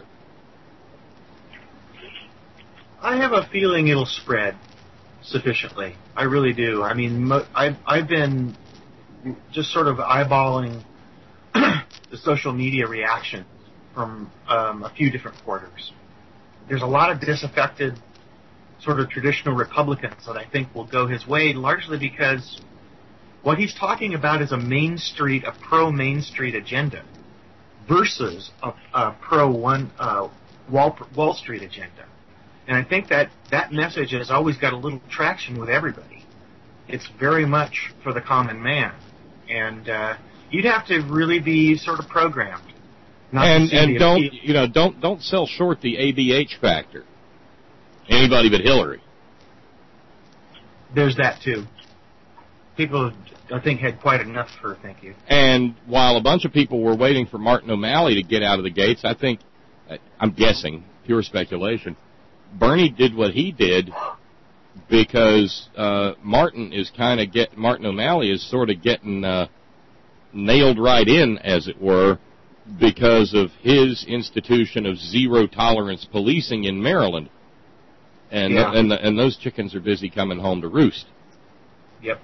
I have a feeling it'll spread sufficiently. I really do. I mean, mo- I've, I've been just sort of eyeballing the social media reaction from um, a few different quarters. There's a lot of disaffected sort of traditional Republicans that I think will go his way, largely because what he's talking about is a Main Street, a pro-Main Street agenda versus a, a pro-one uh, Wall, Wall Street agenda. And I think that that message has always got a little traction with everybody. It's very much for the common man. And uh, you'd have to really be sort of programmed. Not and to and don't, appeal. you know, don't don't sell short the A B H factor. Anybody but Hillary. There's that, too. People, I think, had quite enough for thank you. And while a bunch of people were waiting for Martin O'Malley to get out of the gates, I think, I'm guessing, pure speculation, Bernie did what he did because uh, Martin is kind of get Martin O'Malley is sort of getting uh, nailed right in, as it were, because of his institution of zero tolerance policing in Maryland, and yeah. th- and the, and those chickens are busy coming home to roost. Yep.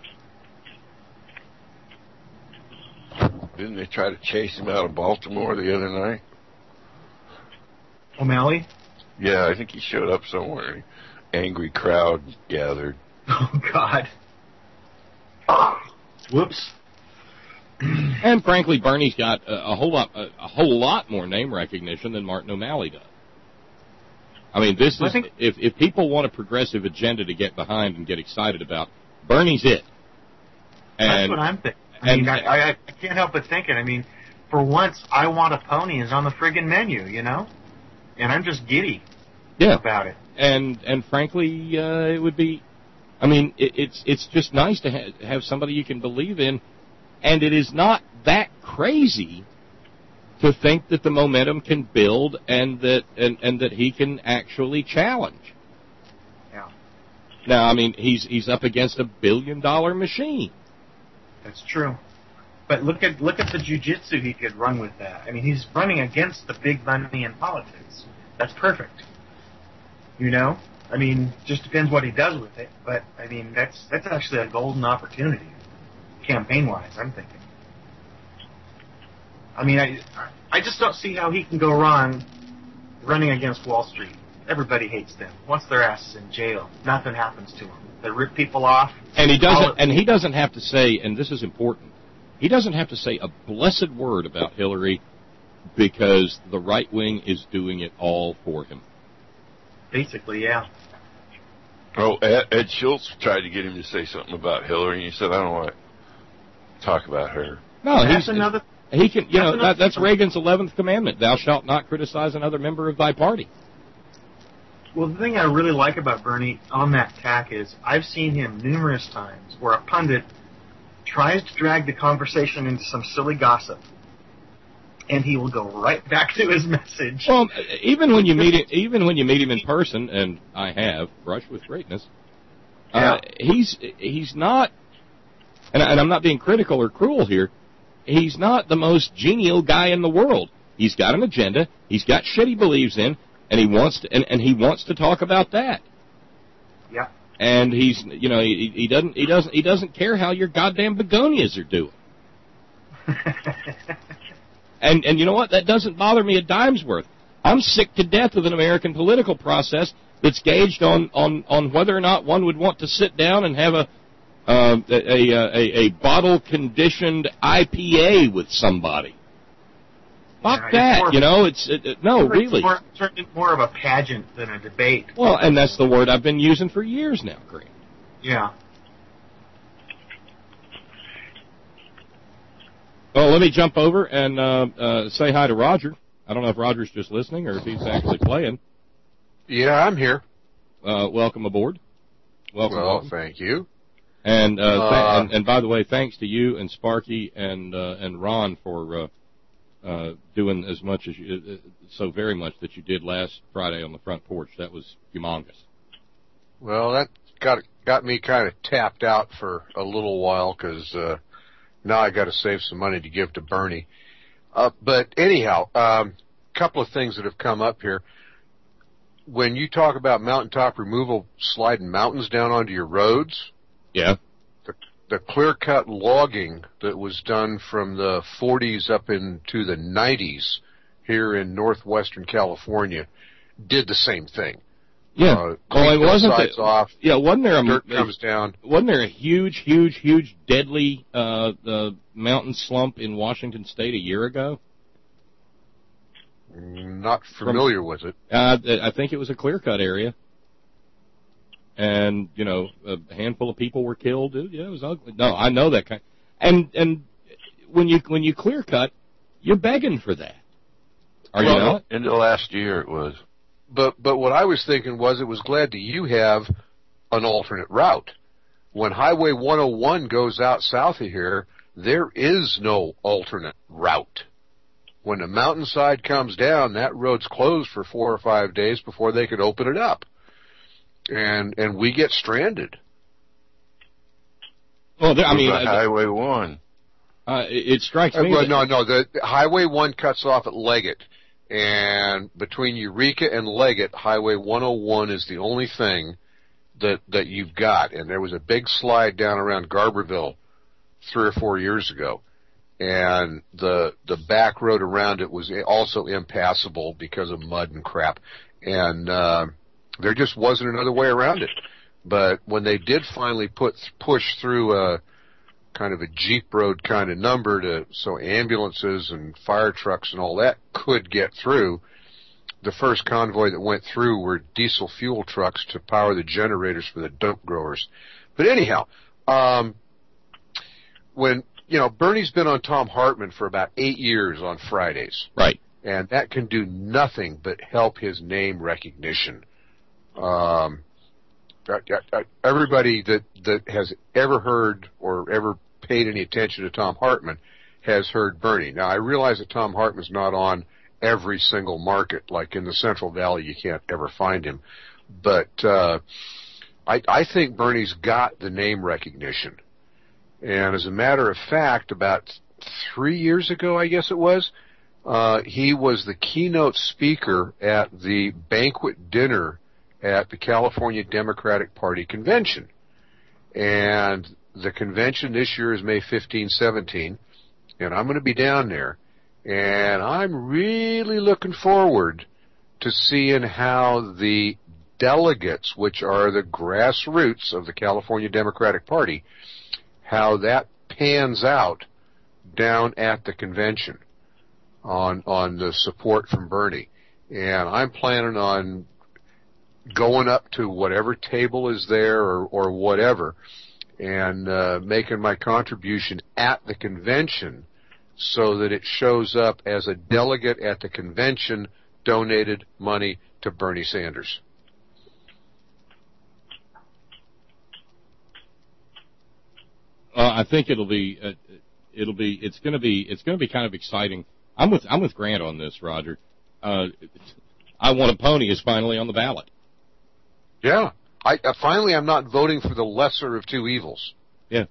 Didn't they try to chase him out of Baltimore the other night? O'Malley? Yeah, I think he showed up somewhere. angry crowd gathered. Oh, God. Whoops. And frankly, Bernie's got a, a whole lot, a, a whole lot more name recognition than Martin O'Malley does. I mean, this is think, if if people want a progressive agenda to get behind and get excited about, Bernie's it. And, that's what I'm thinking. I and, mean, I, I, I can't help but thinking. I mean, for once, I Want a Pony is on the friggin' menu, you know, and I'm just giddy yeah. about it. And and frankly, uh, it would be. I mean, it, it's it's just nice to ha- have somebody you can believe in. And it is not that crazy to think that the momentum can build and that and, and that he can actually challenge. Yeah. Now, I mean, he's he's up against a billion dollar machine. That's true. But look at look at the jiu-jitsu he could run with that. I mean, he's running against the big money in politics. That's perfect. You know? I mean, just depends what he does with it. But I mean, that's that's actually a golden opportunity. Campaign-wise, I'm thinking. I mean, I I just don't see how he can go wrong running against Wall Street. Everybody hates them. Once their ass is in jail, nothing happens to them. They rip people off. And he doesn't. And he doesn't have to say. And this is important. He doesn't have to say a blessed word about Hillary because the right wing is doing it all for him. Basically, yeah. Oh, Ed, Ed Schultz tried to get him to say something about Hillary, and he said, "I don't want to talk about her." No, that's he's another. He can, you know, that, that's Reagan's eleventh commandment: "Thou shalt not criticize another member of thy party." Well, the thing I really like about Bernie on that tack is I've seen him numerous times where a pundit tries to drag the conversation into some silly gossip, and he will go right back to his message. Well, even when you meet him, even when you meet him in person, and I have brushed with greatness, yeah. uh, he's he's not, and, and I'm not being critical or cruel here. He's not the most genial guy in the world. He's got an agenda. He's got shit he believes in, and he wants to, and, and he wants to talk about that. Yeah. And he's, you know, he, he doesn't, he doesn't, he doesn't care how your goddamn begonias are doing. and and you know what? That doesn't bother me a dime's worth. I'm sick to death of an American political process that's gauged on on on whether or not one would want to sit down and have a Uh, a, a, a bottle-conditioned I P A with somebody. Fuck yeah, that, more, you know, it's, it, it, no, it's really. More, turned into more of a pageant than a debate. Well, and that's the word I've been using for years now, Green. Yeah. Well, let me jump over and uh, uh, say hi to Roger. I don't know if Roger's just listening or if he's actually playing. Yeah, I'm here. Uh, welcome aboard. Welcome. Well, welcome. thank you. And, uh, uh, th- and and by the way, thanks to you and Sparky and uh, and Ron for uh, uh, doing as much as you, uh, so very much that you did last Friday on the front porch. That was humongous. Well, that got got me kind of tapped out for a little while because uh, now I got to save some money to give to Bernie. Uh, but anyhow, a um, couple of things that have come up here. When you talk about mountaintop removal, sliding mountains down onto your roads. Yeah. The, the clear-cut logging that was done from the forties up into the nineties here in northwestern California did the same thing. Yeah. Uh, well, it wasn't sides the, off. Yeah, wasn't there a dirt a, comes down? Wasn't there a huge, huge, huge, deadly uh, uh, mountain slump in Washington State a year ago? Not familiar From, with it. Uh, I think it was a clear-cut area. And, you know, a handful of people were killed. It, yeah, it was ugly. No, I know that kind. And and when you when you clear cut, you're begging for that. Are well, you not? In the last year, it was. But but what I was thinking was, it was glad that you have an alternate route. When Highway one oh one goes out south of here, there is no alternate route. When the mountainside comes down, that road's closed for four or five days before they could open it up. And and we get stranded. Well, I mean, uh, Highway one. Uh, it, it strikes me. Uh, well, that no, no. The, the Highway one cuts off at Leggett, and between Eureka and Leggett, Highway one oh one is the only thing that that you've got. And there was a big slide down around Garberville three or four years ago, and the the back road around it was also impassable because of mud and crap. And uh, There just wasn't another way around it. But when they did finally put push through a kind of a Jeep road kind of number to so ambulances and fire trucks and all that could get through, the first convoy that went through were diesel fuel trucks to power the generators for the dope growers. But anyhow, um, when, you know, Bernie's been on Thom Hartmann for about eight years on Fridays. Right. And that can do nothing but help his name recognition. Um, everybody that, that has ever heard or ever paid any attention to Thom Hartmann has heard Bernie. Now, I realize that Thom Hartmann's not on every single market. Like in the Central Valley, you can't ever find him. But uh, I, I think Bernie's got the name recognition. And as a matter of fact, about three years ago, I guess it was, uh, he was the keynote speaker at the banquet dinner at the California Democratic Party convention. And the convention this year is May fifteenth, seventeenth, and I'm going to be down there. And I'm really looking forward to seeing how the delegates, which are the grassroots of the California Democratic Party, how that pans out down at the convention on on the support from Bernie. And I'm planning on going up to whatever table is there or, or whatever and uh, making my contribution at the convention so that it shows up as a delegate at the convention donated money to Bernie Sanders. Uh, I think it'll be uh, it'll be it's going to be it's going to be kind of exciting. I'm with I'm with Grant on this, Roger. Uh, I Want a Pony is finally on the ballot. Yeah, I uh, finally I'm not voting for the lesser of two evils. Yeah.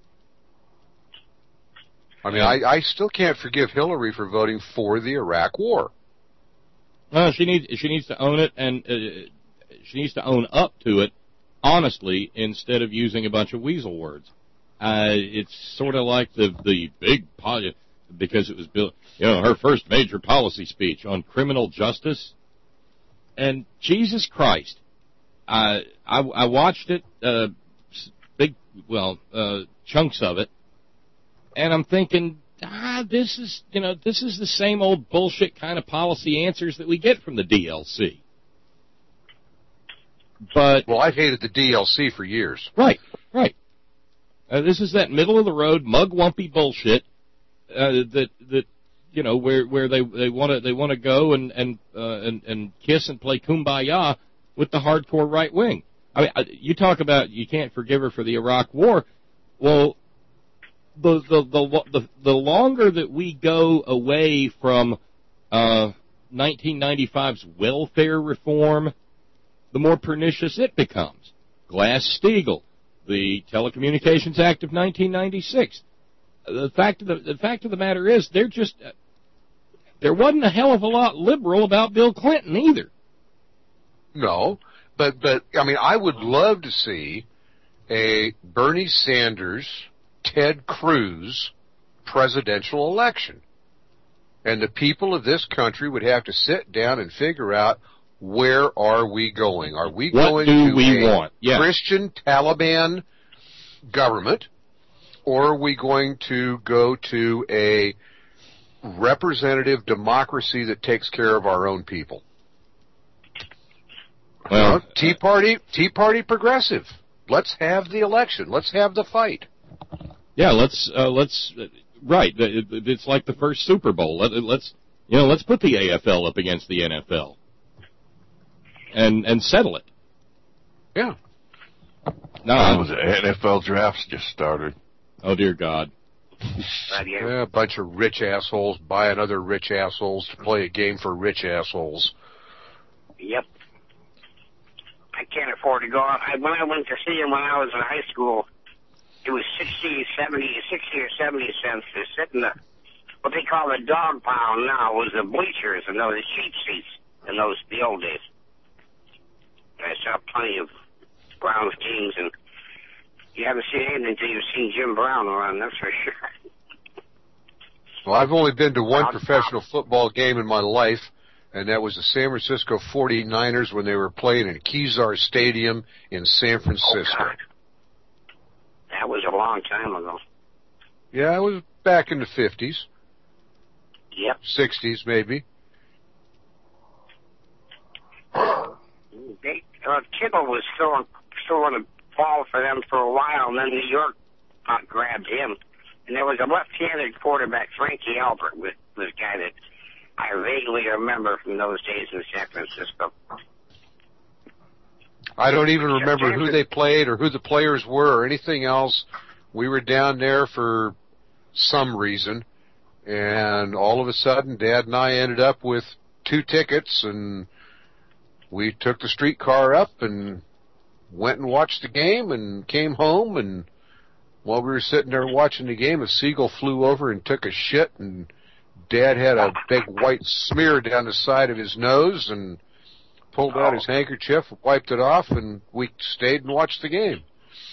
I mean, I, I still can't forgive Hillary for voting for the Iraq War. No, she needs she needs to own it, and uh, she needs to own up to it honestly instead of using a bunch of weasel words. Uh, it's sort of like the the big po- because it was built, you know, her first major policy speech on criminal justice. And Jesus Christ, uh, I I watched it, uh, big well uh, chunks of it. And I'm thinking, ah, this is, you know, this is the same old bullshit kind of policy answers that we get from the D L C. But well, I've hated the D L C for years. Right, right. Uh, this is that middle of the road mugwumpy bullshit uh, that that you know where where they they want to they want to go and and uh, and and kiss and play kumbaya with the hardcore right wing. I mean, you talk about you can't forgive her for the Iraq War. Well. The, the the the the longer that we go away from uh, nineteen ninety-five's welfare reform, the more pernicious it becomes. Glass-Steagall, the Telecommunications Act of nineteen ninety-six. The fact of the, the fact of the matter is, they're just uh, there wasn't a hell of a lot liberal about Bill Clinton either. No, but but I mean, I would love to see a Bernie Sanders, Ted Cruz presidential election. And the people of this country would have to sit down and figure out, where are we going? Are we what going do to we a want? Yeah. Christian Taliban government, or are we going to go to a representative democracy that takes care of our own people? Well, you know, Tea Party, Tea Party progressive. Let's have the election. Let's have the fight. Yeah, let's uh, let's uh, right. It, it's like the first Super Bowl. Let, let's you know let's put the A F L up against the N F L and and settle it. Yeah. No, oh, the N F L drafts just started. Oh dear God. Yeah, a bunch of rich assholes buying other rich assholes to play a game for rich assholes. Yep. I can't afford to go out. I, when I went to see him when I was in high school, it was sixty, seventy, sixty or seventy cents to sit in the, what they call the dog pound now, was the bleachers and those cheap seats in those, the old days. I saw plenty of Browns games, and you haven't seen anything until you've seen Jim Brown around, that's for sure. Well, I've only been to one professional football game in my life, and that was the San Francisco forty-niners when they were playing in Kezar Stadium in San Francisco. Oh, God. That was a long time ago. Yeah, it was back in the fifties. Yep. sixties, maybe. They, uh, Kittle was still, still on the ball for them for a while, and then New York uh, grabbed him. And there was a left-handed quarterback, Frankie Albert, was, was a guy that I vaguely remember from those days in San Francisco. I don't even remember who they played or who the players were or anything else. We were down there for some reason, and all of a sudden, Dad and I ended up with two tickets, and we took the streetcar up and went and watched the game and came home, and while we were sitting there watching the game, a seagull flew over and took a shit, and Dad had a big white smear down the side of his nose and pulled out his handkerchief, wiped it off, and we stayed and watched the game.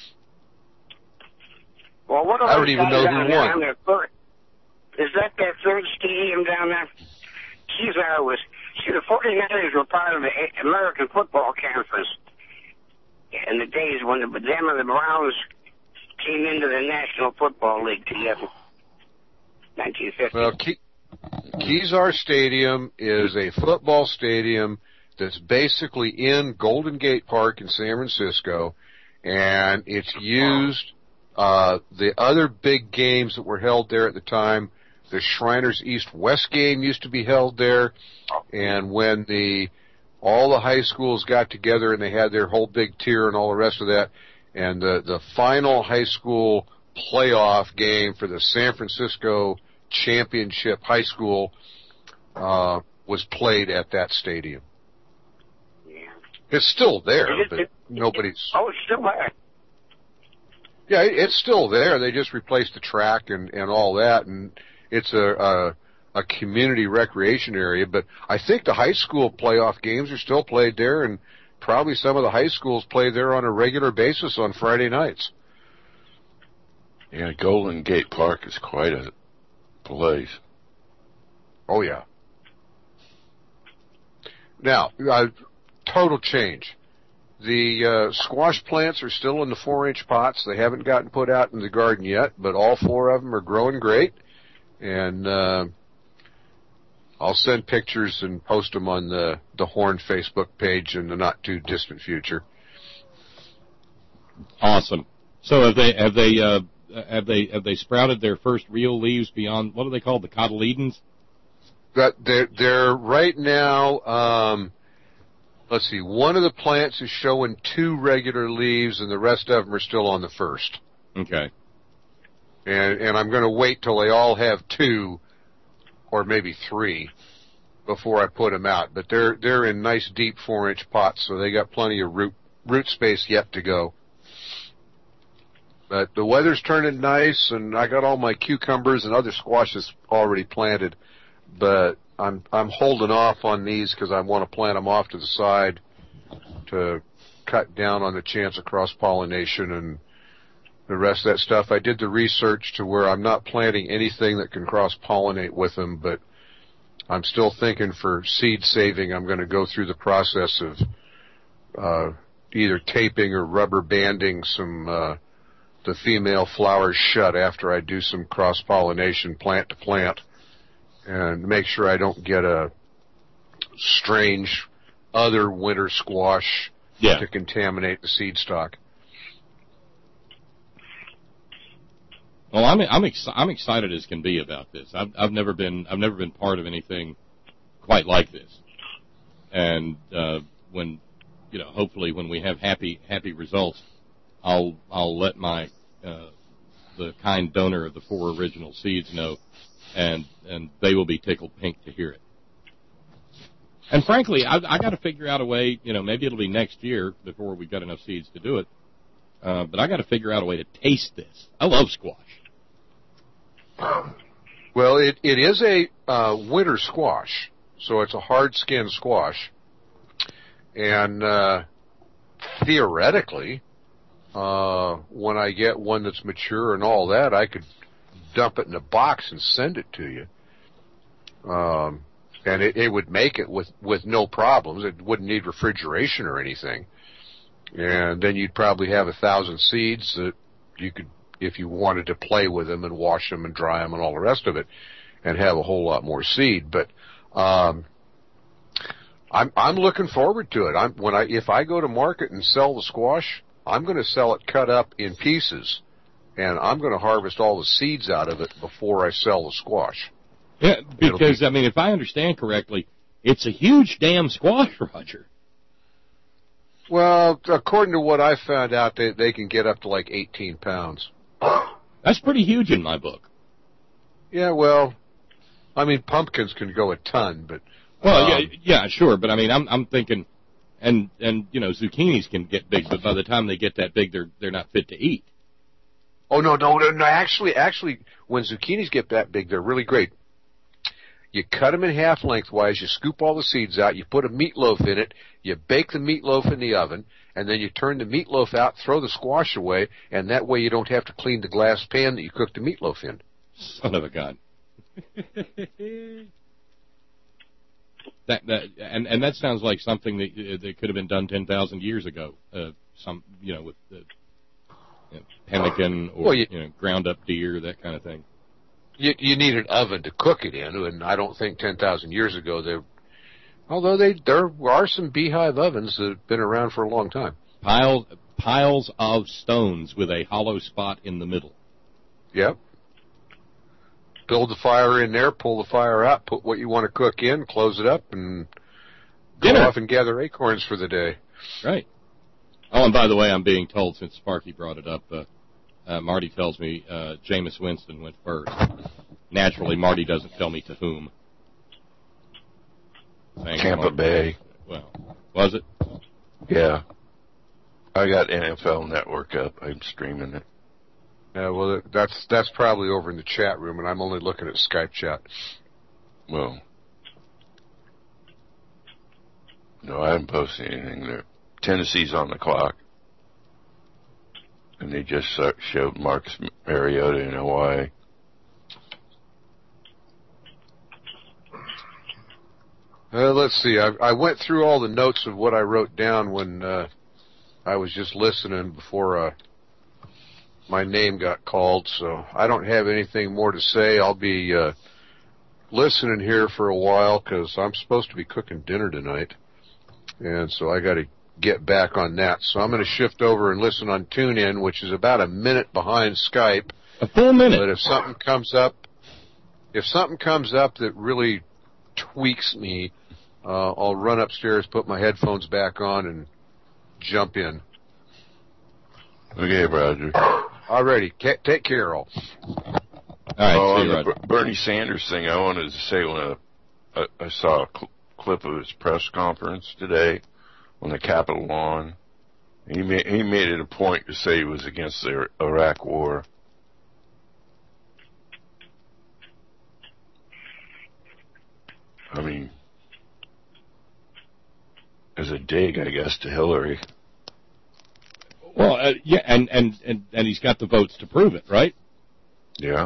Well, what I don't even know who won. Is that that third stadium down there? Kezar was... See, the forty-niners were part of the American Football Conference in the days when the, them and the Browns came into the National Football League together. nineteen fifty. Well, Ke- Kezar Stadium is a football stadium that's basically in Golden Gate Park in San Francisco, and it's used, uh, the other big games that were held there at the time, the Shriners East-West game used to be held there, and when the all the high schools got together and they had their whole big tier and all the rest of that, and the, the final high school playoff game for the San Francisco Championship High School uh, was played at that stadium. Yeah. It's still there, but nobody's... Oh, it's still there. Yeah, it's still there. They just replaced the track and, and all that, and it's a, a a community recreation area. But I think the high school playoff games are still played there, and probably some of the high schools play there on a regular basis on Friday nights. Yeah, Golden Gate Park is quite a place. Oh, yeah. Now, uh, total change. The uh, squash plants are still in the four-inch pots. They haven't gotten put out in the garden yet, but all four of them are growing great. And uh, I'll send pictures and post them on the, the Horn Facebook page in the not-too-distant future. Awesome. So have they have they uh, have they have they sprouted their first real leaves beyond, what are they called, the cotyledons? That they're, they're right now. Um, let's see. One of the plants is showing two regular leaves, and the rest of them are still on the first. Okay. And, and I'm going to wait till they all have two, or maybe three, before I put them out. But they're they're in nice deep four-inch pots, so they got plenty of root root space yet to go. But the weather's turning nice, and I got all my cucumbers and other squashes already planted. But I'm I'm holding off on these because I want to plant them off to the side to cut down on the chance of cross-pollination and the rest of that stuff. I did the research to where I'm not planting anything that can cross-pollinate with them, but I'm still thinking for seed saving I'm going to go through the process of uh, either taping or rubber banding some uh, the female flowers shut after I do some cross-pollination plant to plant, and make sure I don't get a strange other winter squash yeah. to contaminate the seed stock. Well, I'm I'm, ex- I'm excited as can be about this. I've I've never been I've never been part of anything quite like this, and uh, when you know, hopefully when we have happy happy results, I'll I'll let my uh, the kind donor of the four original seeds know, and and they will be tickled pink to hear it. And frankly, I I got to figure out a way. You know, maybe it'll be next year before we've got enough seeds to do it. Uh, but I got to figure out a way to taste this. I love squash. Well, it it is a uh, winter squash, so it's a hard skinned squash, and uh, theoretically, uh, when I get one that's mature and all that, I could dump it in a box and send it to you. Um, And it, it would make it with, with no problems. It wouldn't need refrigeration or anything. And then you'd probably have a thousand seeds that you could, if you wanted to play with them and wash them and dry them and all the rest of it, and have a whole lot more seed. But um, I'm I'm looking forward to it. I'm when I if I go to market and sell the squash, I'm going to sell it cut up in pieces, and I'm going to harvest all the seeds out of it before I sell the squash. Yeah, because, be, I mean, if I understand correctly, it's a huge damn squash, Roger. Well, according to what I found out, they, they can get up to like eighteen pounds. That's pretty huge in my book. Yeah, well, I mean, pumpkins can go a ton, but... Well, um, yeah, yeah, sure, but I mean, I'm I'm thinking, and, and you know, zucchinis can get big, but by the time they get that big, they're they're not fit to eat. Oh, no, no, no, no, actually, actually, when zucchinis get that big, they're really great. You cut them in half lengthwise, you scoop all the seeds out, you put a meatloaf in it, you bake the meatloaf in the oven, and then you turn the meatloaf out, throw the squash away, and that way you don't have to clean the glass pan that you cooked the meatloaf in. Son of a gun. that that and and that sounds like something that that could have been done ten thousand years ago. Uh, some you know with the you know, pemmican or well, you, you know ground up deer, that kind of thing. You, you need an oven to cook it in, and I don't think ten thousand years ago there. Although they there are some beehive ovens that have been around for a long time. Piles piles of stones with a hollow spot in the middle. Yep. Build the fire in there, pull the fire out, put what you want to cook in, close it up, and go Dinner. off and gather acorns for the day. Right. Oh, and by the way, I'm being told, since Sparky brought it up, uh, uh, Marty tells me uh, Jameis Winston went first. Naturally, Marty doesn't tell me to whom. Thanks, Tampa Marty. Bay. Well, was it? Yeah. I got N F L Network up. I'm streaming it. Yeah, well, that's that's probably over in the chat room, and I'm only looking at Skype chat. Well, no, I haven't posted anything there. Tennessee's on the clock, and they just showed Marcus Mariota in Hawaii. Uh, let's see. I, I went through all the notes of what I wrote down when uh, I was just listening before uh, my name got called, so I don't have anything more to say. I'll be uh, listening here for a while because I'm supposed to be cooking dinner tonight, and so I got to get back on that. So I'm going to shift over and listen on TuneIn, which is about a minute behind Skype. A full minute. But if something comes up, if something comes up that really tweaks me, uh, I'll run upstairs, put my headphones back on, and jump in. Okay, Roger. Alrighty, take care, all. All right, oh, see on you, the Roger. B- Bernie Sanders thing, I wanted to say when I, I, I saw a cl- clip of his press conference today on the Capitol lawn. He made, he made it a point to say he was against the Iraq war. I mean, as a dig, I guess, to Hillary. Well, uh, yeah, and, and, and, and he's got the votes to prove it, right? Yeah.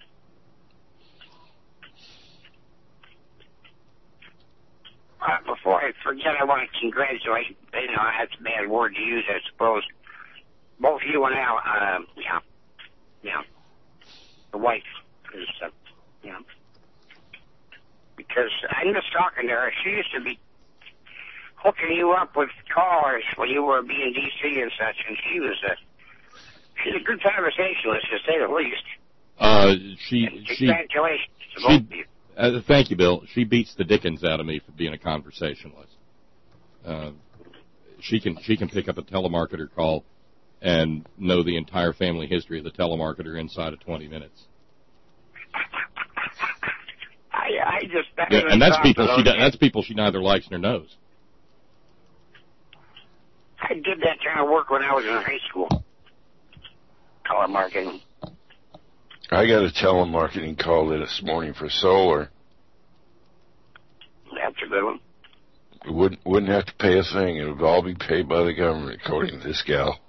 Uh, before I forget, I want to congratulate, you know, that's a bad word to use, I suppose. Both you and Al, uh, yeah, yeah, the wife is, uh, yeah. Because I'm just talking to her. She used to be hooking you up with callers when you were being D C and such, and she was a, she's a good conversationalist, to say the least. Uh, she, and she, congratulations to she, both of you. Uh, thank you, Bill. She beats the dickens out of me for being a conversationalist. Uh, she can she can pick up a telemarketer call and know the entire family history of the telemarketer inside of twenty minutes. I, I just Yeah, and that's people she that's people she neither likes nor knows. I did that kind of work when I was in high school. Telemarketing. I got a telemarketing call this morning for solar. That's a good one. We wouldn't wouldn't have to pay a thing. It would all be paid by the government, according to this gal.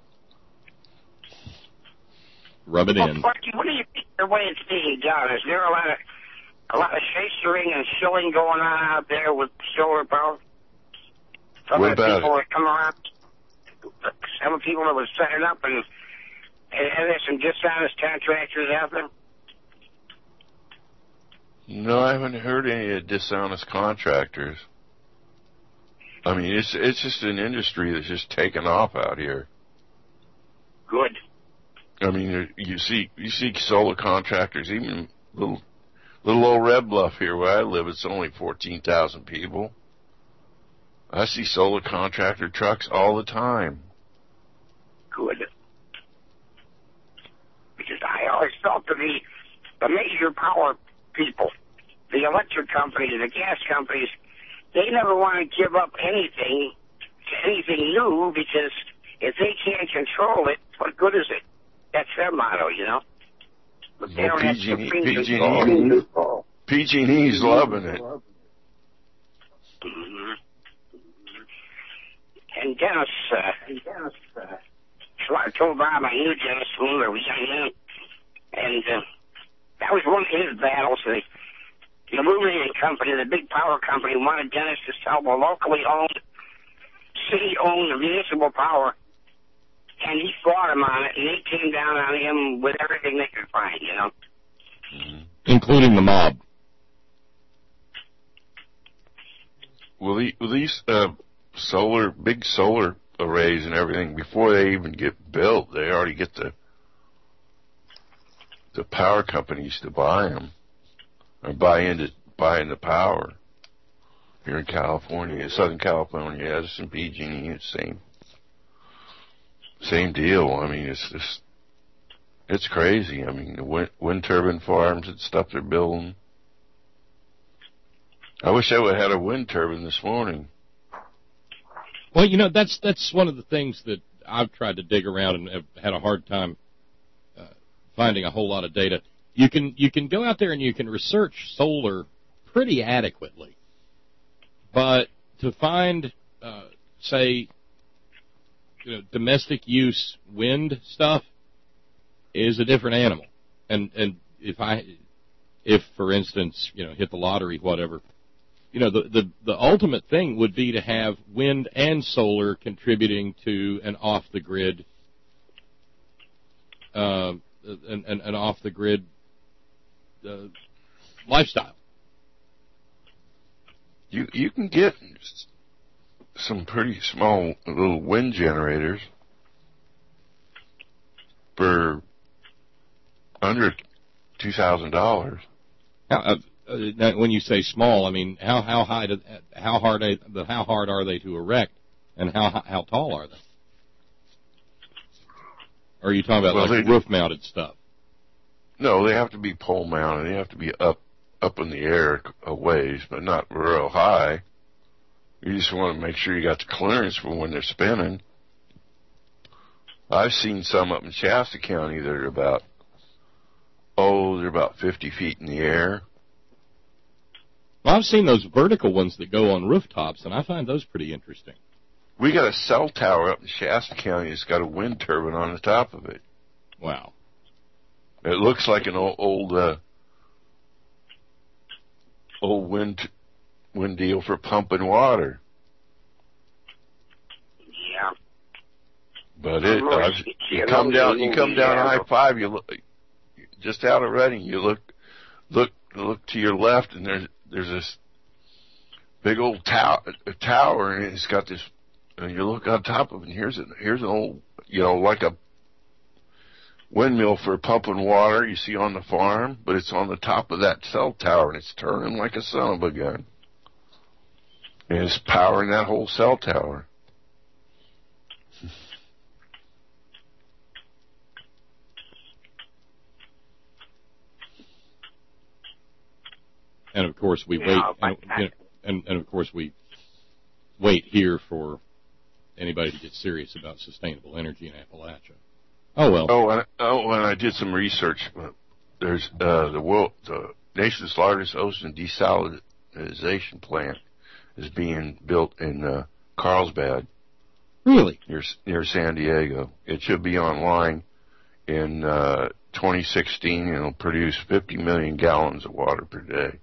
Rub it well, in. Sparky, what do you think the way it's being done? Is there a lot of a lot of chasering and shilling going on out there with solar power. Some What of the about people it? that come around, some of the people that were setting up, and, and, and there's some dishonest contractors out there. No, I haven't heard any of dishonest contractors. I mean, it's it's just an industry that's just taken off out here. Good. I mean, you see you see solar contractors, even little little old Red Bluff here where I live. It's only fourteen thousand people. I see solar contractor trucks all the time. Good. Because I always felt that the the major power people, the electric companies, the gas companies, they never want to give up anything to anything new, because if they can't control it, what good is it? That's their motto, you know. But they Well, don't have P G and E supreme P G control. and E P G and E's loving it. Mhm. And Dennis, uh, Dennis, uh, so I told Bob I knew Dennis when we were young, and uh, that was one of his battles. The, the illuminating company, the big power company, wanted Dennis to sell the locally owned, city-owned municipal power, and he fought him on it, and they came down on him with everything they could find, you know. Including the mob. Well, the, well these uh, solar, big solar arrays and everything, before they even get built, they already get the the power companies to buy them, or buy into buy into power. Here in California, Southern California, Edison, P G and E, it's same same deal. I mean, it's just it's crazy. I mean, the wind, wind turbine farms and stuff they're building. I wish I would have had a wind turbine this morning. Well, you know, that's that's one of the things that I've tried to dig around and have had a hard time uh, finding a whole lot of data. You can you can go out there and you can research solar pretty adequately, but to find, uh, say, you know, domestic use wind stuff is a different animal. And and if I, if for instance, you know, hit the lottery, whatever. You know, the, the, the ultimate thing would be to have wind and solar contributing to an off-the-grid, uh, an, an, an off-the-grid uh, lifestyle. You you can get some pretty small little wind generators for under two thousand dollars. Uh, Uh, when you say small, I mean how how high do, how hard are they, how hard are they to erect, and how how tall are they? Or are you talking about well, like they, roof mounted stuff? No, they have to be pole mounted. They have to be up up in the air a ways, but not real high. You just want to make sure you got the clearance for when they're spinning. I've seen some up in Shasta County that are about oh, they're about fifty feet in the air. Well, I've seen those vertical ones that go on rooftops, and I find those pretty interesting. We got a cell tower up in Shasta County that's got a wind turbine on the top of it. Wow. It looks like an old old, uh, old wind wind deal for pumping water. Yeah. But it, uh, you come down, you come down I five, you look just out of Redding. You look, look, look to your left, and there's there's this big old tower, tower, and it's got this. And you look on top of it, and here's an here's an old, you know, like a windmill for pumping water you see on the farm, but it's on the top of that cell tower, and it's turning like a son of a gun, and it's powering that whole cell tower. And of course we Yeah, wait, but and, and and of course we wait here for anybody to get serious about sustainable energy in Appalachia. Oh well. Oh, and, oh, and I did some research. There's uh, the world, the nation's largest ocean desalinization plant is being built in uh, Carlsbad. Really? Near near San Diego. It should be online in uh, twenty sixteen, and it'll produce fifty million gallons of water per day.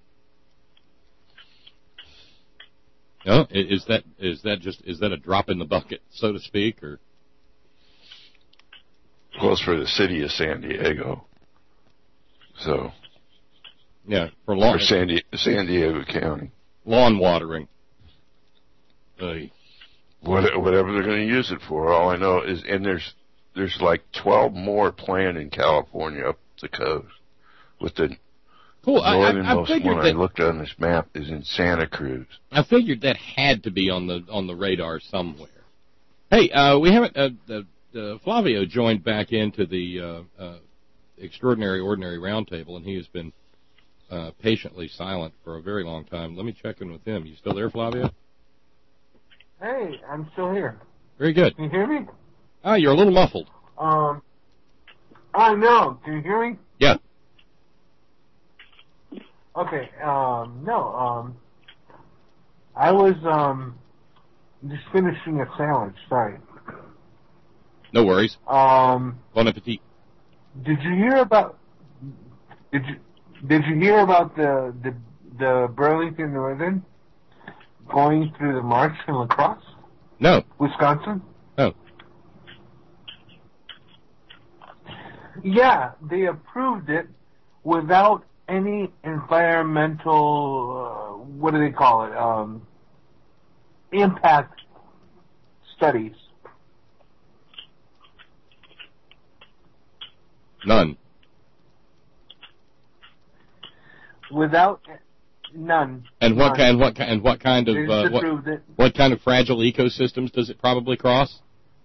Oh, is that is that just is that a drop in the bucket, so to speak, or? Well, it's for the city of San Diego. So. Yeah, for lawn. For San, Di- San Diego County. Lawn watering. Uh, what, whatever they're going to use it for. All I know is, and there's there's like twelve more planned in California up the coast. With the cool. northernmost I, I, I one that, I looked on this map is in Santa Cruz. I figured that had to be on the on the radar somewhere. Hey, uh, we haven't. Uh, uh, uh, Flavio joined back into the uh, uh, Extraordinary Ordinary Roundtable, and he has been uh, patiently silent for a very long time. Let me check in with him. You still there, Flavio? Hey, I'm still here. Very good. Can you hear me? Ah, you're a little muffled. Um, I know. Can you hear me? Yeah. Okay. Um, no. Um, I was um just finishing a sandwich. Sorry. No worries. Um, Bon appetit. Did you hear about? Did you Did you hear about the the the Burlington Northern going through the march in La Crosse? No. Wisconsin? No. Yeah, they approved it without any environmental, uh, what do they call it, um, impact studies. None. Without none. And what none. kind? What kind? And what kind of? They Uh, just what, approved it. what kind of fragile ecosystems does it probably cross?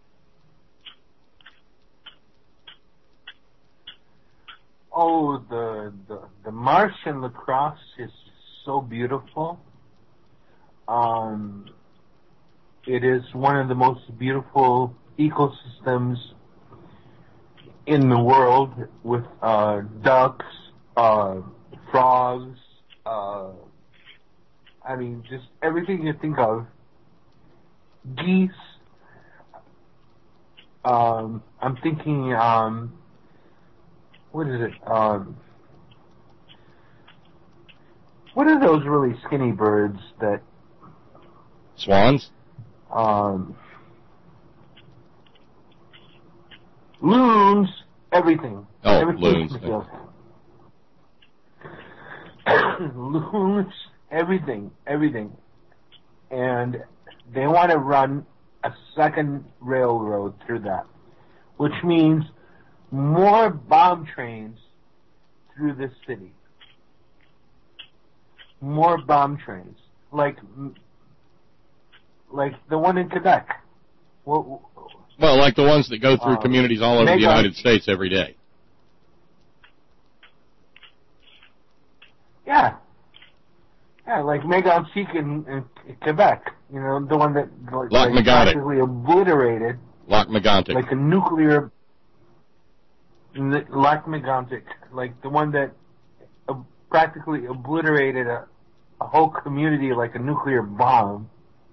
Oh, the the the marsh in La Crosse is so beautiful. Um, it is one of the most beautiful ecosystems in the world, with uh, ducks, uh, frogs. Uh, I mean, just everything you think of. Geese. Um, I'm thinking. Um, What is it? Um, what are those really skinny birds that? Swans? Um, loons. Everything. Oh, everything loons. Loons. Everything. Everything. And they want to run a second railroad through that, which means more bomb trains through this city. More bomb trains, like like the one in Quebec. Well, well like the ones that go through uh, communities all over mega, the United States every day. Yeah, yeah, like Mégantic in, in Quebec. You know, the one that like, Lac like Mégantic. practically obliterated. Lac Mégantic. Like a nuclear. Lac Mégantic, like the one that uh, practically obliterated a, a whole community like a nuclear bomb.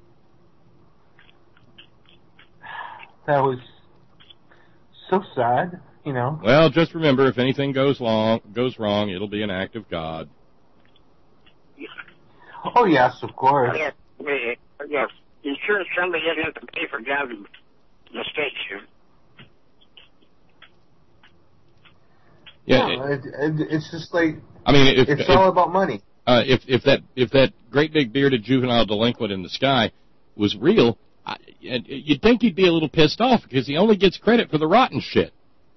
That was so sad, you know. Well, just remember, if anything goes long, goes wrong, it'll be an act of God. Oh yes, of course. Yes, yes. Insurance company doesn't have to pay for God's mistakes here. Yeah, no, it, it, it's just like I mean, if, it's if, all about money. Uh, if if that if that great big bearded juvenile delinquent in the sky was real, I, you'd think he'd be a little pissed off because he only gets credit for the rotten shit.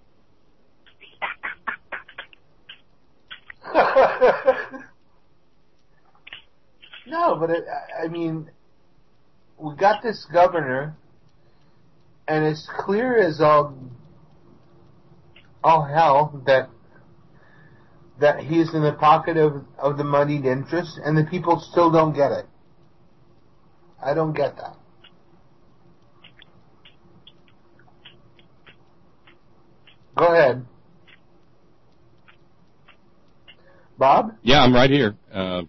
No, but it, I mean, we got this governor, and it's clear as all all hell that that he's in the pocket of, of the moneyed interest, and the people still don't get it. I don't get that. Go ahead. Bob? Yeah, I'm right here. Uh,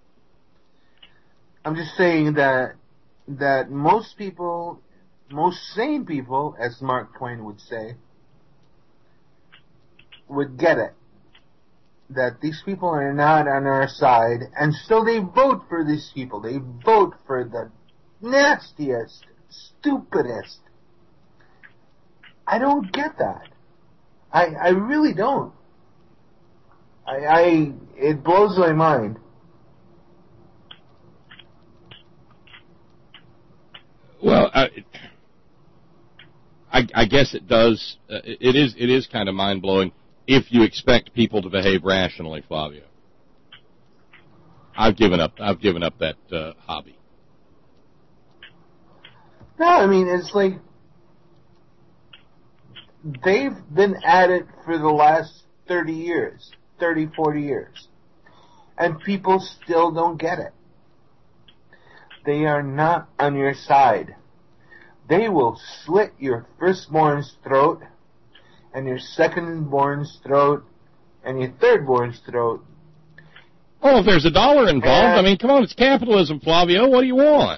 I'm just saying that that most people, most sane people, as Mark Twain would say, would get it. That these people are not on our side, and still they vote for these people. They vote for the nastiest, stupidest. I don't get that. I I really don't. I, I it blows my mind. Well, I, I, I guess it does. Uh, it is. It is kind of mind blowing if you expect people to behave rationally, Flavio. I've given up. I've given up that uh, hobby. No, I mean it's like they've been at it for the last thirty years, thirty, forty years, and people still don't get it. They are not on your side. They will slit your firstborn's throat, and your secondborn's throat, and your thirdborn's throat. Oh, if there's a dollar involved, and, I mean, come on, it's capitalism, Flavio. What do you want?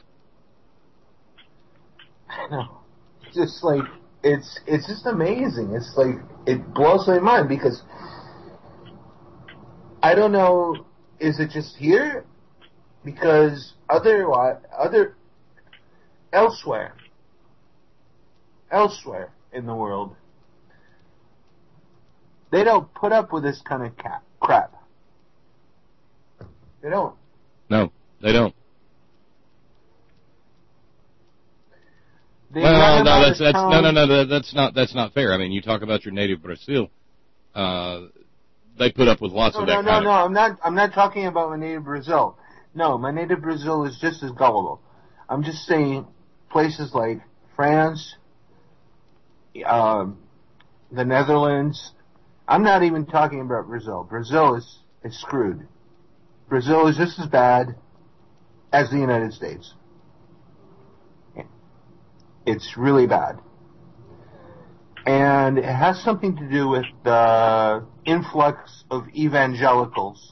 I know. It's just like, it's, it's just amazing. It's like, it blows my mind because I don't know, is it just here? Because other, other, elsewhere, elsewhere in the world, they don't put up with this kind of cap, crap. They don't. No, they don't. They well, no, that's that's no, no, no, that's not that's not fair. I mean, you talk about your native Brazil. Uh, they put up with lots no, of no, that no, kind no, of. No, I'm not. I'm not talking about my native Brazil. No, my native Brazil is just as gullible. I'm just saying places like France, um, the Netherlands. I'm not even talking about Brazil. Brazil is, is screwed. Brazil is just as bad as the United States. It's really bad. And it has something to do with the influx of evangelicals.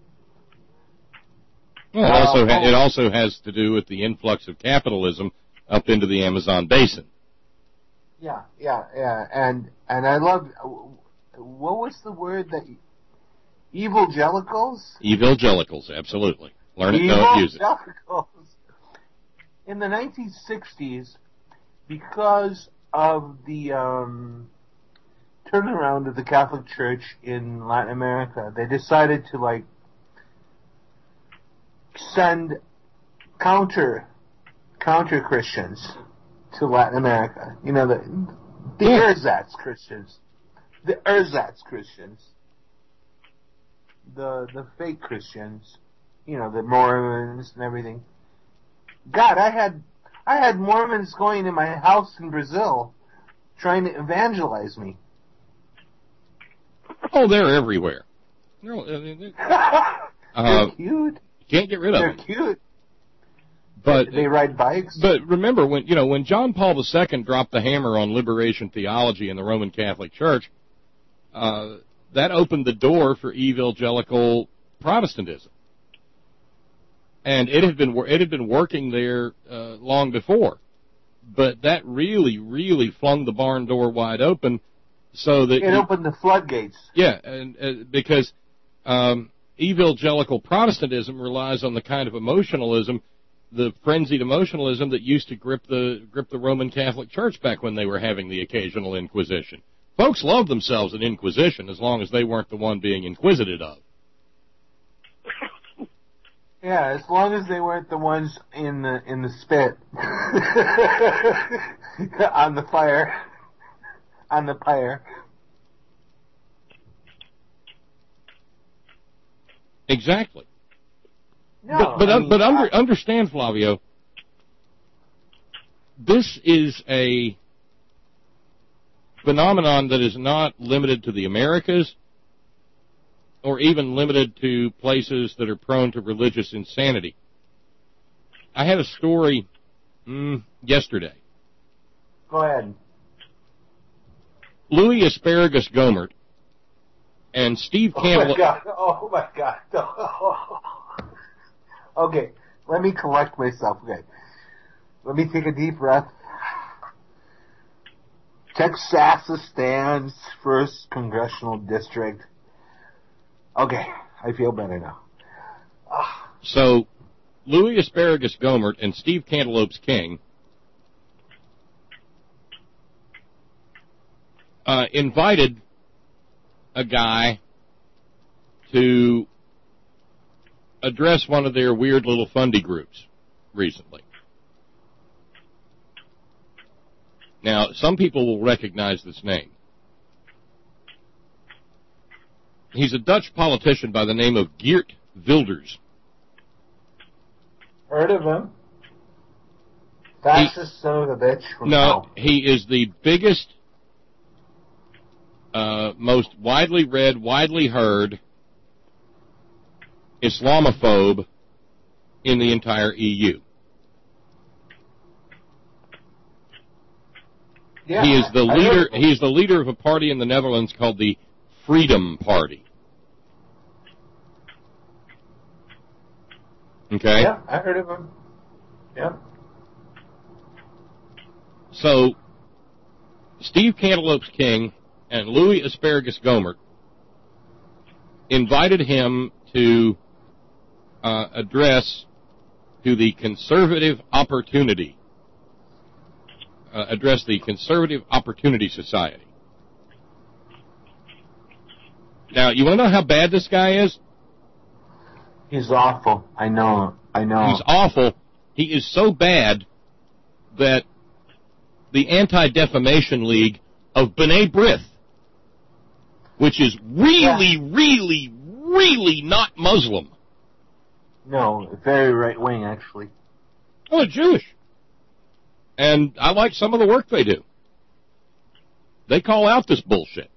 Well, it also ha- it also has to do with the influx of capitalism up into the Amazon basin. Yeah, yeah, yeah, and and I love. What was the word that? Evangelicals. Evangelicals, absolutely. Learn it, know it, use it. Evangelicals. In the nineteen sixties, because of the um, turnaround of the Catholic Church in Latin America, they decided to like. send counter counter Christians to Latin America. You know, the the yeah. ersatz Christians. The ersatz Christians. The the fake Christians. You know, the Mormons and everything. God, I had I had Mormons going to my house in Brazil trying to evangelize me. Oh, they're everywhere. They're, they're, uh, they're cute. Can't get rid of They're them. They're cute. But they ride bikes. But remember, when you know when John Paul the Second dropped the hammer on liberation theology in the Roman Catholic Church, uh, that opened the door for evangelical Protestantism, and it had been it had been working there uh, long before. But that really, really flung the barn door wide open, so that it you, opened the floodgates. Yeah, and uh, because. Um, Evangelical Protestantism relies on the kind of emotionalism, the frenzied emotionalism that used to grip the grip the Roman Catholic Church back when they were having the occasional Inquisition. Folks loved themselves an Inquisition as long as they weren't the one being inquisited of. Yeah, as long as they weren't the ones in the in the spit on the fire, on the pyre. Exactly. No, but but, I mean, but under, I... understand, Flavio, this is a phenomenon that is not limited to the Americas or even limited to places that are prone to religious insanity. I had a story mm, yesterday. Go ahead. Louis Asparagus Gohmert and Steve Campbell. Oh my God! Oh my God! Oh. Okay, let me collect myself. Okay, let me take a deep breath. Texasistan's first congressional district. Okay, I feel better now. Ah. So, Louis Asparagus Gohmert and Steve Cantaloupes King uh, invited a guy to address one of their weird little fundy groups recently. Now, some people will recognize this name. He's a Dutch politician by the name of Geert Wilders. Heard of him? That's the son of a bitch from No, hell. he is the biggest, uh, most widely read, widely heard Islamophobe in the entire E U. Yeah, he is the I leader. heard- He is the leader of a party in the Netherlands called the Freedom Party. Okay. Yeah, I heard of him. Yeah. So, Steve Cantaloupes King and Louis Asparagus Gohmert invited him to uh, address to the Conservative Opportunity, uh, address the Conservative Opportunity Society. Now, you want to know how bad this guy is? He's awful. I know. I know. He's awful. He is so bad that the Anti-Defamation League of B'nai B'rith, which is really, Yeah. really, really not Muslim. No, very right wing, actually. Oh, they're Jewish. And I like some of the work they do. They call out this bullshit.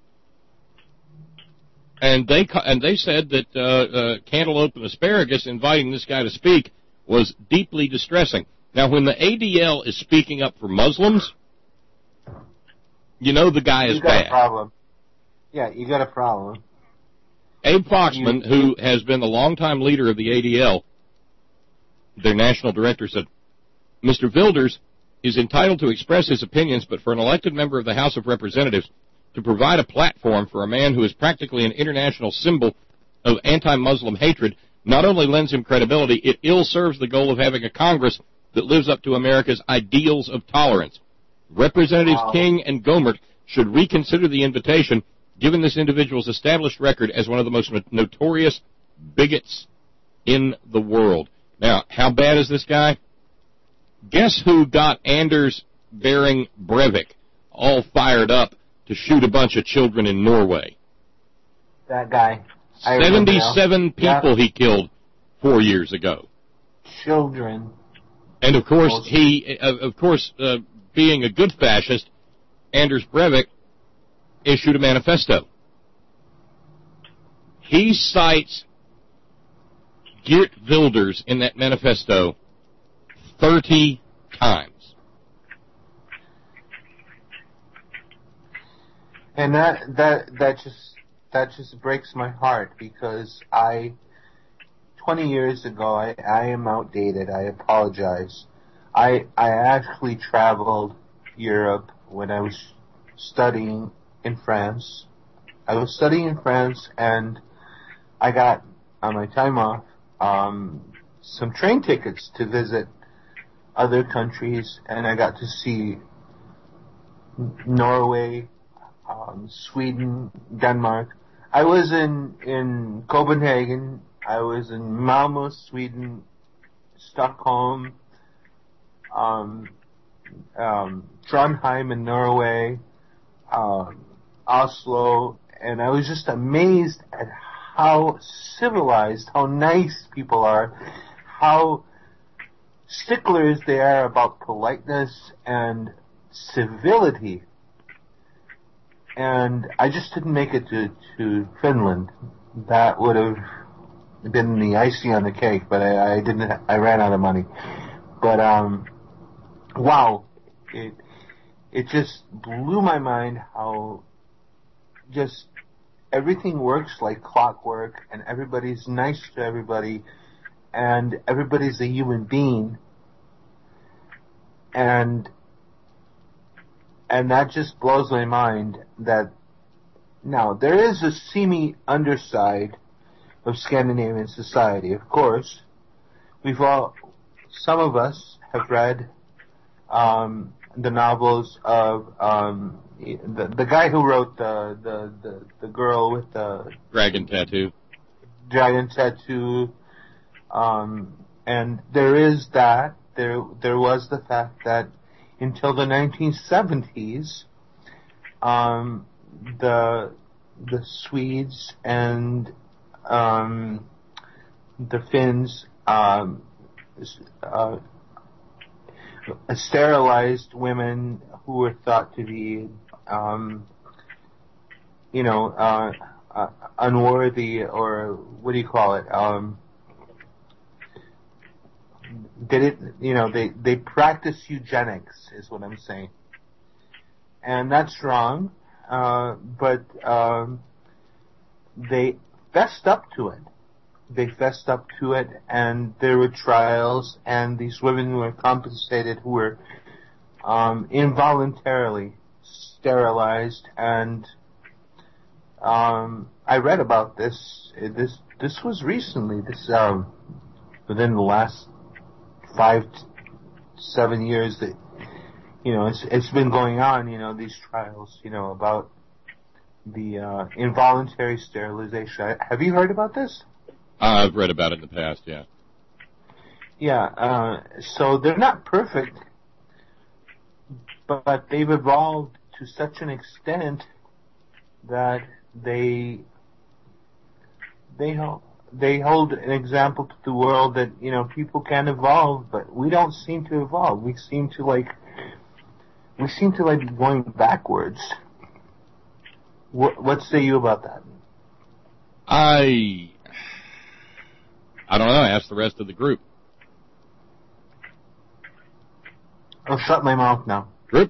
And they ca- and they said that uh, uh, Cantaloupe and Asparagus inviting this guy to speak was deeply distressing. Now, when the A D L is speaking up for Muslims, you know the guy is You got bad. a problem. Yeah, you got a problem. Abe Foxman, who has been the longtime leader of the A D L, their national director, said, Mister Wilders is entitled to express his opinions, but for an elected member of the House of Representatives to provide a platform for a man who is practically an international symbol of anti-Muslim hatred not only lends him credibility, it ill serves the goal of having a Congress that lives up to America's ideals of tolerance. Representatives Wow. King and Gohmert should reconsider the invitation, given this individual's established record as one of the most no- notorious bigots in the world. Now, how bad is this guy? Guess who got Anders Behring Breivik all fired up to shoot a bunch of children in Norway? That guy. I remember now. seventy-seven people Yeah. he killed four years ago. Children. And of course, he, uh, of course, uh, being a good fascist, Anders Breivik issued a manifesto. He cites Geert Wilders in that manifesto thirty times. And that that that just that just breaks my heart because I twenty years ago I, I am outdated. I apologize. I I actually traveled Europe when I was studying in France. I was studying in France and I got on my time off um some train tickets to visit other countries, and I got to see Norway, um, Sweden, Denmark. I was in, in Copenhagen, I was in Malmö, Sweden, Stockholm, um, um, Trondheim in Norway, um, Oslo, and I was just amazed at how civilized, how nice people are, how sticklers they are about politeness and civility. And I just didn't make it to, to Finland. That would have been the icing on the cake, but I, I didn't, I ran out of money. But, um, wow, it, it just blew my mind how just everything works like clockwork and everybody's nice to everybody and everybody's a human being. And and that just blows my mind that now there is a seamy underside of Scandinavian society. Of course, we've all, some of us have read um, the novels of um, the the guy who wrote the the the, the girl with the dragon tattoo. Dragon tattoo, um, and there is that. There there was the fact that until the nineteen seventies, um, the the Swedes and um, the Finns um, uh, sterilized women who were thought to be, um, you know, uh, uh, unworthy, or what do you call it? Um, did it? You know, they they practice eugenics, is what I'm saying, and that's wrong. Uh, but um, they fessed up to it. They fessed up to it, and there were trials, and these women were compensated who were um, involuntarily sterilized. And um, I read about this. This this was recently. This um, within the last five, seven years that. You know, it's it's been going on, you know, these trials, you know, about the uh, involuntary sterilization. Have you heard about this? Uh, I've read about it in the past, yeah. Yeah, uh, so they're not perfect, but they've evolved to such an extent that they they hold, they hold an example to the world that, you know, people can evolve, but we don't seem to evolve. We seem to, like, We seem to like be going backwards. What, what say you about that? I I don't know. Ask the rest of the group. I'll shut my mouth now. Group?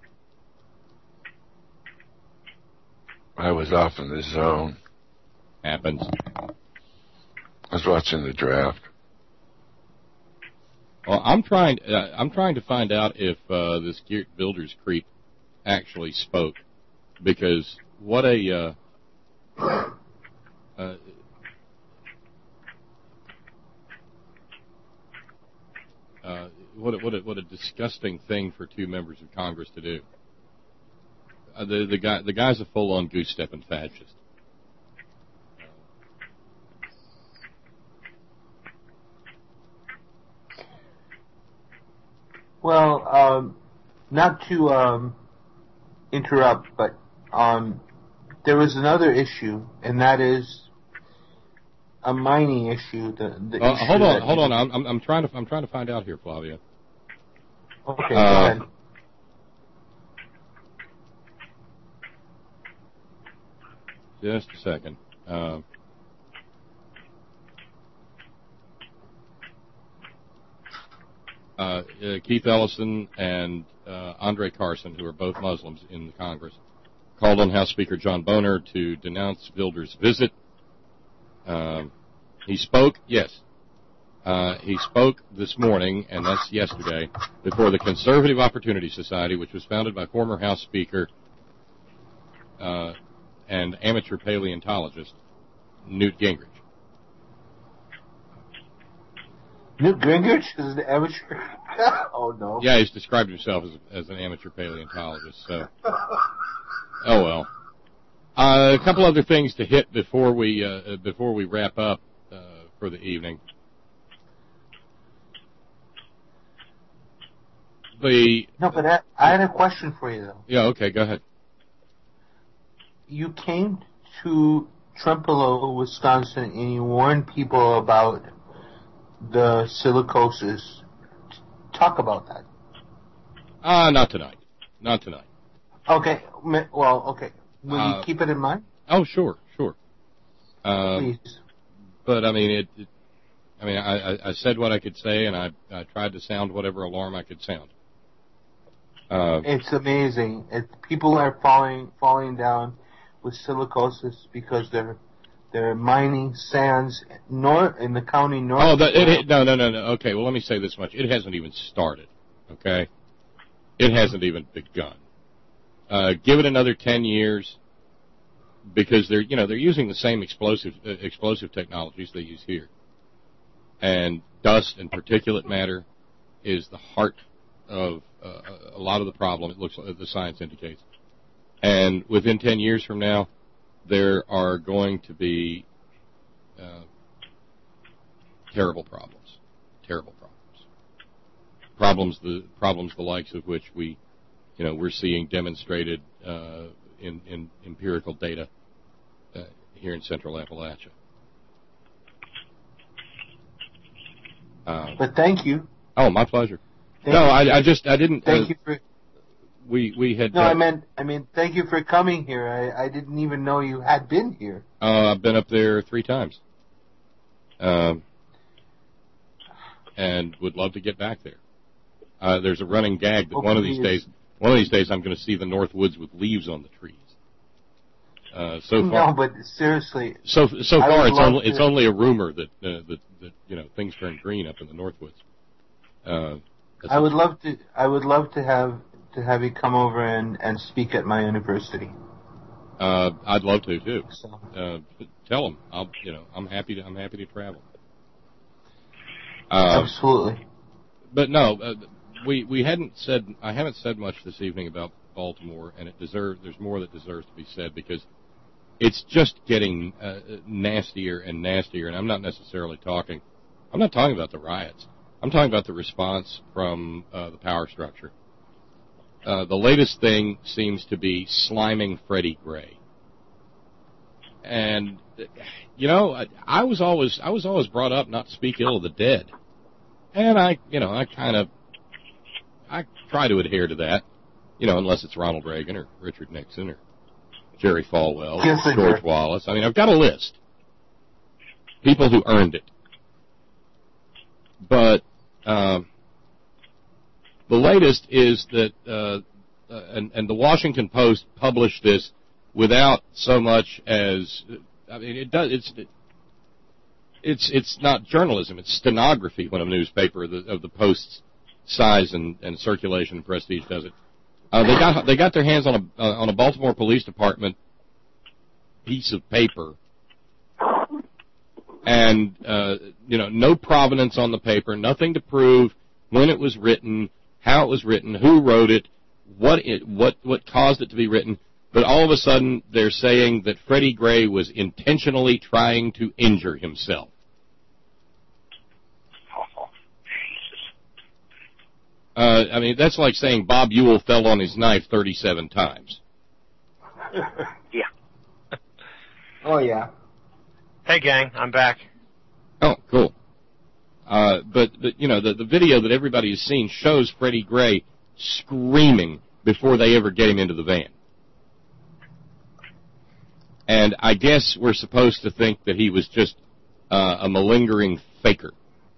I was off in the zone. Happens. I was watching the draft. Well, I'm trying. Uh, I'm trying to find out if uh, this Geert Wilders creep actually spoke, because what a uh, uh, uh, what a, what a, what a disgusting thing for two members of Congress to do. Uh, the the guy the guy's a full-on goose-stepping fascist. Well, um, not to um, interrupt, but um, there was another issue, and that is a mining issue. The, the uh, issue hold on, that hold on. I'm, I'm, I'm trying to I'm trying to find out here, Flavia. Okay, go uh, ahead. Just a second. Uh, Uh, uh, Keith Ellison and uh, Andre Carson, who are both Muslims in the Congress, called on House Speaker John Boehner to denounce Wilders' visit. Um, he spoke, yes, uh, he spoke this morning, and that's yesterday, before the Conservative Opportunity Society, which was founded by former House Speaker uh, and amateur paleontologist Newt Gingrich. Newt Gingrich is an amateur. Oh no. Yeah, he's described himself as, as an amateur paleontologist. So, oh well. Uh, a couple other things to hit before we uh, before we wrap up uh, for the evening. The no, but I, I had a question for you though. Yeah. Okay. Go ahead. You came to Trempealeau, Wisconsin, and you warned people about the silicosis. Talk about that. Uh, not tonight. Not tonight. Okay. Well, okay. Will uh, you keep it in mind? Oh, sure, sure. Uh, Please. But, I mean, it, it I mean, I, I, I said what I could say, and I, I tried to sound whatever alarm I could sound. Uh, it's amazing. It, people are falling falling down with silicosis because they're they're mining sands north in the county north. Oh, the, it, it, no, no, no, no. Okay, well, let me say this much: it hasn't even started. Okay, it hasn't even begun. Uh, give it another ten years, because they're you know they're using the same explosive uh, explosive technologies they use here, and dust and particulate matter is the heart of uh, a lot of the problem. It looks like the science indicates, and within ten years from now, there are going to be uh, terrible problems, terrible problems, problems the problems the likes of which we, you know, we're seeing demonstrated uh, in, in empirical data uh, here in Central Appalachia. Uh, but thank you. Oh, my pleasure. Thank no, you. I, I just I didn't. Thank uh, you for. We we had. No, uh, I meant I mean thank you for coming here. I, I didn't even know you had been here. Uh, I've been up there three times, um, and would love to get back there. Uh, there's a running gag that Oh, one of please. these days, one of these days, I'm going to see the North Woods with leaves on the trees. Uh, so far, No, but seriously. so so I far would it's love only to- it's only a rumor that uh, that that you know things turn green up in the North Woods. Uh, that's I a- would love to. I would love to have to have you come over and, and speak at my university. Uh, I'd love to too. Uh, tell them I'll you know I'm happy to I'm happy to travel. Uh, Absolutely. But no, uh, we we hadn't said I haven't said much this evening about Baltimore, and it deserves there's more that deserves to be said because it's just getting uh, nastier and nastier. And I'm not necessarily talking I'm not talking about the riots. I'm talking about the response from uh, the power structure. Uh, the latest thing seems to be sliming Freddie Gray. And you know, I, I was always I was always brought up not to speak ill of the dead. And I, you know, I kind of I try to adhere to that. You know, unless it's Ronald Reagan or Richard Nixon or Jerry Falwell, Kissinger. George Wallace. I mean, I've got a list. People who earned it. But um, the latest is that, uh, uh, and, and the Washington Post published this without so much as, I mean, it does. It's it, it's it's not journalism. It's stenography when a newspaper of the, of the Post's size and, and circulation and prestige does it. Uh, they got they got their hands on a uh, on a Baltimore Police Department piece of paper, and uh, you know, no provenance on the paper, nothing to prove when it was written, how it was written, who wrote it, what it what what caused it to be written. But all of a sudden, they're saying that Freddie Gray was intentionally trying to injure himself. Uh, I mean, that's like saying Bob Ewell fell on his knife thirty-seven times. Yeah. Oh yeah. Hey, gang, I'm back. Oh, cool. Uh, but, but, you know, the, the video that everybody has seen shows Freddie Gray screaming before they ever get him into the van. And I guess we're supposed to think that he was just uh, a malingering faker.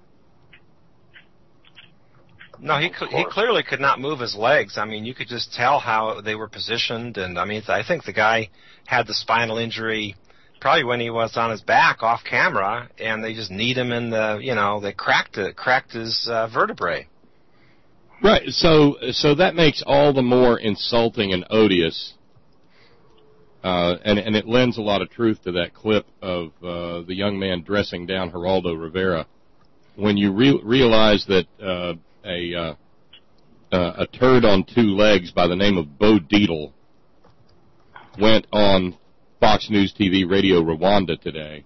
No, he cl- he clearly could not move his legs. I mean, you could just tell how they were positioned, and I mean, I think the guy had the spinal injury probably when he was on his back off camera, and they just kneed him in the, you know, they cracked it, cracked his uh, vertebrae. Right. So so that makes all the more insulting and odious, uh, and and it lends a lot of truth to that clip of uh, the young man dressing down Geraldo Rivera when you re- realize that. Uh, A, uh, uh, a turd on two legs by the name of Bo Dietl went on Fox News T V Radio Rwanda today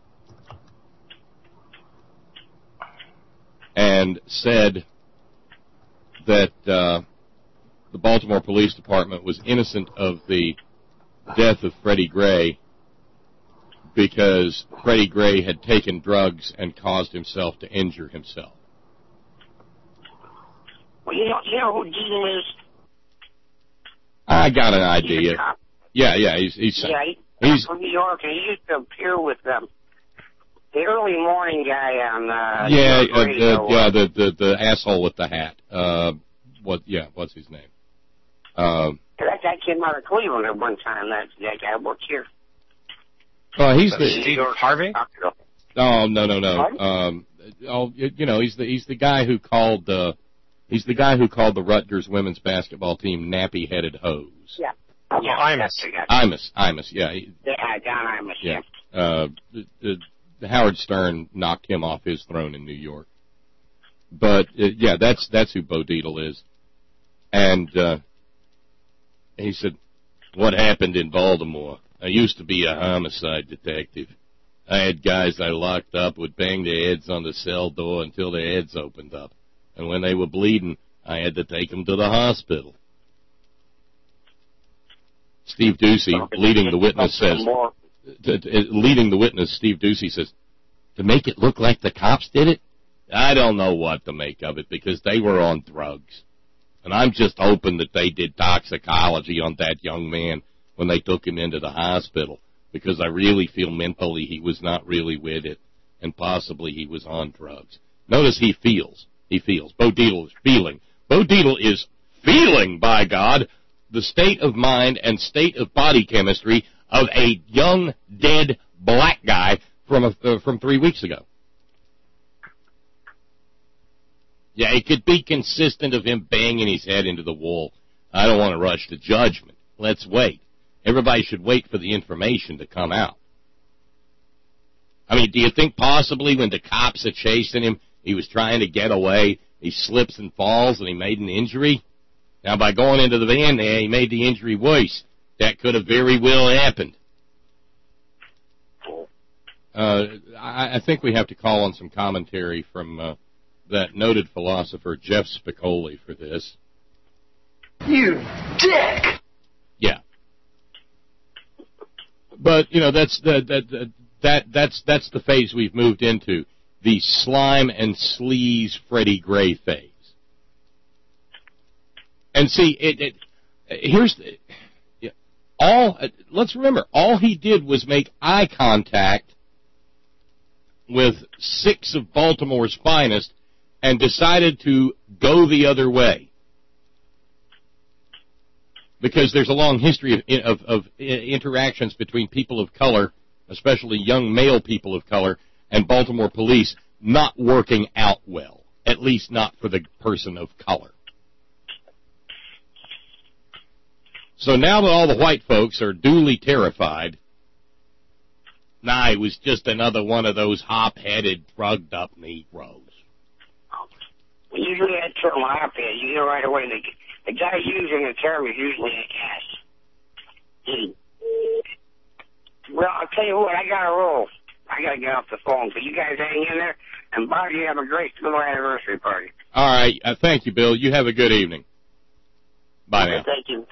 and said that uh, the Baltimore Police Department was innocent of the death of Freddie Gray because Freddie Gray had taken drugs and caused himself to injure himself. Well, you know, you know who Dean is? I got an He's a idea. cop. Yeah, yeah, he's he's Yeah, he, he's from New York, and he used to appear with them. The early morning guy on uh, yeah, New York uh, radio, uh, yeah, the, the the asshole with the hat. Uh, what? Yeah, what's his name? Um, that guy came out of Cleveland at one time. That that guy worked here. oh, he's Uh, the Steve Harvey? oh no no no. Pardon? Um, oh, you know, he's the he's the guy who called uh, He's the guy who called the Rutgers women's basketball team nappy-headed hoes. Yeah. Oh, yeah, Imus. Imus, Imus, yeah. He, Yeah, John Imus, yeah. yeah. Uh, the, the, the Howard Stern knocked him off his throne in New York. But, uh, yeah, that's that's who Bo Dietl is. And uh, he said, what happened in Baltimore? I used to be a homicide detective. I had guys I locked up would bang their heads on the cell door until their heads opened up. And when they were bleeding, I had to take them to the hospital. Steve Ducey, leading the witness, says, to, to, leading the witness, Steve Ducey says, to make it look like the cops did it? I don't know what to make of it because they were on drugs. And I'm just hoping that they did toxicology on that young man when they took him into the hospital because I really feel mentally he was not really with it and possibly he was on drugs. Notice he feels. He feels. Bo Dietl is feeling. Bo Dietl is feeling, by God, the state of mind and state of body chemistry of a young, dead black guy from a, uh, from three weeks ago. Yeah, it could be consistent of him banging his head into the wall. I don't want to rush to judgment. Let's wait. Everybody should wait for the information to come out. I mean, do you think possibly when the cops are chasing him, he was trying to get away, he slips and falls and he made an injury? Now, by going into the van there, he made the injury worse. That could have very well happened. Uh, I, I think we have to call on some commentary from uh, that noted philosopher Jeff Spicoli for this. You dick! Yeah. But, you know, that's the, that, that, that's, that's the phase we've moved into, the slime and sleaze Freddie Gray phase. And see, it, it here's the, all. Let's remember, all he did was make eye contact with six of Baltimore's finest, and decided to go the other way because there's a long history of, of, of interactions between people of color, especially young male people of color, and Baltimore police not working out well, at least not for the person of color. So now that all the white folks are duly terrified, nah, it was just another one of those hop-headed, drugged-up Negroes. Usually that term hop-head, you know right away, the, the guy using the term is usually a gas. Well, I'll tell you what, I got to roll. I got to get off the phone, so you guys hang in there, and Bob, you have a great little anniversary party. All right, uh, thank you, Bill. You have a good evening. Bye okay, now. Thank you.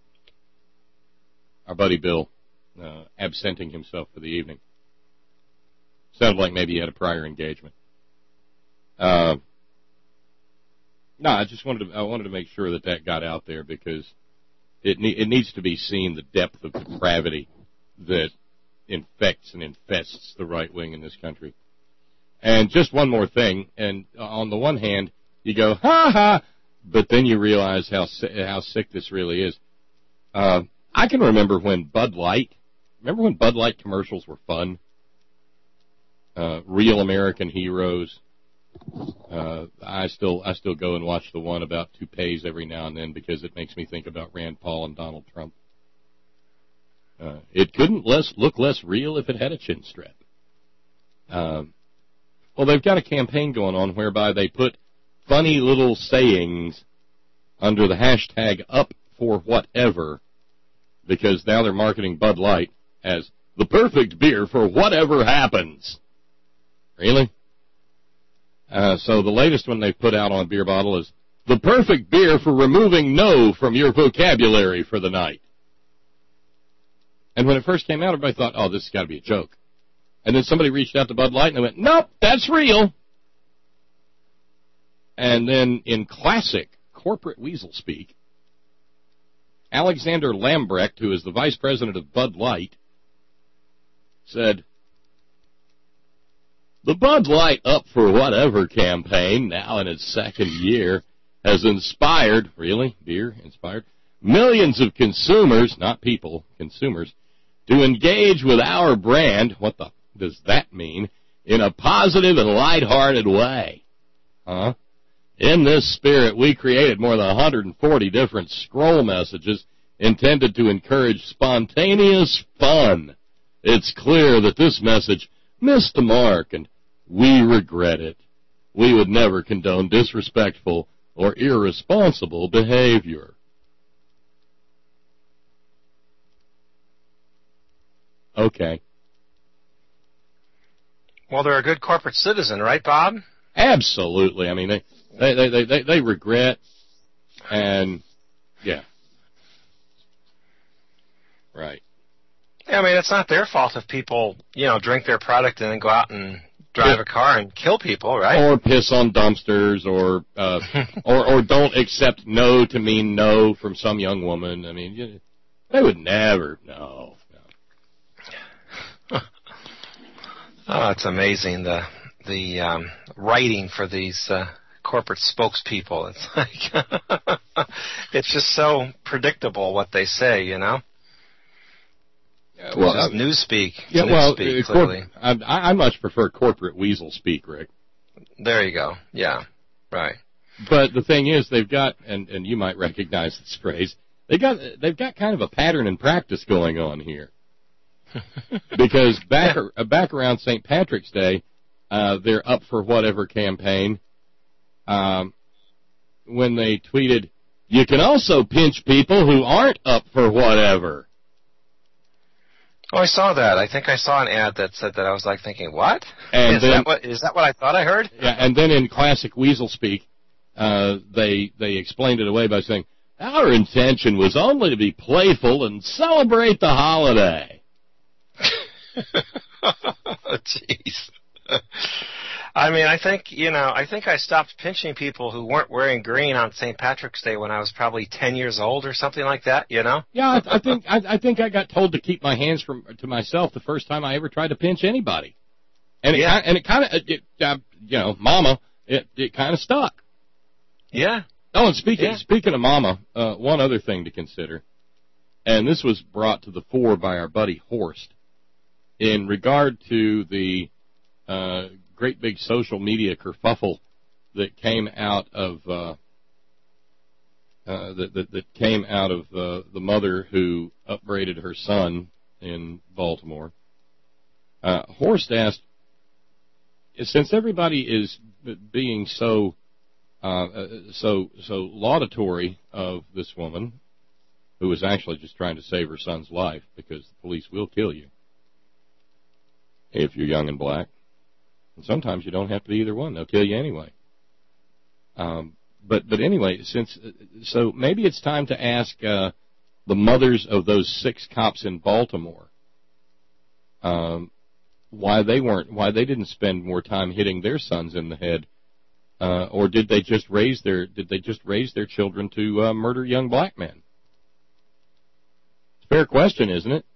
Our buddy Bill, uh, absenting himself for the evening. Sounded like maybe he had a prior engagement. Uh, no, I just wanted to, I wanted to make sure that that got out there because it ne- it needs to be seen the depth of depravity that infects and infests the right wing in this country. And just one more thing, and on the one hand, you go, ha ha, but then you realize how how sick this really is. Uh, I can remember when Bud Light, remember when Bud Light commercials were fun? Uh, Real American Heroes. Uh, I still I still go and watch the one about toupees every now and then because it makes me think about Rand Paul and Donald Trump. Uh, it couldn't less look less real if it had a chin strap. Um, well, they've got a campaign going on whereby they put funny little sayings under the hashtag up for whatever, because now they're marketing Bud Light as the perfect beer for whatever happens. Really? Uh, so the latest one they've put out on a beer bottle is the perfect beer for removing no from your vocabulary for the night. And when it first came out, everybody thought, oh, this has got to be a joke. And then somebody reached out to Bud Light and they went, nope, that's real. And then in classic corporate weasel speak, Alexander Lambrecht, who is the vice president of Bud Light, said, the Bud Light Up for Whatever campaign, now in its second year, has inspired, really, beer inspired, millions of consumers, not people, consumers, to engage with our brand, what the does that mean, in a positive and lighthearted way. Huh? In this spirit, we created more than one hundred forty different scroll messages intended to encourage spontaneous fun. It's clear that this message missed the mark, and we regret it. We would never condone disrespectful or irresponsible behavior. Okay. Well, they're a good corporate citizen, right, Bob? Absolutely. I mean, they they they they, they regret, and yeah, right. Yeah, I mean, it's not their fault if people, you know, drink their product and then go out and drive yeah. a car and kill people, right? Or piss on dumpsters, or uh, or or don't accept no to mean no from some young woman. I mean, you, they would never no. Oh, it's amazing, the the um, writing for these uh, corporate spokespeople. It's like it's just so predictable what they say, you know. Yeah, well, it's just newspeak. Yeah, newspeak, well, clearly. Corp- I, I much prefer corporate weasel speak, Rick. There you go. Yeah, right. But the thing is, they've got, and and you might recognize this phrase. They got they've got kind of a pattern and practice going on here. Because back yeah. back around Saint Patrick's Day, uh, their Up for Whatever campaign, um, when they tweeted, "You can also pinch people who aren't up for whatever." Oh, I saw that. I think I saw an ad that said that. I was like thinking, what? And is, then, that what is that what I thought I heard? Yeah, and then in classic weasel speak, uh, they they explained it away by saying, "Our intention was only to be playful and celebrate the holiday." Jeez. I mean, I think, you know, I think I stopped pinching people who weren't wearing green on Saint Patrick's Day when I was probably ten years old or something like that, you know? Yeah, I, I think I, I think I got told to keep my hands from to myself the first time I ever tried to pinch anybody. And it, yeah. and it kind of, it, uh, you know, Mama, it, it kind of stuck. Yeah. Oh, and speaking, yeah. speaking of Mama, uh, one other thing to consider, and this was brought to the fore by our buddy Horst, in regard to the uh, great big social media kerfuffle that came out of uh, uh, that, that, that came out of uh, the mother who upbraided her son in Baltimore. Uh, Horst asked, since everybody is being so uh, so so laudatory of this woman, who was actually just trying to save her son's life, because the police will kill you if you're young and black. And sometimes you don't have to be either one. They'll kill you anyway. Um, but but anyway, since so maybe it's time to ask uh, the mothers of those six cops in Baltimore um, why they weren't why they didn't spend more time hitting their sons in the head, uh, or did they just raise their did they just raise their children to uh, murder young black men? It's a fair question, isn't it?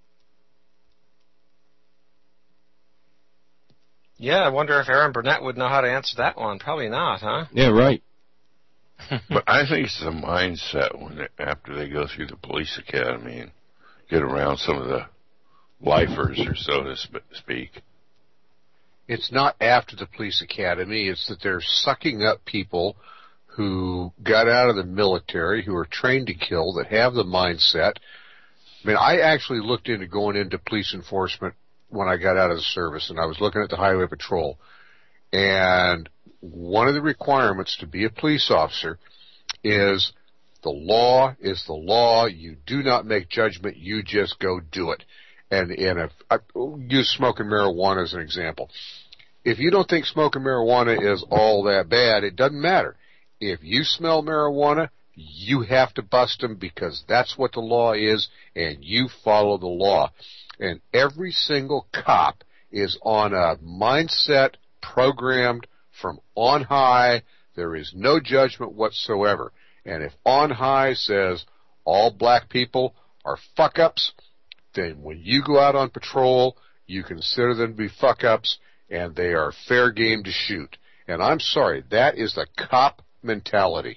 Yeah, I wonder if Aaron Burnett would know how to answer that one. Probably not, huh? Yeah, right. But I think it's the mindset when they, after they go through the police academy and get around some of the lifers, or so to speak. It's not after the police academy. It's that they're sucking up people who got out of the military, who are trained to kill, that have the mindset. I mean, I actually looked into going into police enforcement when I got out of the service, and I was looking at the highway patrol. And one of the requirements to be a police officer is the law is the law. You do not make judgment. You just go do it. And, and if I use smoking marijuana as an example. If you don't think smoking marijuana is all that bad, it doesn't matter. If you smell marijuana, you have to bust them, because that's what the law is, and you follow the law. And every single cop is on a mindset programmed from on high. There is no judgment whatsoever. And if on high says all black people are fuck-ups, then when you go out on patrol, you consider them to be fuck-ups, and they are fair game to shoot. And I'm sorry, that is the cop mentality.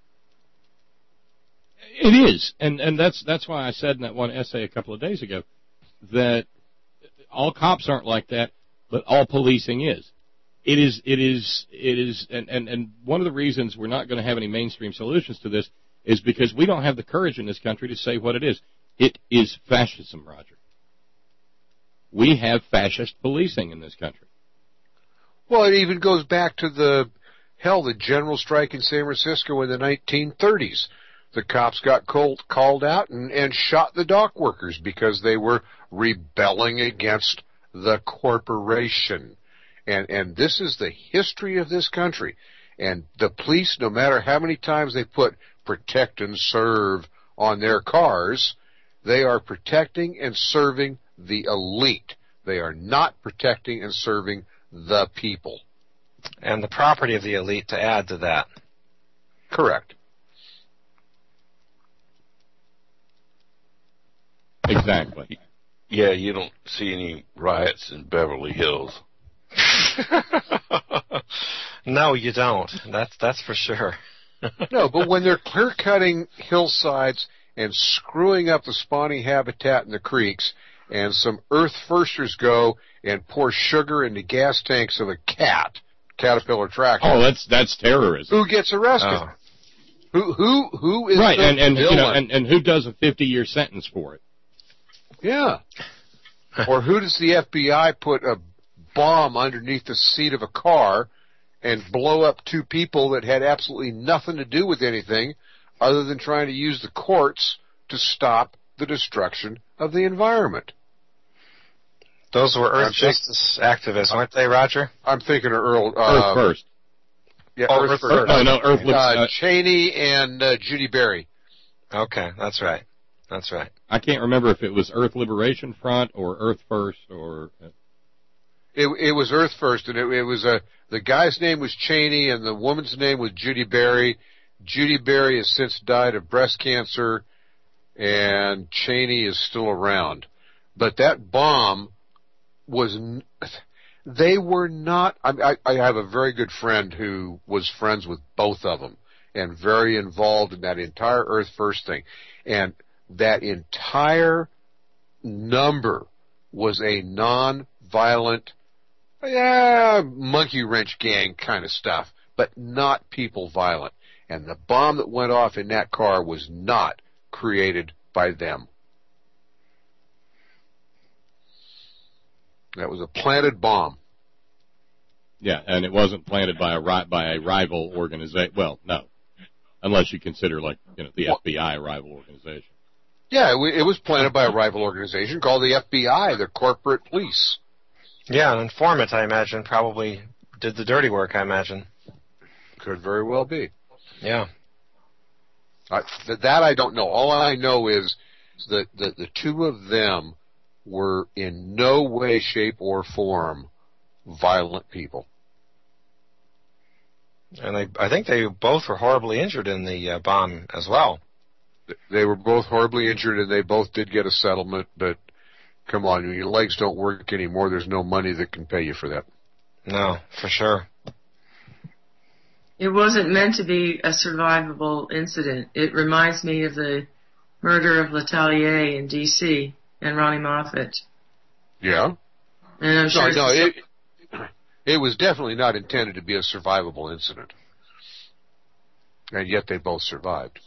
It is, and and that's that's why I said in that one essay a couple of days ago that all cops aren't like that, but all policing is. it is, it is, it is, and, and, and one of the reasons we're not going to have any mainstream solutions to this is because we don't have the courage in this country to say what it is. It is fascism, Roger. We have fascist policing in this country. Well, it even goes back to the, hell, the general strike in San Francisco in the nineteen thirties. The cops got called, called out and, and shot the dock workers because they were rebelling against the corporation. And, and this is the history of this country. And the police, no matter how many times they put protect and serve on their cars, they are protecting and serving the elite. They are not protecting and serving the people. And the property of the elite to add to that. Correct. Exactly. Yeah, you don't see any riots in Beverly Hills. No, you don't. That's that's for sure. No, but when they're clear-cutting hillsides and screwing up the spawning habitat in the creeks, and some Earth Firsters go and pour sugar into gas tanks of a cat, Caterpillar tractor. Oh, that's that's terrorism. Who gets arrested? Oh. Who who who is right? The and and villain? you know and, and who does a fifty-year sentence for it? Yeah. Or who does the F B I put a bomb underneath the seat of a car and blow up two people that had absolutely nothing to do with anything other than trying to use the courts to stop the destruction of the environment? Those were Earth I'm Justice think, activists, weren't they, Roger? I'm thinking of Earl. Uh, Earth First. Yeah, oh, Earth, Earth First. First. No, no, Earth looks, uh, uh, Cheney and uh, Judy Berry. Okay, that's right. That's right. I can't remember if it was Earth Liberation Front or Earth First or. Uh, It, it was Earth First, and it, it was a the guy's name was Cheney, and the woman's name was Judy Berry. Judy Berry has since died of breast cancer, and Cheney is still around. But that bomb was. They were not. I, I have a very good friend who was friends with both of them, and very involved in that entire Earth First thing, and that entire number was a non-violent. Yeah, monkey wrench gang kind of stuff, but not people violent. And the bomb that went off in that car was not created by them. That was a planted bomb. Yeah, and it wasn't planted by a by a rival organization. Well, no, unless you consider like you know the F B I a rival organization. Yeah, it was planted by a rival organization called the F B I, the corporate police. Yeah, an informant, I imagine, probably did the dirty work, I imagine. Could very well be. Yeah. I, that I don't know. All I know is that the, the two of them were in no way, shape, or form violent people. And they, I think they both were horribly injured in the uh, bomb as well. They were both horribly injured, and they both did get a settlement, but come on, when your legs don't work anymore, there's no money that can pay you for that. No, for sure. It wasn't meant to be a survivable incident. It reminds me of the murder of Letelier in D C and Ronnie Moffat. Yeah? And I'm sure no, no, it, it was definitely not intended to be a survivable incident. And yet they both survived.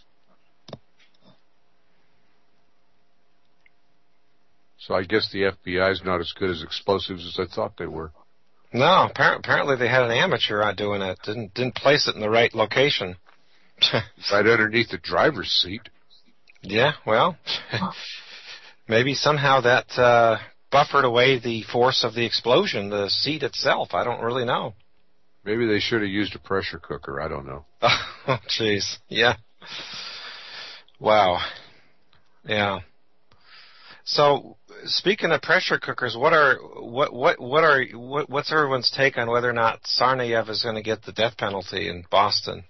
So I guess the F B I is not as good as explosives as I thought they were. No, apparently they had an amateur out doing it. Didn't didn't place it in the right location. Right underneath the driver's seat. Yeah, well, maybe somehow that uh, buffered away the force of the explosion, the seat itself. I don't really know. Maybe they should have used a pressure cooker. I don't know. Oh, jeez. Yeah. Wow. Yeah. So, speaking of pressure cookers, what are what what what are what, what's everyone's take on whether or not Tsarnaev is going to get the death penalty in Boston?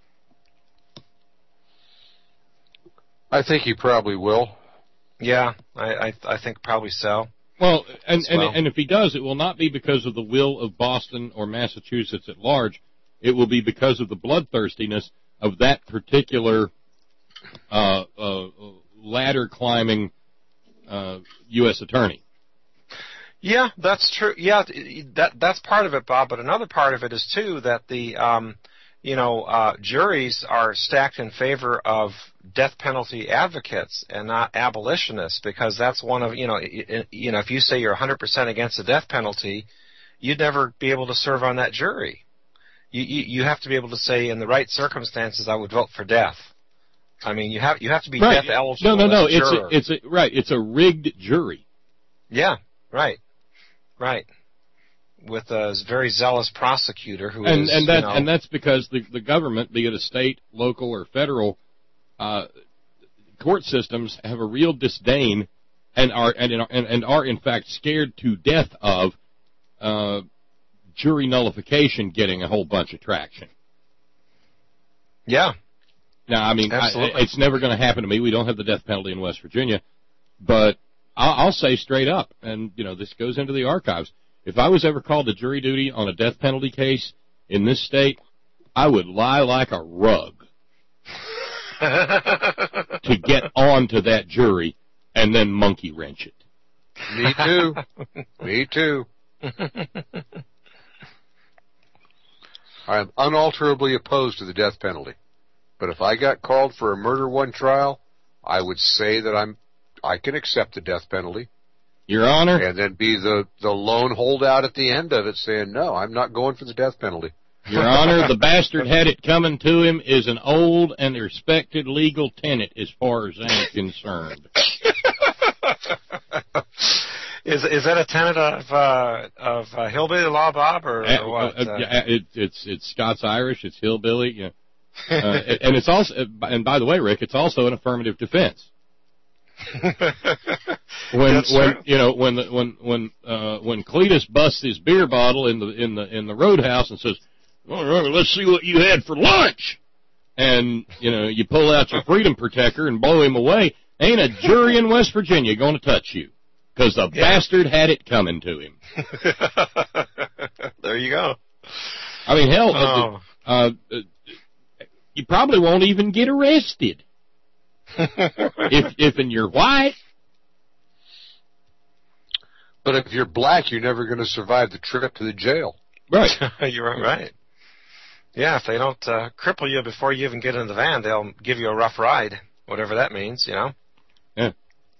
I think he probably will. Yeah, I I, I think probably so. Well, and, well. and and if he does, it will not be because of the will of Boston or Massachusetts at large. It will be because of the bloodthirstiness of that particular uh, uh, ladder climbing Uh, U S attorney. Yeah, that's true. Yeah, that that's part of it, Bob. But another part of it is too that the um, you know uh, juries are stacked in favor of death penalty advocates and not abolitionists, because that's one of you know you know if you say you're one hundred percent against the death penalty, you'd never be able to serve on that jury. You, you you have to be able to say in the right circumstances I would vote for death. I mean you have you have to be right. death eligible. No, no, no. As a it's juror. a, it's a, right. It's a rigged jury. Yeah. Right. Right, with a very zealous prosecutor who and, is, and that you know, and that's because the the government, be it a state, local, or federal uh, court systems, have a real disdain and are and and, and are in fact scared to death of uh, jury nullification getting a whole bunch of traction. Yeah. Now, I mean, I, it's never going to happen to me. We don't have the death penalty in West Virginia, but I'll say straight up, and, you know, this goes into the archives, if I was ever called to jury duty on a death penalty case in this state, I would lie like a rug to get onto that jury and then monkey wrench it. Me too. Me too. I'm unalterably opposed to the death penalty. But if I got called for a murder one trial, I would say that I'm I can accept the death penalty. Your Honor. And then be the, the lone holdout at the end of it saying, no, I'm not going for the death penalty. Your Honor, the bastard had it coming to him is an old and respected legal tenet as far as I'm concerned. Is is that a tenet of uh, of uh, hillbilly law, Bob, or, uh, or what? Uh, uh, it, it's it's Scots Irish, it's hillbilly, you know. uh, and it's also, and by the way, Rick, it's also an affirmative defense. when That's when true. you know when the, when when uh, when Cletus busts his beer bottle in the in the in the roadhouse and says, "All right, let's see what you had for lunch," and you know you pull out your freedom protector and blow him away, ain't a jury in West Virginia going to touch you because the yeah. bastard had it coming to him. There you go. I mean, hell, oh. uh, uh, you probably won't even get arrested. if if and you're white. But if you're black, you're never going to survive the trip to the jail. Right. You're right. Yeah, if they don't uh, cripple you before you even get in the van, they'll give you a rough ride, whatever that means, you know? Yeah.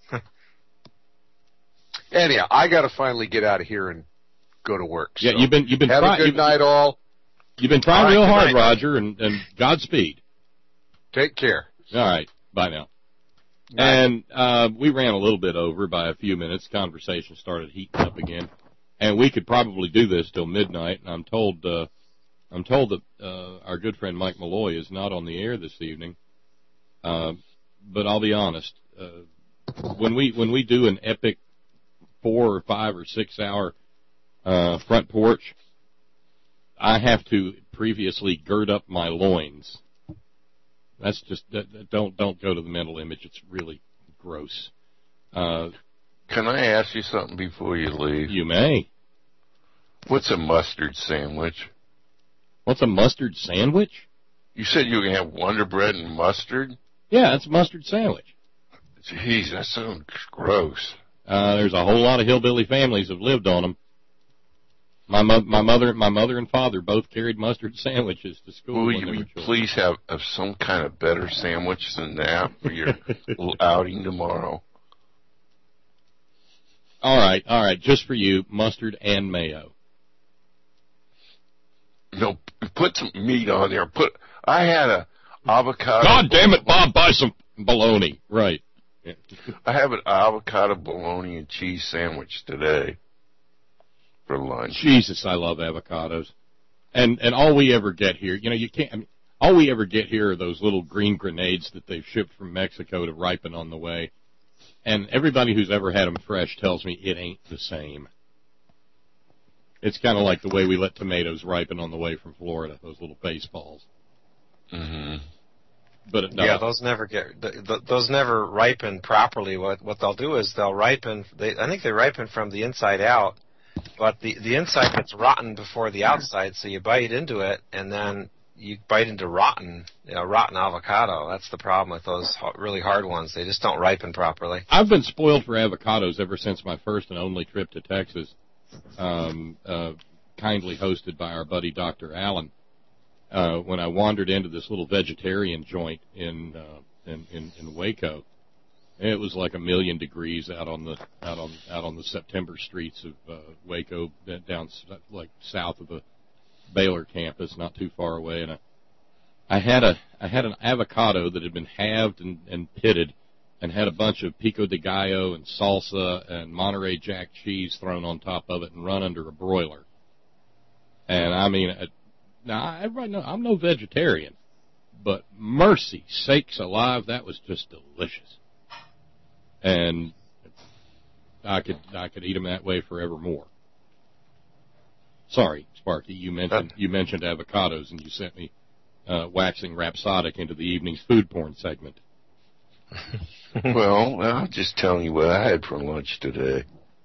Anyhow, I got to finally get out of here and go to work. Yeah, so you've been you've been have try- a good night, all. You've been trying all right, real hard, night. Roger, and, and Godspeed. Take care. All right. Bye now. Bye. And uh, we ran a little bit over by a few minutes. Conversation started heating up again, and we could probably do this till midnight. And I'm told, uh, I'm told that uh, our good friend Mike Malloy is not on the air this evening. Uh, but I'll be honest, uh, when we when we do an epic four or five or six hour uh, front porch, I have to previously gird up my loins. That's just don't don't go to the mental image. It's really gross. Uh, Can I ask you something before you leave? You may. What's a mustard sandwich? What's a mustard sandwich? You said you were going to have Wonder Bread and mustard? Yeah, it's a mustard sandwich. Jeez, that sounds gross. Uh, there's a whole lot of hillbilly families have lived on them. My mo- my mother, my mother and father both carried mustard sandwiches to school. Will you please have, have some kind of better sandwich than that for your little outing tomorrow? All right, all right, just for you, mustard and mayo. No, put some meat on there. Put. I had a avocado. God damn it, Bob! Buy some bologna. Right. Yeah. I have an avocado bologna and cheese sandwich today. For lunch. Jesus, I love avocados, and and all we ever get here, you know, you can't. I mean, all we ever get here are those little green grenades that they've shipped from Mexico to ripen on the way, and everybody who's ever had them fresh tells me it ain't the same. It's kind of like the way we let tomatoes ripen on the way from Florida, those little baseballs. Mm-hmm. But it does. Yeah, those never get th- th- those never ripen properly. What what they'll do is they'll ripen. They, I think they ripen from the inside out. But the, the inside gets rotten before the outside, so you bite into it, and then you bite into rotten, you know, rotten avocado. That's the problem with those really hard ones. They just don't ripen properly. I've been spoiled for avocados ever since my first and only trip to Texas, um, uh, kindly hosted by our buddy Doctor Allen. Uh, when I wandered into this little vegetarian joint in, uh, in, in, in Waco, it was like a million degrees out on the out on out on the September streets of uh, Waco, down like south of the Baylor campus, not too far away. And I, I had a I had an avocado that had been halved and, and pitted, and had a bunch of pico de gallo and salsa and Monterey Jack cheese thrown on top of it and run under a broiler. And I mean, I, now everybody knows I'm no vegetarian, but mercy sakes alive, that was just delicious. And I could I could eat them that way forevermore. Sorry, Sparky, you mentioned you mentioned avocados, and you sent me uh, waxing rhapsodic into the evening's food porn segment. Well, I'm just telling you what I had for lunch today.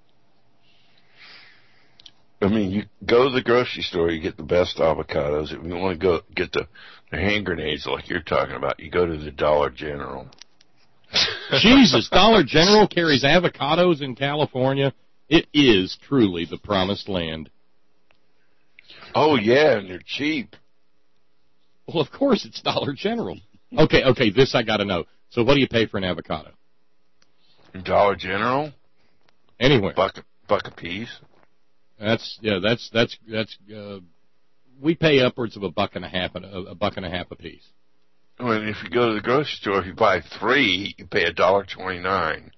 I mean, you go to the grocery store, you get the best avocados. If you want to go get the, the hand grenades like you're talking about, you go to the Dollar General. Jesus, Dollar General carries avocados in California. It is truly the promised land. Oh, yeah, and they're cheap. Well, of course it's Dollar General. Okay, okay, this I got to know. So what do you pay for an avocado? Dollar General? Anywhere. Buck, buck a piece. That's, yeah, that's, that's, that's, uh, we pay upwards of a buck and a half, a, a buck and a half a piece. Well, if you go to the grocery store, if you buy three, you pay a dollar twenty-nine.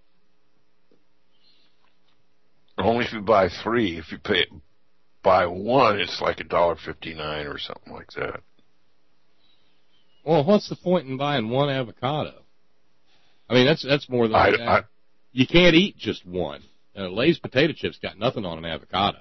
Only if you buy three. If you pay buy one, it's like a dollar fifty-nine or something like that. Well, what's the point in buying one avocado? I mean, that's that's more than I, that. I, You can't eat just one. Uh, Lay's potato chips got nothing on an avocado.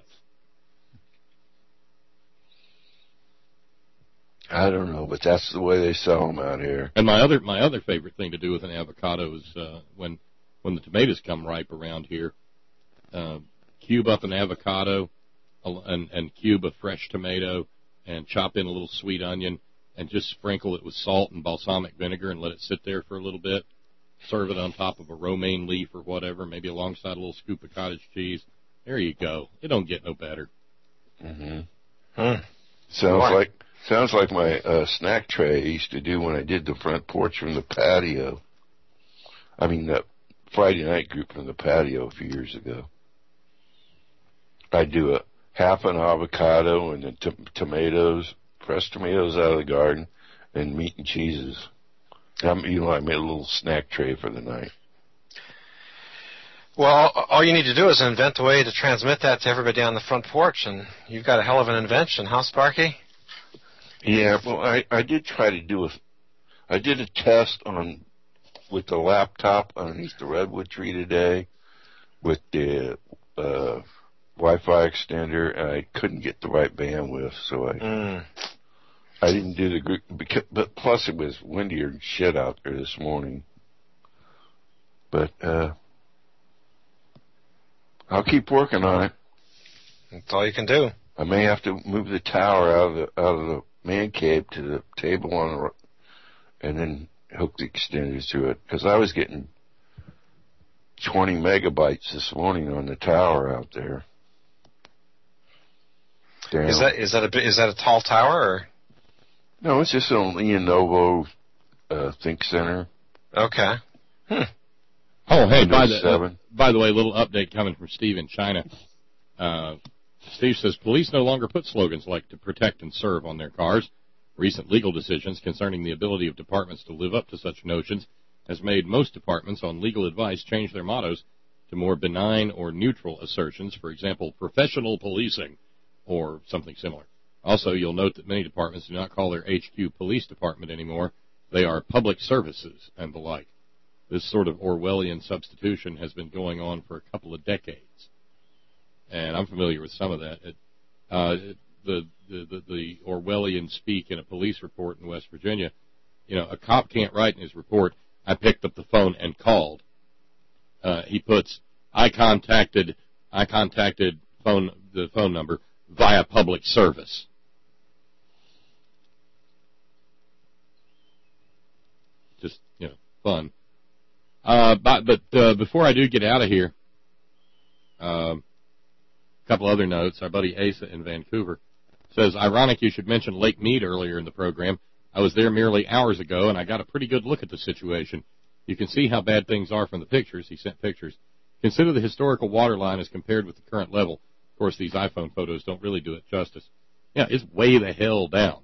I don't know, but that's the way they sell them out here. And my other my other favorite thing to do with an avocado is uh, when when the tomatoes come ripe around here, uh, cube up an avocado and, and cube a fresh tomato and chop in a little sweet onion and just sprinkle it with salt and balsamic vinegar and let it sit there for a little bit. Serve it on top of a romaine leaf or whatever, maybe alongside a little scoop of cottage cheese. There you go. It don't get no better. Mm-hmm. Huh. Sounds What? like sounds like my uh, snack tray I used to do when I did the front porch from the patio. I mean, the Friday night group from the patio a few years ago. I'd do a half an avocado and then t- tomatoes, fresh tomatoes out of the garden, and meat and cheeses. Um, you know, I made a little snack tray for the night. Well, all you need to do is invent a way to transmit that to everybody on the front porch, and you've got a hell of an invention, huh, Sparky? Yeah, well, I, I did try to do a, I did a test on, with the laptop underneath the redwood tree today, with the uh, Wi-Fi extender, and I couldn't get the right bandwidth, so I, Mm. I didn't do the group. Because, but plus, it was windier and shit out there this morning. But uh, I'll keep working on it. That's all you can do. I may have to move the tower out of the out of the man cave to the table on the, and then hook the extenders to it, because I was getting twenty megabytes this morning on the tower out there. Damn. Is that is that a bi- is that a tall tower or? No, it's just on Leonovo uh, Think Center. Okay. Hmm. Oh, hey, by the, seven. uh, by the way, a little update coming from Steve in China. Uh, Steve says, police no longer put slogans like to protect and serve on their cars. Recent legal decisions concerning the ability of departments to live up to such notions has made most departments on legal advice change their mottos to more benign or neutral assertions, for example, professional policing or something similar. Also, you'll note that many departments do not call their H Q police department anymore. They are public services and the like. This sort of Orwellian substitution has been going on for a couple of decades. And I'm familiar with some of that. It, uh, the, the, the, the Orwellian speak in a police report in West Virginia, you know, a cop can't write in his report, I picked up the phone and called. Uh, he puts, I contacted, I contacted phone, the phone number via public service. just, you know, fun. Uh, but but uh, before I do get out of here, um, a couple other notes. Our buddy Asa in Vancouver says, ironic you should mention Lake Mead earlier in the program. I was there merely hours ago, and I got a pretty good look at the situation. You can see how bad things are from the pictures. He sent pictures. Consider the historical water line as compared with the current level. Of course, these iPhone photos don't really do it justice. Yeah, it's way the hell down.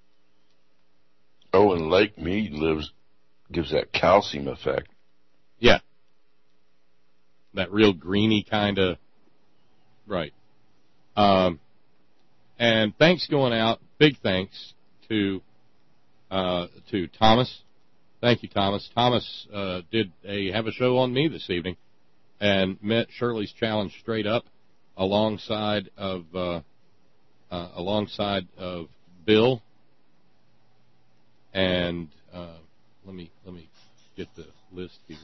Oh, and Lake Mead lives gives that calcium effect. Yeah. That real greeny kind of, right. Um, and thanks going out, big thanks to, uh, to Thomas. Thank you, Thomas. Thomas, uh, did a, have a show on me this evening and met Shirley's Challenge straight up alongside of, uh, uh, alongside of Bill. And, uh, let me, let me get the list here.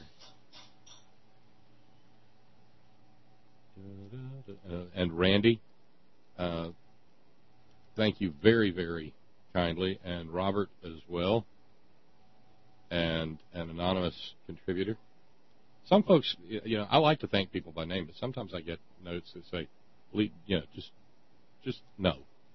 Uh, and Randy, uh, thank you very, very kindly, and Robert as well, and an anonymous contributor. Some folks, you know, I like to thank people by name, but sometimes I get notes that say, you know, just, just no.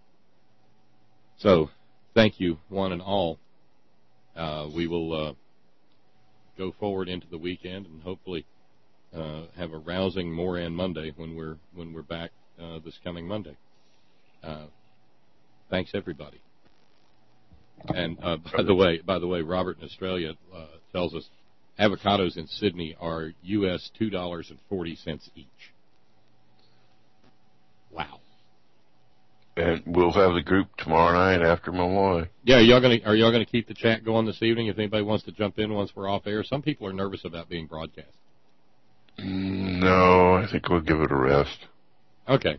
So, thank you, one and all. Uh, we will uh, go forward into the weekend and hopefully Uh, have a rousing Moran Monday when we're when we're back uh, this coming Monday. Uh, thanks everybody. And uh, by the way, by the way, Robert in Australia uh, tells us avocados in Sydney are U S two dollars and forty cents each. Wow. And we'll have the group tomorrow night after Malloy. Yeah, are y'all gonna are y'all gonna keep the chat going this evening? If anybody wants to jump in once we're off air, some people are nervous about being broadcast. No, I think we'll give it a rest. Okay.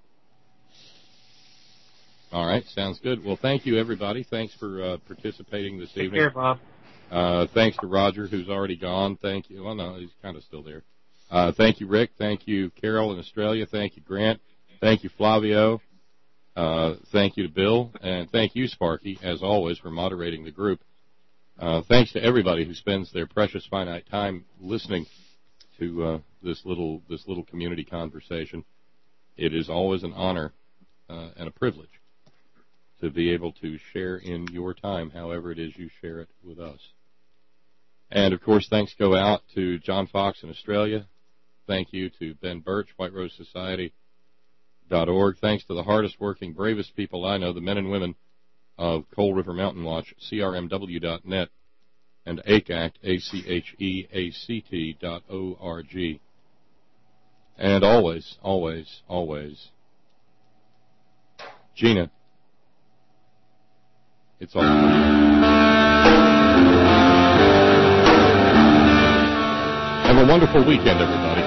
All right, sounds good. Well, thank you, everybody. Thanks for uh, participating this Take evening. care, Bob. Uh, thanks to Roger, who's already gone. Thank you. Well, no, he's kind of still there. Uh, thank you, Rick. Thank you, Carol in Australia. Thank you, Grant. Thank you, Flavio. Uh, thank you to Bill. And thank you, Sparky, as always, for moderating the group. Uh, thanks to everybody who spends their precious finite time listening to uh, this little this little community conversation. It is always an honor uh, and a privilege to be able to share in your time, however it is you share it with us. And, of course, thanks go out to John Fox in Australia. Thank you to Ben Birch, White Rose Society dot org. Thanks to the hardest working, bravest people I know, the men and women of Coal River Mountain Watch, C R M W dot net, and A C A C T, A C H E A C T dot O R G. And always, always, always, Gina, it's all for you. Have a wonderful weekend, everybody.